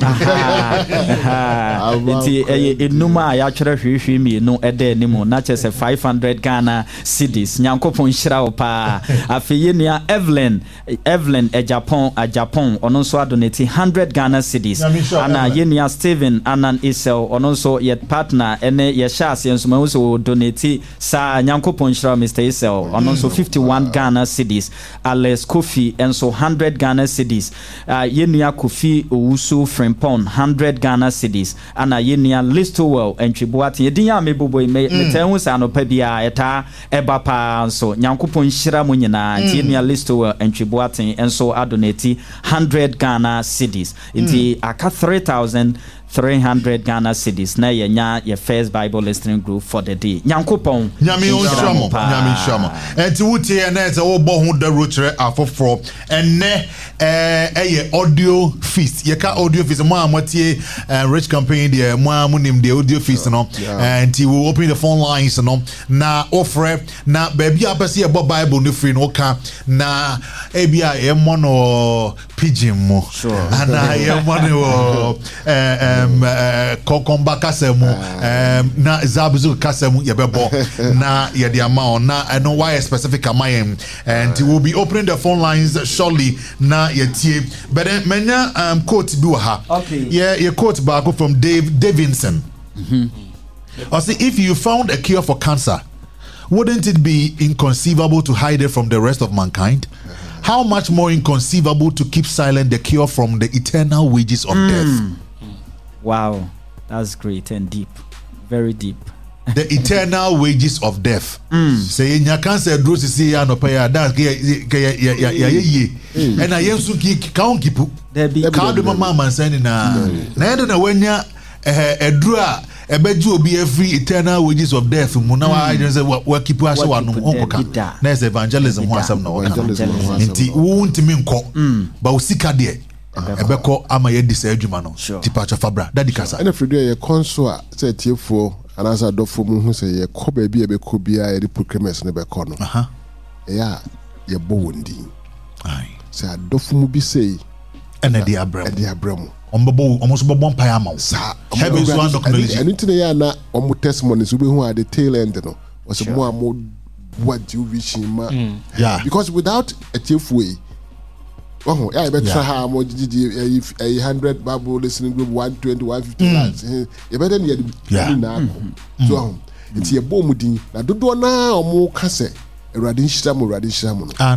nti ɛyɛ enum a yɛatwerɛ hwehwɛ mmienu ɛda anim na kyerɛ sɛ five hundred Ghana cedis. Nyankopɔn hyira wo paa. Afei yɛ nua Evelyn Evelyn a Japan a Japan ɔno nso adonate one hundred Ghana cedis. Ana yɛ nua Steven Anan Isel ɔno nso yɛ partner ɛne yɛ hyɛ ase nso ma wo so donate saa. Nyankopɔn hyira Mister Isel ɔno nso fifty-one Ghana cedis. Alex Kofi enso one hundred Ghana cedis. Uh, Yenia Kofi Owusu Frimpon one hundred Ghana cedis. Ana Yenia Listowell and Chibuati Yedinya Meboboy me metehu sa no pa bia eta eba pa so Nyankopon hyira mo nyina. Yenia Listowell and Chibuati enso adonate one hundred Ghana cedis. Inti aka three thousand three hundred Ghana cedis na yenya your first Bible listening group for the day. Nyankopon nyame onshamo nyame shamo enti wutie na ese wo bo hu da rotre afoforo enne eh eye audio feast ye ka audio feast mo amotie rich campaign there mo amunim the audio feast no enti we open the phone lines no na offer na baby apese ye bo Bible no free no ka na ebia ye mo no pidgin mo ana ye mo no eh um kokomba kasemu um na zabuzu kasemu yebebo na yediama na I know why specific amayem and we will be opening the phone lines shortly na yetie but then menya um quote bi ha okay yeah your quote back from Dave Davidson. Mhm. I say if you found a cure for cancer, wouldn't it be inconceivable to hide it from the rest of mankind? How much more inconceivable to keep silent the cure from the eternal wages of mm. death? Wow, that's great and deep, very deep. The eternal wages of death. Say in your cancer, do see ya no pay that ya ya ya ye. And I used to keep count keep. There be card mama man saying na. Na do na wenya eh edura ebeju obi every eternal wages of death. Mu na wa just say we keep us one onkoka. Na is evangelism ho asam na wo. Nti wo ntimi nko. Ba usika de. Ebeko ama ye disa adwuma no tipacha fabra dadi kasa ene fredo ye konso a se tiefo anasa dofo mu hu se ye ko ba bi ebeko bia ye proclaimers ne beko no aha ya ye bo wondi ai se adofo mu bi sei ene di abram edi abram ombo omoso bo bon paya ma sa heaven so and technology enu tine ya na omo testimony so be hu at the tail end no was mo amo what you wish ma yeah because without a tiefo way oh yeah, I bet yeah. How much did you a hundred Bible listening group one twenty, one fifty lads. You better need now. So it's a bomudin. Now do do na or more cassette. A radin sham or radin sham. And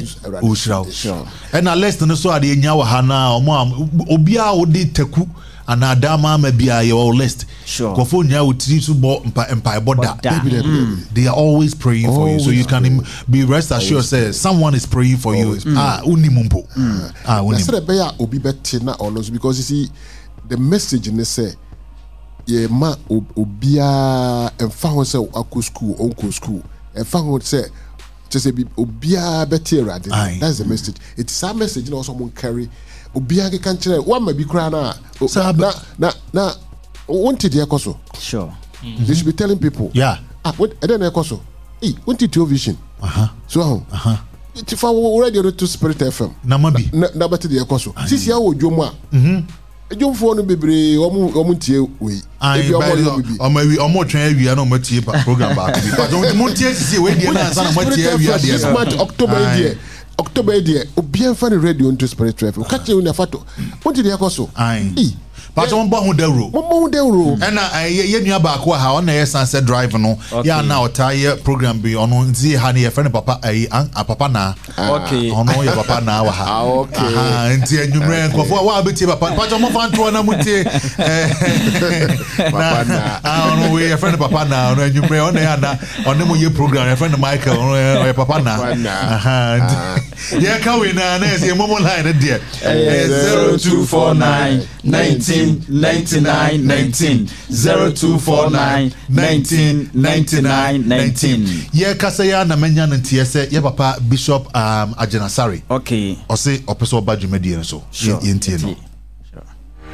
then and I less than so at the Nyawa Hana or mom Obia Odi Teku and Adama maybe your list. Sure. Kofonya would teach you about empire border. They are always praying always for you. So you can im- be rest assured say someone is praying for always. You. Mm. Ah unimumpo. Mm. Ah unimumpo. That's the bear obi betina almost because you see the message in the say ye ma obia and found say aku school uncle school and found say just say obia betira. That's the message. It's a message you know someone carry obia can tell one may be crying na na na wanted the ekoso. Sure. Mm-hmm. They should be telling people. Yeah. Ah, what and then ekoso. Hey, wanted your vision. Uh-huh. So uh huh. If I already to Spirit F M. Namabi. Na bati the ekoso. Sisi ya wo dwoma. Mhm. Edwom fo no bebre omu omu tie we. Ebi omo bibi. Omo wi omo twen awia na omo tie program back. But omo tie sisi we die na ansa na mo tie awia die. This month October die. October die. Obi en fa radio into Spirit F M. Ka che una fato. Wanted the ekoso. Ai. But on Bahu Dero, Bahu Dero, and I ye back how on a sunset drive no, ya now tire program be on Z honey a friend papa a papa na okay on all your papa now okay and you ran for what bit papa but I'm fan to an muti I don't know where a friend papa now and you pray on the on the your program a friend of Michael or papa na yeah kawin na na say momo line there zero two four nine nineteen ninety-nine nineteen zero two four nine nineteen ninety-nine nineteen. Yeah, Kasaya na menya ntie se ye papa Bishop um Ajenasari. Okay. O say opeso ba dwumadi so. Sure. Yentie no. Sure.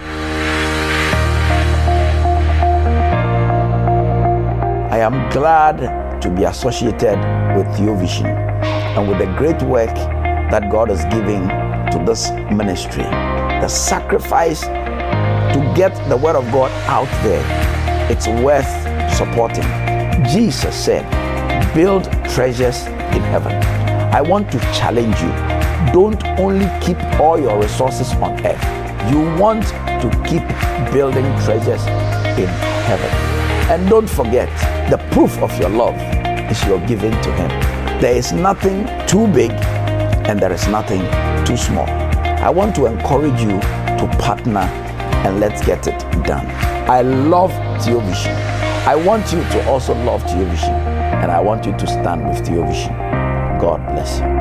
I am glad to be associated with Your Vision and with the great work that God is giving to this ministry. the sacrifice to get the word of God out there, it's worth supporting. Jesus said, build treasures in heaven. I want to challenge you. Don't only keep all your resources on earth. You want to keep building treasures in heaven. And don't forget, the proof of your love is your giving to him. There is nothing too big and there is nothing too small. I want to encourage you to partner and let's get it done. I love Theovision. I want you to also love Theovision, and I want you to stand with Theovision. God bless you.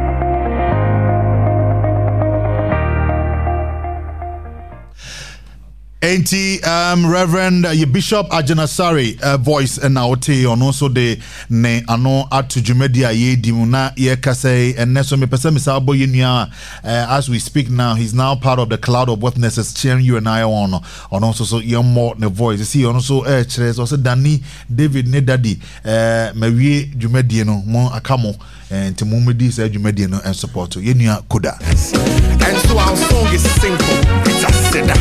Enti um, Reverend uh, Bishop Ajanasari uh, voice and now te on also the ne ano atu jumedia ye dimuna ye kase and neso me pesa misabo yinia as we speak now. He's now part of the cloud of witnesses cheering you and I on on also so young more the voice. See on also eh uh, also Danny David ne daddy uh mawie jumedia no mo akamo and timumedi say jumedia no and support to yinia koda. And so our song is simple. It's a seda.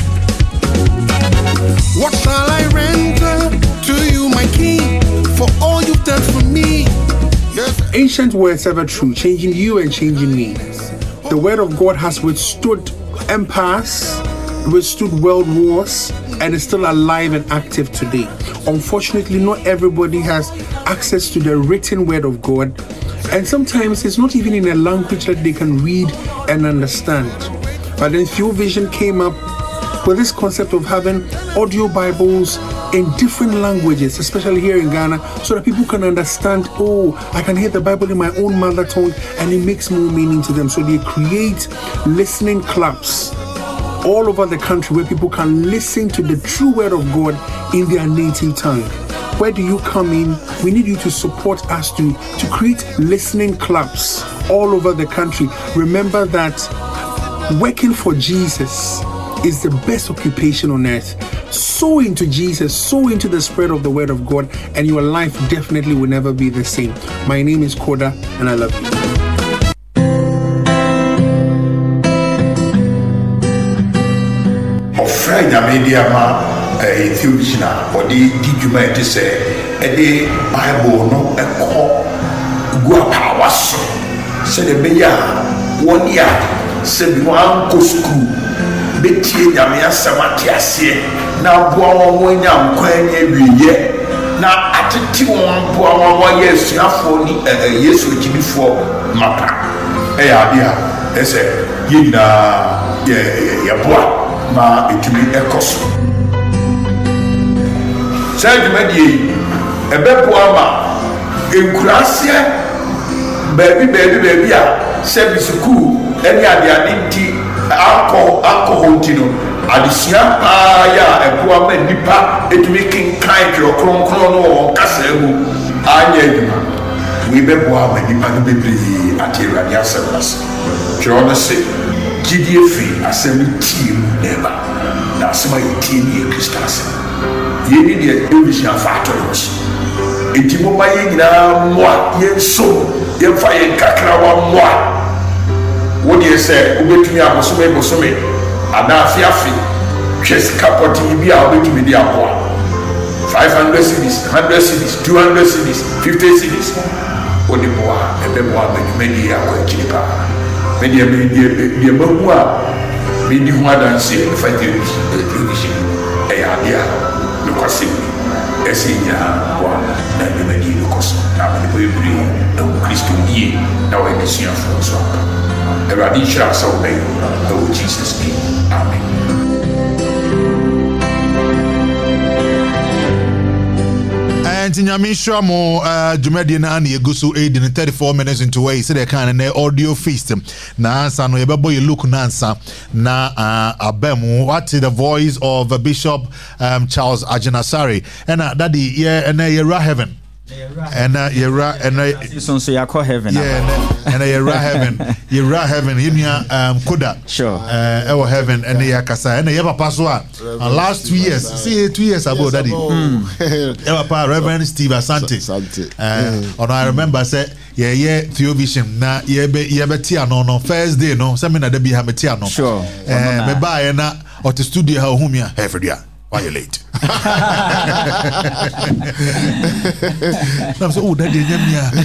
What shall I render to you, my King, for all you've done for me? Yes. Ancient words ever true, changing you and changing me. The word of God has withstood empires, withstood world wars, and is still alive and active today. Unfortunately, not everybody has access to the written word of God, and sometimes it's not even in a language that they can read and understand. But then Theovision came up with this concept of having audio Bibles in different languages, especially here in Ghana, so that people can understand, oh, I can hear the Bible in my own mother tongue, and it makes more meaning to them. So they create listening clubs all over the country where people can listen to the true word of God in their native tongue. Where do you come in? We need you to support us to, to create listening clubs all over the country. Remember that working for Jesus is the best occupation on earth. Sow into Jesus, sow into the spread of the word of God, and your life definitely will never be the same. My name is Koda, and I love you. Ofra Nyamedia ma Theovision or the Dijuma to say a day Bible no a call go power so said the Beya one year said one go school. Betie nyame asamati ase na boa won wonyam kwan nya wiye na atete won boa won won yesuafo ni yesu kibifo mapa e ya bia ese yina ye ye boa ma etumi ekoso sai dwumadi ebe boa ma enkurase baby baby baby a service school eni ade ade nti alcohol alcohol tino adisia pa ya epoa ma nipa etumi kinkan kro kron kron no kasa egu anya eduma we be boa ma nipa no bebre atira ya service kro no se gidie fi asemi team neba na asema yiti ni Christas yeni de Theovision factories etimo ma yina moa yenso yemfa yen kakra wa moa. What do you say? Ubetumi abosome bosome adafi afi chest kapoti bi a ubetumi di aboa five hundred cedis, one hundred cedis, two hundred cedis, fifty cedis. Odi boa ebe boa medumedi akwa chipa medi ebe di mahu a medi hu adanse fa Theovision e ya dia no kwase esi nya boa na medumedi no koso na medumedi bri na Kristo die na wa mission for so. Everybody shall obey the Jesus name. Amen. And Nyamisha mo Jumedi na ani egusu eight in thirty-four minutes into way say they can na audio feast na ansa no yebebo ye look na ansa na abemu what is the voice of Bishop um, Charles Ajanasari and uh, daddy yeah and uh, Yera Heaven And uh, Yera and I so so you call heaven. Yeah, and I Yera heaven. Yera heaven in your um Koda. Sure. Uh our heaven and the Yakasa and the Yaba Paswa. And last two years, see two years ago, Daddy. Ever pa Reverend Steve Asante. Uh and I remember say yeah yeah Theovision na ye be ye be tia no no first day no seminar de be ha metia no. Sure. Uh me buy na or the studio ha humia every why you late? I'm so oh that day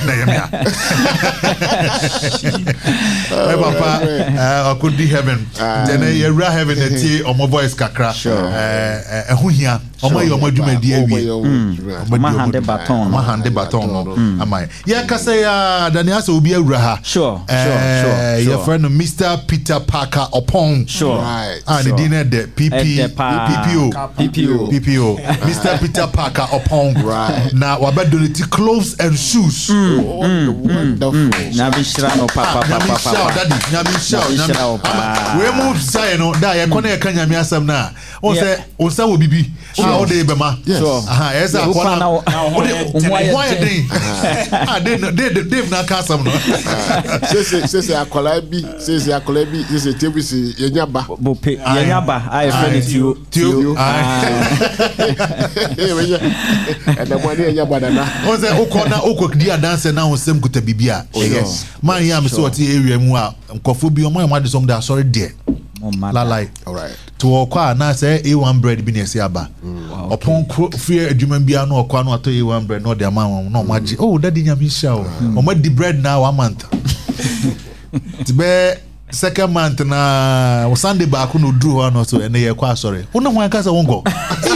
Papa uh could be heaven then you ra heaven the on my voice kakra eh ho hia omo ye omo dwuma di awie ma hande baton ma hande baton no amai ya kasa ya Daniel so obi awura ha sure sure your friend Mister Peter Parker Opon sure right and the dinner the P P P P O P P O P P O Mister Peter Parker Opon right now we better donate clothes and shoes wonderful na bi shira no papa papa papa daddy na bi shira we move say no da ya kona ya kanya mi asam na on say on say wo bibi ah o dey be ma aha yes a kona o dey why dey ah dey dey dey na ka asam no say say say akola bi say say akola bi say tebu say yenya ba bo pe yenya ba I friend you you and the money yenya ba na on say o kona o kokdi dance na on sem kuta bibia yes man ya me so what area mu a nkofo bi o man ma de som da sorry there la like all right to okwa na say A one bread bi na esi aba opon free adwuma bia na okwa na ato A one bread no de ama no maji oh daddy nyam sha o o ma di bread na one month tibe second month na Sunday back no do one or so and ye kwa sorry una wan ka say won go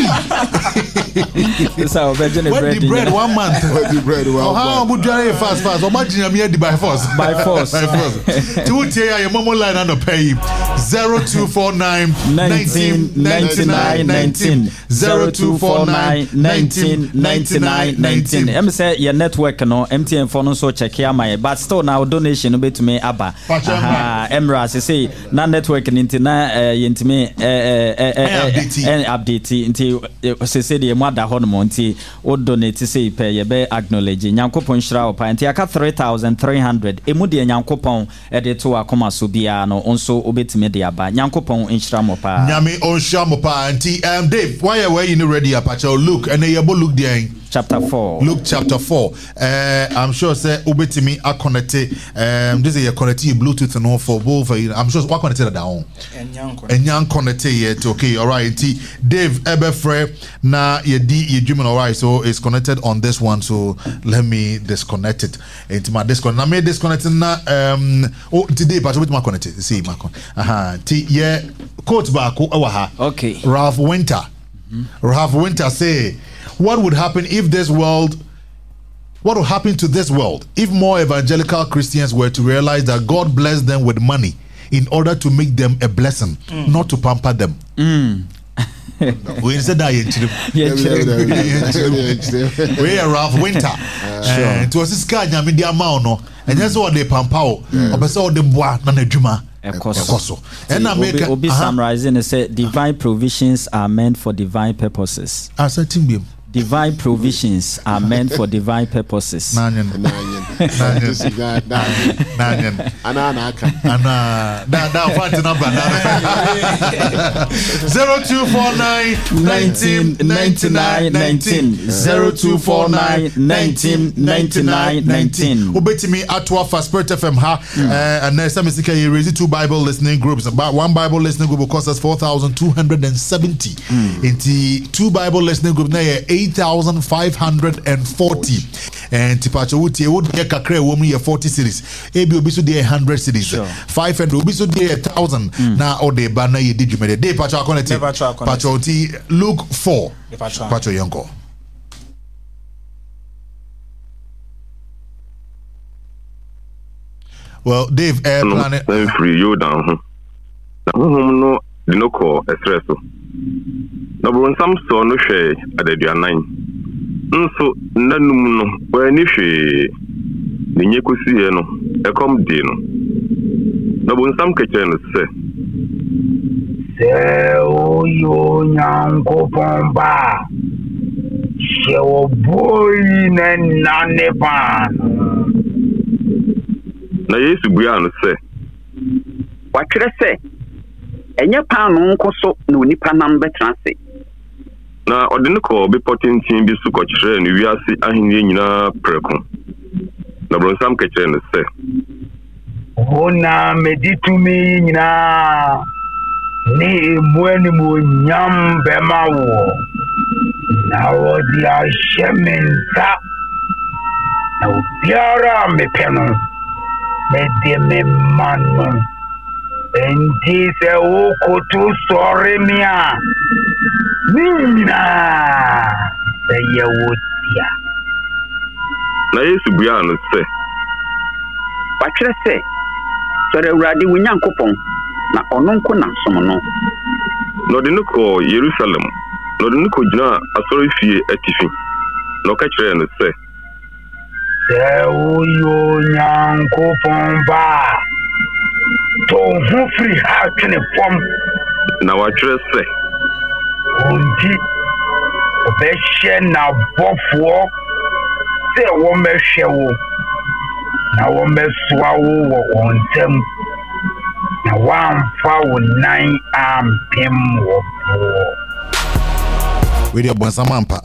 this our virgin bread the bread one month the bread one how would you fast fast o ma jinya me di by force by force by force two tie your momo line and pay zero two four nine nineteen ninety-nine nineteen zero two four nine nineteen ninety-nine nineteen em say your network no M T N phone so check here my but still now donation no betumi aba aha emra say na network ninety-nine yentime eh eh eh update nti say the mother ho no nti o donate say pay ye be acknowledge nyankopon hira opa nti aka three thousand three hundred emu de nyankopon e de to akoma so bia no onso obetime de aba nyankopon hira mopa nyame on hira mopa nti um Dave why are we you ready apacho look and you look there chapter four Luke chapter four uh I'm sure say obetime a connect um this is a connect Bluetooth no for both I'm sure what connected that down enyan connect yet okay all right nti Dave ebefre na ye di ye dwuma all right so it's connected on this one so let me disconnect it into my disconnect na me disconnect na um oh today but with my connect see my aha ti ye quote back over ha okay Ralph Winter mm-hmm. Ralph Winter say what would happen if this world what would happen to this world if more evangelical Christians were to realize that God blessed them with money in order to make them a blessing, mm. not to pamper them? Mm. We said that we are Ralph Winter. It was this guy media no and that's what they pamper or so the bois na juma. Ekoso. And I make obi summarizing say divine provisions are meant for divine purposes. Asatim divine provisions are meant for divine purposes. Nanyan, nanyan, nanyan, ana aka, ana. Da da fanti number. Zero two four nine nineteen ninety nine nineteen. Zero two four nine nineteen ninety nine nineteen. Obetimi atwa for Spirit F M ha. And next time we you raise two Bible listening groups. About one Bible listening group will cost us four thousand two hundred and seventy. Into two Bible listening groups now eight thousand five hundred forty. And Tipacho would say would be a kakre woman here forty series. A B obiso de hundred series. Five hundred obiso de a thousand. Now or the banner you did you made a day Pacho Akonete. Pacho T Luke four. Pacho Yonko. Well, Dave, air planet. I'm free you down. No, the no call espresso. No, but some so no share at the nine. So, none no, when you share the Yakusi, no, a come dino. No, but some kitchen say, say, oh, you young copomba. Shewo boy nane pan. Na Yesu bua no se. Watwere se enye pan no nko so na onipa nam betran se. Na odene ko be potentin bi su ko kyerɛ no wiase ahenie nyina preko. Na bronsam ka kyerɛ no se. Ona meditumi nyina ni muani mu nyam bema wo. Na odi ahyemenza. Na obiara mepɛ Mede me manu Enti se ukotu sore mia Nina Se ye wotia Na Yesu bua no se Watwere se Sore urade wo Nyankopon na ono nko na som no No de no ko Jerusalem no de no ko gina asori fie atifi no ka kyerɛ no se Se uyo Nyankopon ba to ho free ha twene fom na watwere se onti obehye na bofo se wo mehwe wo na wo mesoa wo wo ontem na wamfa wo nan ampem wo we dey bonsamampa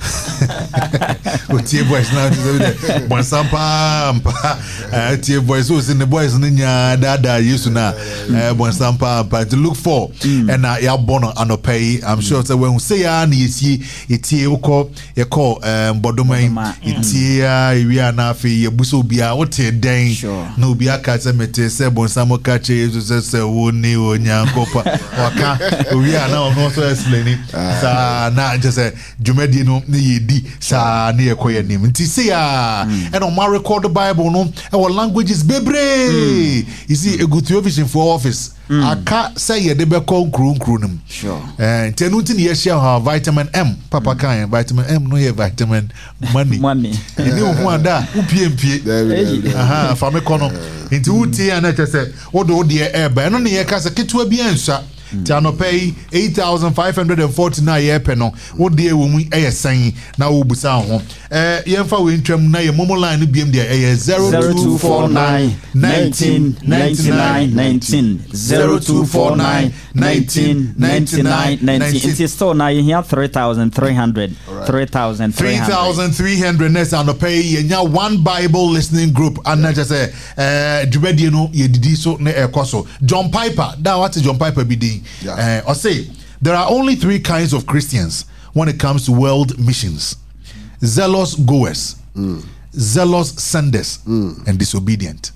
Otie boys now just bonsampa mpa Otie boys so in the boys nya dada Yesu na bonsampa mpa to look for and na ya bono anopai I'm sure say when say ya na yesi etie ukọ ye call bodoman etie ya ewia na afi ye buso bia wote den na obi aka say mete say bonsamo ka che Yesu say say wo ni onyankopa waka ewia na ono so explain sa na just say jumedi no ni yedi sa na yekoye nim nti se ya and on my record the Bible no our languages bebre you see a good vision for office aka say ye de be kon kru kru nim sure eh tenu nti ye share ha vitamin M papa kan vitamin M no ye vitamin money money ni o hu ada upie mpie aha fa me kono nti uti ana tese wo do de e ba no ne ye ka se ketua bi ansa Tiano pay eight thousand five hundred forty-nine year peno. What dear woman a saying now will be sound. Eh, Yemfa we intram na your momo line B M D a zero two four nine nineteen ninety nine nineteen zero two four nine nineteen ninety nine nineteen. It is so now you hear three thousand three hundred three thousand three thousand three hundred next on the pay you one Bible listening group and not just say eh Jubedi no ye didi so ne ekoso John Piper that what is John Piper be doing. Yeah. Uh, or say there are only three kinds of Christians when it comes to world missions: zealous goers, mm. zealous senders, mm. and disobedient.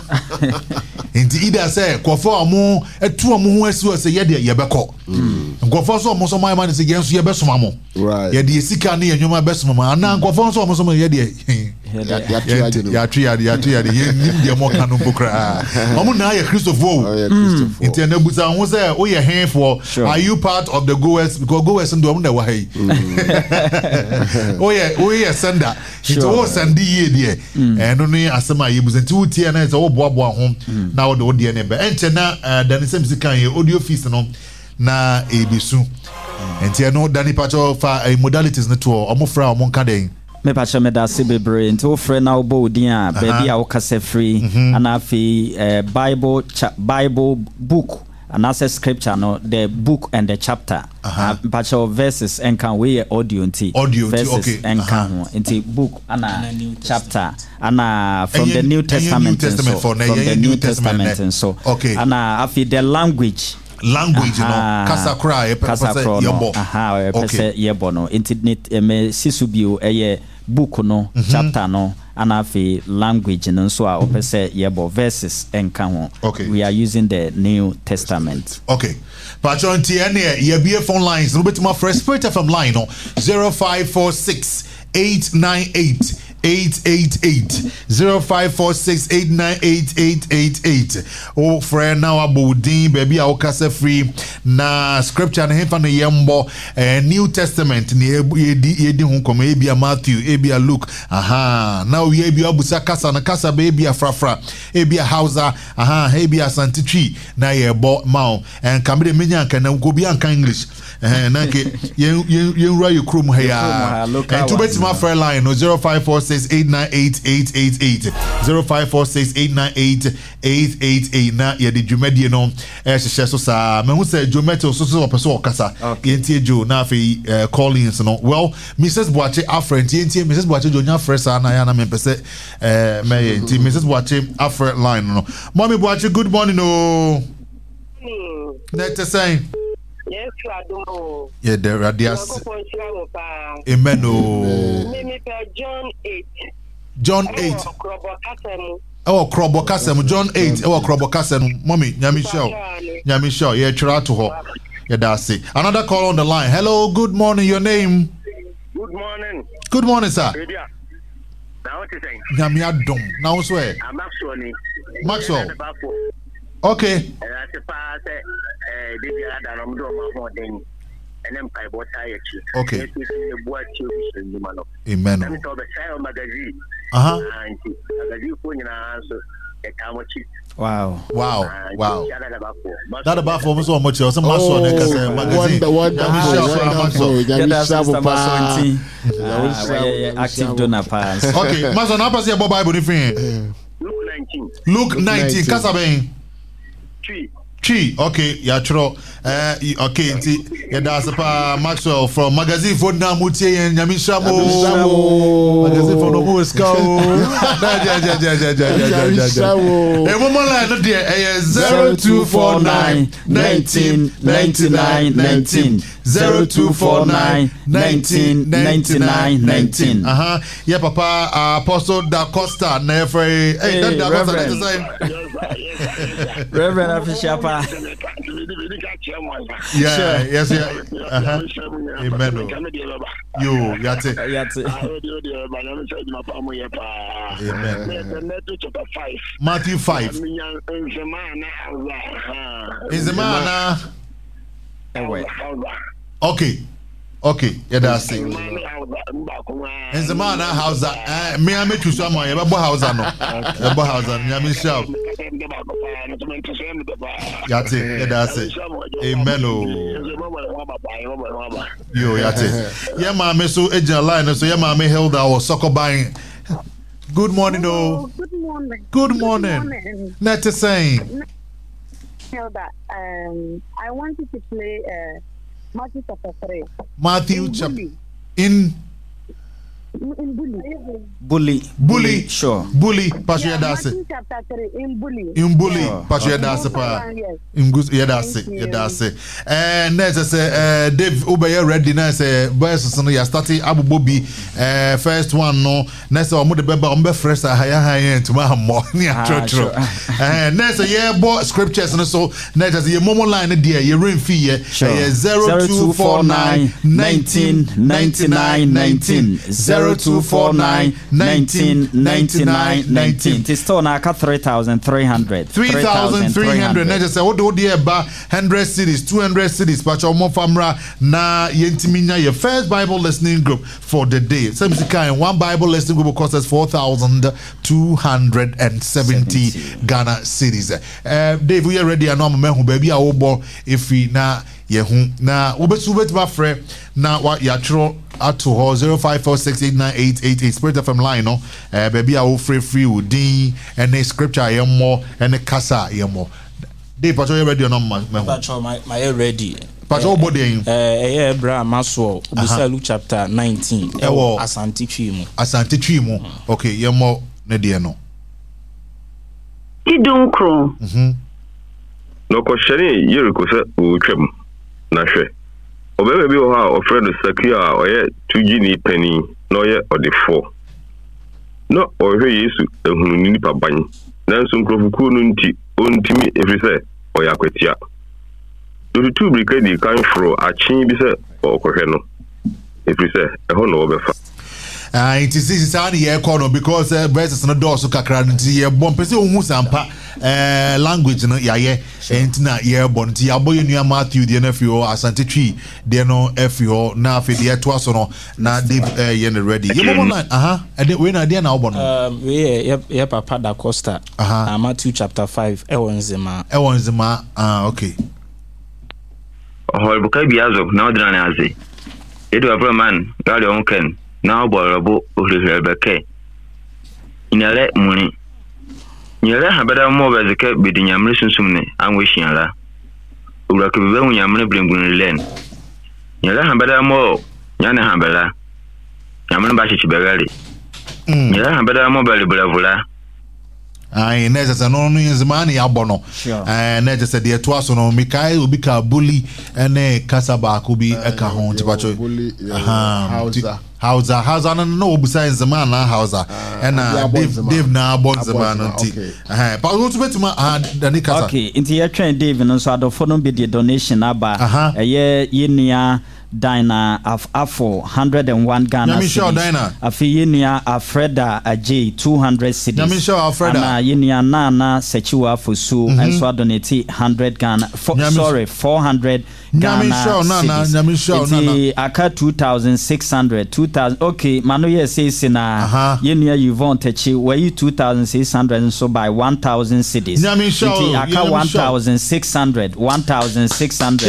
Inti either say kwafo amu etu amu hu asu say ye de ye beko. Kwafo so amu so my man say yenso ye besoma mo. Right. Ye de sika na ye nwoma besoma mo. Ana kwafo so amu so ye de ya ya twi ya ya twi ya de nim de mo kanu bokra. Amu na ye Christopher. Oh yeah Christopher. Inti na buza hu say o ye hen for are you part of the goers because goers ndo amu na wa hai. Oh yeah o ye sender. Inti o send ye de. Eh no no asema ye buza nti utie na say wo boaboa ho na wo de wo de ne be ente na dani sem sikan ye audio fees no na ebisu ente no dani pacho fa modalities ne to omofra omonka den me pacho me da se bebre ente wo frɛ na wo bo din a baby a wo kasa free ana fi bible bible book and as a scripture no the book and the chapter uh-huh. uh, pacho verses and can we audio nti audio verses okay and uh-huh. can nti book and a chapter and uh, from the New Testament, New Testament and so, for from the New Testament and so okay and uh, afi the language language uh-huh. no kasa kra e pese yebo aha e pese yebo no internet me sisubio eye book no mm-hmm. chapter no and afi language no so a pese yebo verses and can okay we are using the New Testament okay patron T N ye be phone lines no betima fresh spirit from line no zero five four six eight nine eight eight eight eight. zero five four six eight nine eight eight eight eight. Oh, friend, now abudin, baby, I'll cast free. Na scripture and heaven yambo, New Testament, ni yedi hunkom, ebia Matthew, ebia Luke. Aha, now ye be abusa kasa na kasa baby a frafra, ebia Hausa, aha, ebia Santichi, na ye bo mao, and kamide minyan can go be an English. Eh, nanke, you you you write your chrome here. And to bet my friend line no zero five four six eight nine eight eight eight eight zero five four six eight nine eight eight eight eight. Na ye di jumedi no eh hye so sa me hu say jumeti so so person okasa yentie jo na afi callings no well Missus Boache afrent yentie Missus Boache jo nya fresh na ya na me pese eh me yentie Missus Boache afrent line no mommy Boache good morning no net say yes Lado yeah the radius amen no me John eight John eight Oh, Krobo Kasem, John eight, oh, Krobo Kasem, mommy, Nyamisho, Nyamisho, yeah, Chirato ho, yeah, that's it. Another call on the line. Hello, good morning, your name? Good morning. Good morning, sir. Now, what is saying? Nyamia Dom, now swear. I'm Maxwell. Maxwell. Okay. And I pass, eh, David Adam, I'm and then I bought I okay. Amen. Uh huh. Wow. Wow. Wow. That about for me so much. So much on the magazine. Wonderful. Active donor pass. Okay. Maso na pass your Bible different. Luke nineteen. Luke nineteen. Kasaben. Three. Chi, okay, yeah, true. Uh, okay, yeah, that's a Maxwell from magazine for Namuti and Yamishamo. Magazine for Nobu Scout. A woman line, dear, zero two four nine nineteen ninety nine nineteen. Zero two four nine nineteen ninety nine nineteen. Uh huh. Yeah, Papa, uh, Apostle Da Costa, never. Hey, that Da Costa, that's the same. Reverend Afishapa. Yeah, sure. Yes, yeah. Uh-huh. Amen. You, yate. Yate. Amen. Matthew five. Is the man? Okay. Okay, yeah, that's it. And the man house that me I make you some money about house no. About house and Yami shout. That's it, yeah, that's it. Amen. Yo, that's it. Yeah, mammy, so agent line, so yeah, mammy held our soccer buying. Good morning, oh. Good morning. Good morning. Not the same. Um, I wanted to play uh, Matthew chapter three. Matthew chapter in in bully. Bully. Bully. Sure. Bully. Pastor yeah, Yadase. Matthew chapter three in bully. In bully. Sure. Pastor Yadase pa. In Gus Yadase. Yadase. And next say uh Dave Ubaya ready now say boys so ya start Abu Bobi uh first one no next omo de beba omo be fresh higher higher to my mo ni atro. And next yeah bo scriptures no so next say your momo line there your rain fee yeah zero two four nine nineteen ninety-nine nineteen. Zero two four nine nineteen ninety-nine nineteen. Tisto na ka three thousand three hundred. Three thousand three hundred. Na just say what do you ba hundred cities, two hundred cities. But your famra na yentiminya your first Bible listening group for the day. Some kind one Bible listening group costs us four thousand two hundred and seventy Ghana cities. Uh, Dave, we are ready. I know I'm a baby. I will if we na yehu na ubetu betu ba fre na wa yatro ato ho zero five four six eight nine eight eight eight Spirit F M line no eh baby a wo free free udin and scripture yemo and kasa yemo dey pacho you ready no ma pacho my my ready pacho body yin eh eh bra maso obisa Luke chapter nineteen e wo asante twi mu asante twi mu okay yemo ne de no Idunkro mhm no ko shari yeriko se o twam na hwe obebe bi o ha o friend Sakria o ye two G ni penny no ye o de four no o hwe Yesu ehunu ni nipa ban nanso nkrofuku no nti ontimi efrise o ya kwatia do two brigade kan fro achi bi se o kohwe no efrise e ho no obefa Ah, it is this is ye corner because uh, verses no door so kakra nti ye bon pese ohun sampa eh language no ya ye enti na ye bon nti aboye nua Matthew de na fio Asante Twi de no afio na afi de to aso no na Dave eh ye ready ye mo line aha e de we na de na obon um we ye ye papa da Costa uh, Matthew chapter five e wonzema e wonzema ah okay oh bukai biazo na odra na azi edu abraman gali onken na oborabo ohirehebeke inale muni nyere habada mo bezeke bidinyamre sunsumne anwehyiara urake bebe hunyamre brengun len nyere habada mo nyane habala nyamre ba chichibegari nyere habada mo bali bulavula ai neza sa no no yezimani ya bono eh neza sa de to aso no Mikael obika bully ene kasaba akubi eka ho tipacho aha hausa hausa hausa no no obusa zaman na hausa ena Dave Dave na bon zaman nti eh pa go to betima ah dani kasa okay nti ye train Dave no so adofo no be the donation aba eh ye nia Dina of Afo one hundred one Ghana cedis. Afi Yenia Alfreda Ajay two hundred cedis. Ana Yenia Nana Sechiwa Fusu and so donate one hundred Ghana for, sorry four hundred Ghana cedis. Aka two thousand six hundred two thousand okay manu ye says na Yenia Yvonne Techi were you two thousand six hundred and so by one thousand cedis. Iti aka one thousand six hundred one thousand six hundred.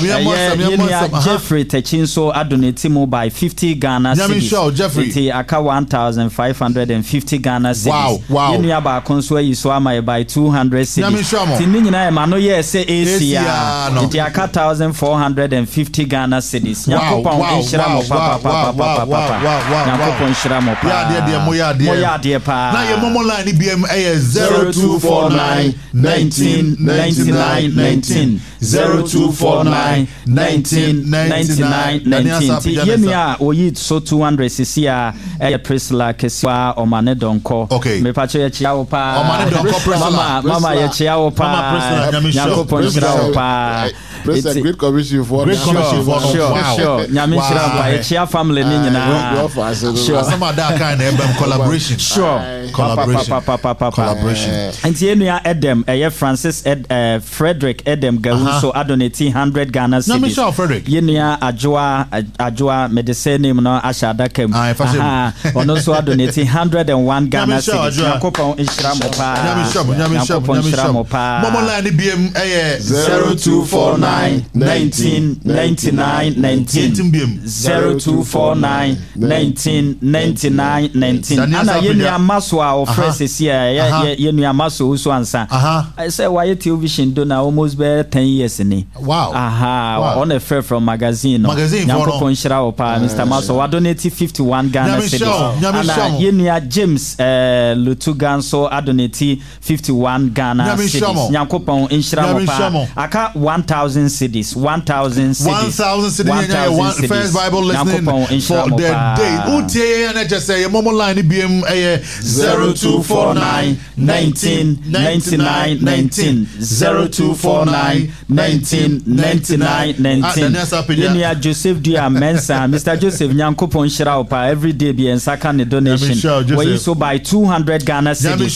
Yenia Jeffrey Techinso adonate mo by fifty Ghana cedis. Iti aka one thousand five hundred fifty Ghana cedis. Wow, wow. Yeni aba konso yi so ama by two hundred cedis. Ti ni nyina e ma no ye se Asia. Iti aka one thousand four hundred fifty Ghana cedis. Yakopon inshira mo papa papa papa papa. Yakopon inshira mo pa. Ya de de mo ya de. Mo ya de pa. Na ye momo line B M A zero two four nine nineteen ninety-nine nineteen zero two four nine nineteen ninety-nine nineteen. Yemia oyi so two hundred cc a e Priscilla Kesiwa Omane Donko. Me pacho ye chia wo pa. Omane Donko Priscilla. Mama mama ye chia wo pa. Mama Priscilla Yakopon inshira wo pa. It's a great commission for great commission for sure wow. Sure nyame shira pa e chia family ni nyina sure some of that kind of collaboration sure collaboration collaboration and enua Edem eh Francis Ed, uh, Frederick Edem Gawuso adonate one hundred Ghana cedis nyame shira Frederick yenua Ajoa Ajoa medicine name no ashada kem aha ono so adonate one hundred one Ghana cedis yakopon inshira mo pa nyame shira nyame shira nyame shira mo pa momo line B M eh zero two four nine nineteen ninety-nine nineteen zero two four nine nineteen ninety-nine nineteen ana yenu amaso a ofrese sia yenu amaso uso ansa I say why television do na almost be ten years ni wow aha on a fair from magazine no nyako nshira opa Mister Maso wa donate fifty-one Ghana cedis ana yenu James eh Lutuganso adonate fifty-one Ghana cedis nyako pon nshira opa aka one thousand cedis one thousand cedis one thousand cedis one first Bible listening for the day utie and just say momo line B M A zero two four nine nineteen ninety-nine nineteen zero two four nine nineteen ninety-nine nineteen Yenia Joseph Dia Mensa Mister Joseph Nyankopon shira opa every day be ensaka ne donation where you so by two hundred Ghana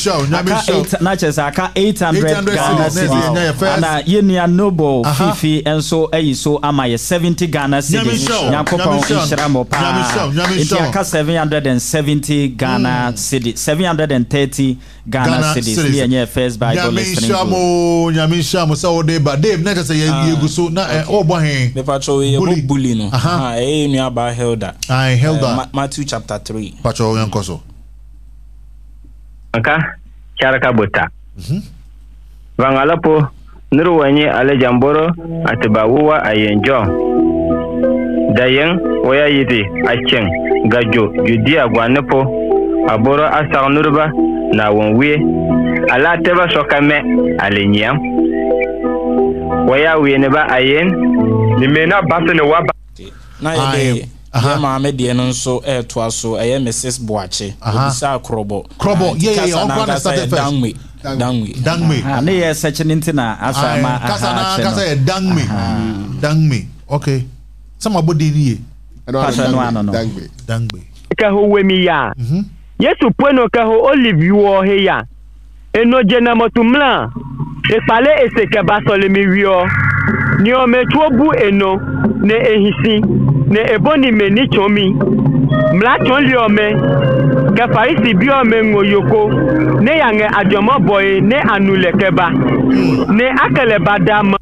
cedis not just aka eight hundred Ghana cedis ana Yenia Noble Fifi and so eh so ama ye seventy Ghana cedis Nyankopon inshira mo pa enti aka seven hundred seventy Ghana cedis seven hundred thirty Ghana cedis ni enye first Bible listening nyamishamo nyamishamo so de ba Dave na say ye guso na obo hen me pacho ye bully no ah eh nua ba Hilda ah Hilda Matthew chapter three pacho yankoso aka charaka bota mhm vangalapo nuru wanye ale jamboro atibawuwa ayenjo dayen waya yiti achen gajo judia gwanepo aboro asar nurba na wonwe ala teba sokame alenyam waya wiene ba ayen nimena basene waba na yede ya maame de no nso e to aso eye Missus Boache obisa krobo krobo ye ye on gonna start first dangwe dangwe dangwe ne ye search nintina asa ma kasa na kasa dangme dangme okay sama body ni pasha no ano no dangbe dangbe ka ho wemi ya yesu pweno ka ho olive wo he ya eno jena motumla e pale eseke basole mi wio ni o metuo bu eno ne ehisi ne eboni meni chomi mla chon li ome ka farisi bi ome ngoyoko ne yange ajomo boy ne anule keba ne akele badama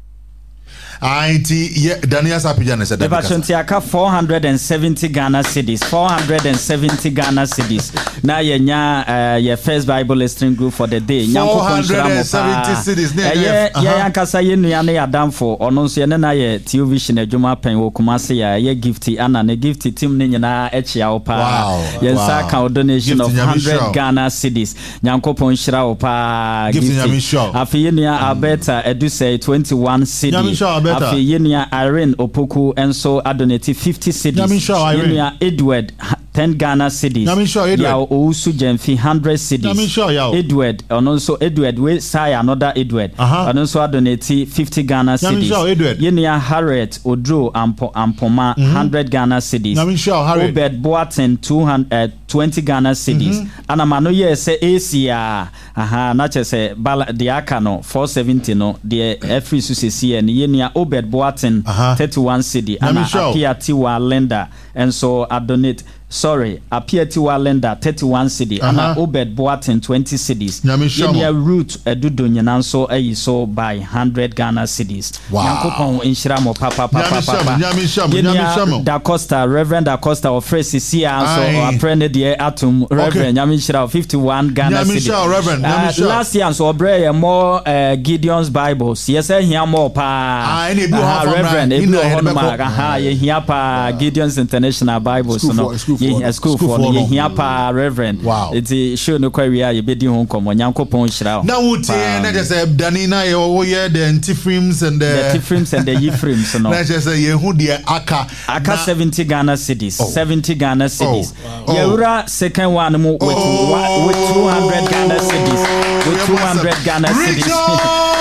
Auntie, yeah, Daniel Sapijane said that. four hundred seventy Ghana cedis, four hundred seventy Ghana cedis. Now, yeah, uh, your first Bible listening group for the day. four hundred seventy cedis. Yeah, yeah, Kasa Yen Yana Adam for Ononsi and I T V Vision a Juma Pen Wokumasi, yeah, gifty and a gifty team Nina Echia Opa. Wow. Yes, I count donation of one hundred Ghana cedis. Nyanko Ponshira Opa. Gifty Yamisho. Afienia Abeta Eduse twenty-one cedis. Afi Yenia Irene Opoku and so I donated fifty cedis. Yenia Edward ten Ghana cedis. Yao Ousu Jemfi one hundred cedis. Edward and also Edward we say another Edward. Uh-huh. And also I donated fifty Ghana cedis. Yenia Harriet Odro Ampo Ampoma one hundred Ghana cedis. Obed Boaten two hundred twenty Ghana cedis. And a mano ye say A C R. Aha, not just say Bala Diakano four seventy no the every success and Yenia Obed Boaten uh-huh. thirty-one cedi and Apia Tiwa lender and so I donate sorry Apia Tiwa lender thirty-one cedi uh-huh. and Obed Boaten twenty cedis Yenia root Edudo Nyananso a so by one hundred Ghana cedis. Wow. Yankopon inshiramo papa papa papa Yenia Da Costa Reverend Da Costa of Fresi and so apprende die atum Reverend Nyamishira fifty-one Ghana cedis. Reverend uh, last year so obre more uh, Gideon's Bibles yes here more pa uh, Reverend Ebro Honma aha ye here pa Gideon's International Bibles no ye school for ye here pa Reverend it show no kwari ye bedi ho komo Nyankopon hira na wuti na just Dani na ye wo ye the antifrims and the antifrims and the yifrims no na just ye hu de aka aka seventy Ghana cedis oh. seventy Ghana cedis oh. Wow. Yewura second one mo with, oh. with two hundred Ghana cedis with two hundred Ghana cedis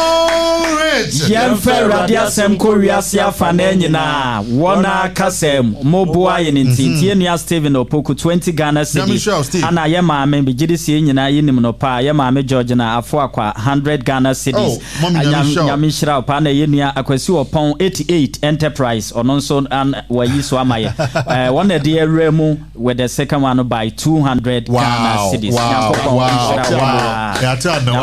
Yemfe radia sem Koreasi afane nyina wona kasem moboa yenintintie nia Steven Opoku twenty Ghana cedis ana ye maame be gidisi nyina yinim no pa ye maame George na afo akwa one hundred Ghana cedis nyamishira pa na ye nia akwasi opon eighty-eight Enterprise ononso an wayi so amaye eh wona de eremu with the second one by two hundred Ghana cedis ya ta no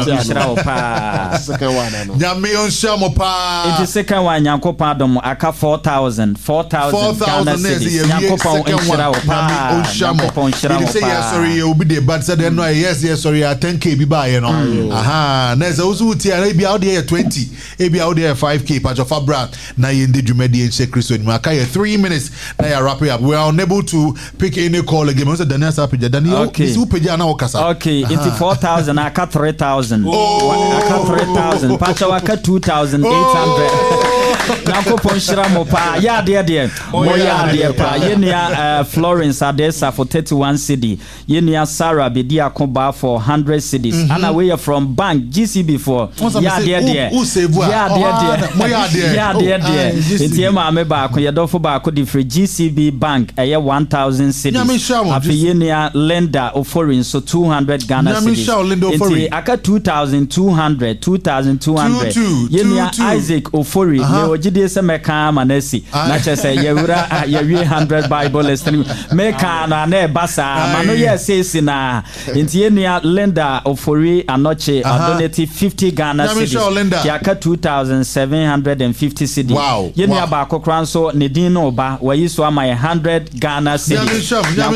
wati second one me on shamo pa it is second one Nyankopon dom aka four thousand four thousand Ghana cedis Nyankopon inshira pa on shamo it say yes sorry you be the bad said no yes yes sorry ten K bi ba ye no aha na say usu ti ara bi out there twenty e bi out there five K pa of abra na ye ndi dwumadi en Kristo ni aka ye three minutes na ya wrap up we are unable to pick any call again so Daniel Sapija Daniel is who page na okasa okay into four thousand aka three thousand aka three thousand pacha waka two thousand eight hundred. Nyankopon shira mo pa ya de de mo ya de pa yenia Florence Adesa for thirty-one cedi yenia Sarah Bedi Akoba for one hundred cedis mm-hmm. and away from bank G C B for ya de de ya de de mo ya de ya de de enti ma me ba ko yedofo ba ko di free G C B bank eye one thousand cedis afi yenia Lenda Oforin so two hundred Ghana cedis enti aka two thousand two hundred two thousand two hundred Yenia Isaac Ofori me ogide se meka manasi na chese yewura yewie one hundred Bible listening meka na na basa mano yesesi na enti yenia Linda Ofori anoche donate fifty Ghana cedis yaka two thousand seven hundred fifty cedis yenia ba kokran so ne din no ba wayi so ama one hundred Ghana cedis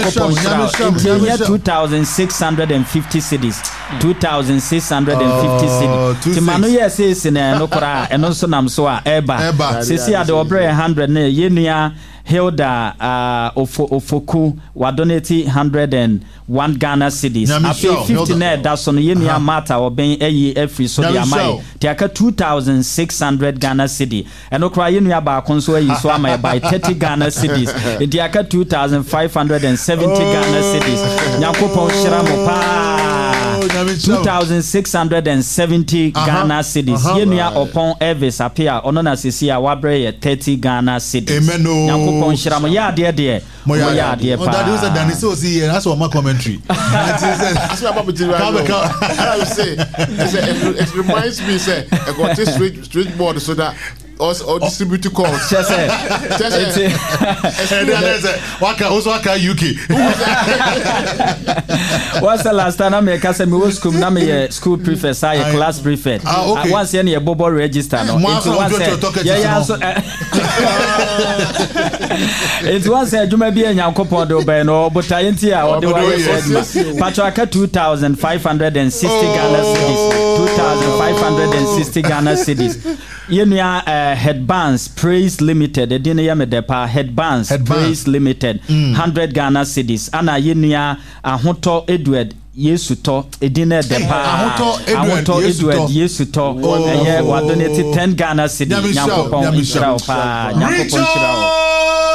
yenia two thousand six hundred fifty cedis two thousand six hundred fifty cedis timano yesesi na no kora eno so nam so a eba sisi ade obre one hundred na yenua Hilda uh, Ofo, Ofoku wa donate one hundred one Ghana cedis afi fifty na da so no yenua mata oben eyi every so dia mai tiaka two thousand six hundred Ghana cedi eno kra yenua ba konso eyi so amai by thirty Ghana cedis tiaka two thousand five hundred seventy Ghana cedis Nyakopon shira mo pa two thousand six hundred seventy Ghana cedis. Yenua upon Elvis appear onona sisi a wabre thirty Ghana cedis. Amen. Nyankopon shiramo ya de de. Mo ya de pa. That was a Danny so see that's what my commentary. That's what I'm saying. I would say it reminds me say I got this switch switchboard so that us or distributor calls. Just say. Just say. Waka also waka U K. What's the last time I make us a me was school na me school prefect say class prefect. Ah, okay. Once any bobo register no. It was yeah yeah so it was a juma bi Nyankopon do be no but ayenti a o de wa said patraka two thousand five hundred sixty Ghana cedis. two thousand five hundred sixty Ghana cedis. Yenua uh, Headbands Praise Limited edine ya me depa Headbands Praise Limited mm. one hundred Ghana cedis ana yenua ahoto Edward Yesuto edine depa ahoto Edward Edward Yesuto eye wa donate ten Ghana cedis Nyankopon nshira pa Nyankopon nshira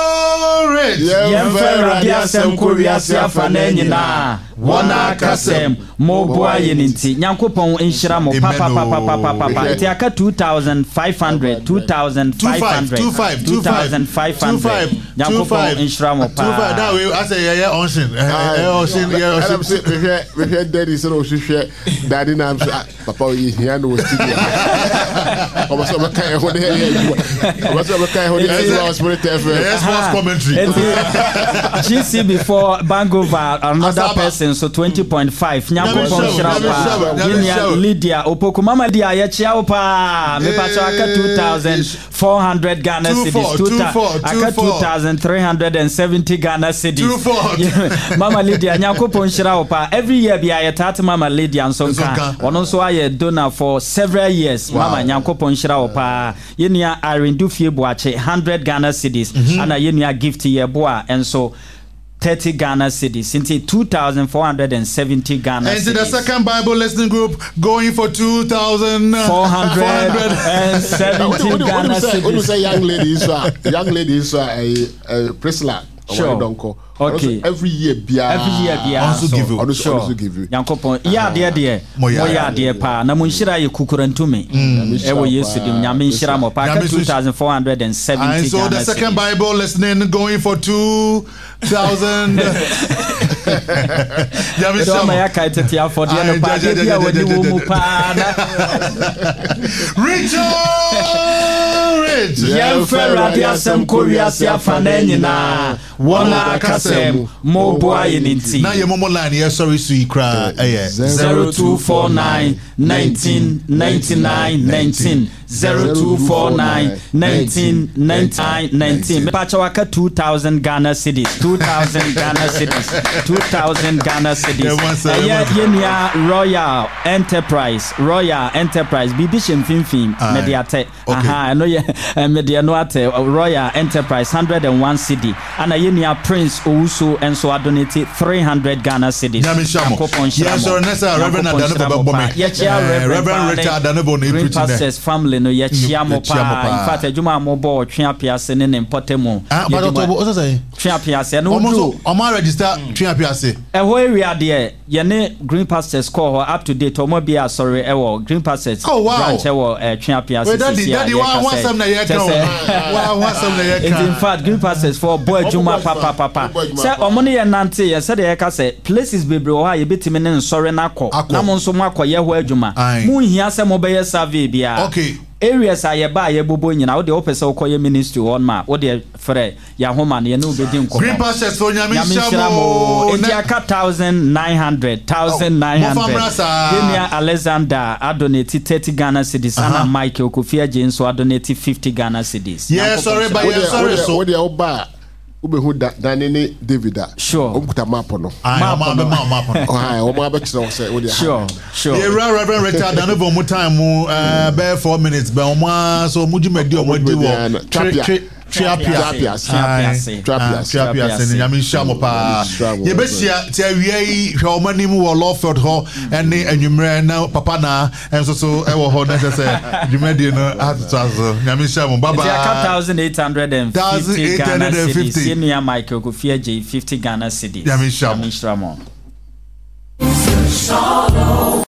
Yemfera biasem kuriasi afa na nyina wona kasem mo boa yeninti Nyankopon nshira mo pa pa pa pa pa pa pa ti aka two thousand five hundred two thousand five hundred two thousand five hundred Nyankopon nshira mo pa that way as a yeah ocean ocean yeah ocean we hear daddy say o hwehwe daddy na papa yi here no studio o so be kai ho de o so be kai ho de spirit yes was commentary G C before Bangover another person so twenty point five Nyankopon shirapa Ginia Lydia Opoku Mama dia ya chia pa me pacho aka two thousand four hundred Ghana cedis aka two thousand three hundred seventy Ghana cedis Mama Lydia Nyankopon shirapa every year bia ya tat Mama Lydia nsonka ono so aye donor for several years wow. Mama Nyankopon shirapa yenia Arindu Fieboache one hundred Ghana cedis mm-hmm. Ana yenia gift ye boa and so thirty Ghana cedis into two thousand four hundred seventy Ghana and cedis. And the second Bible listening group going for two thousand four hundred seventy Ghana cedis. When you say young lady is a young lady is a Priscilla. Sure. Okay. Every year, bia. Every year, bia. Also so, give you. Also, sure. also give you. Yankopon. Ya dear dear. Moya dear pa. Na munshira ye kukurantumi. Ewo yesu dim. Nyame nshira mo pa. two thousand four hundred seventy. And so the second Bible listening going for two thousand. Nyame nshira mo. Ya kai tete afọ de no pa. Bia woni wo mu pa na. Richard. Yemfera biasem kowiase afana nyina. Wona kasem mo boa yeninti. Na ye momo line ye sorry su ikra eh zero two four nine nineteen ninety-nine nineteen zero two four nine nineteen ninety-nine nineteen me pacha waka two thousand Ghana cedis two thousand Ghana cedis two thousand Ghana cedis yeah yenia Royal Enterprise Royal Enterprise bibishem finfin mediate aha no ye media no ate Royal Enterprise one hundred one cedi ana yenia Prince Owusu and so donate three hundred Ghana cedis yes sir nessa Reverend Adanebo Bome yeah Reverend Richard Adanebo no preaching pastors family no ye chiamo pa in fact adwuma mo bo twa piase ne ne mpotemu ah but what say twa piase no almost o ma register twa piase e ho area de ye ne Green Pastors call her up to date o mo bia sorry e wo Green Pastors branch e wo twa piase daddy daddy wa wa sam na ye kan wa wa sam na ye kan in fact Green Pastors for boy adwuma papa papa say o mo ne ye nante ye say de ye ka say places bebre o ha ye betimi ne nsore na akọ na mo nso mo akọ ye ho adwuma mu hia say mo be ye survey bia okay areas aye ba ye bobo nyina wo de opese wo koye ministry on ma wo de frɛ ya homa ne no obedi nko Green Pastors for nyame shamo enti aka one thousand nine hundred one thousand nine hundred Denia Alexander adonate thirty Ghana cedis ana Mike Okofia Jane so adonate fifty Ghana cedis yes sorry but yes sorry so wo de oba ube hu Danny David sure omkuta map no map no map no ah o ma be kire wo say wo de sure sure yeah Reverend Richard Adanebo mu time mu uh be four minutes be o ma so mu jumadi o mo di wo Trapias Trapias Trapias Trapias nyame shamo pa ye besia ti awia yi hwe o manim wo Lawfield ho ene anwumre na papa na enso so e wo ho na se jumadi no atutazo nyame shamo baba one thousand eight hundred fifty Ghana cedis senior Michael Kofia J fifty Ghana cedis nyame shamo all over.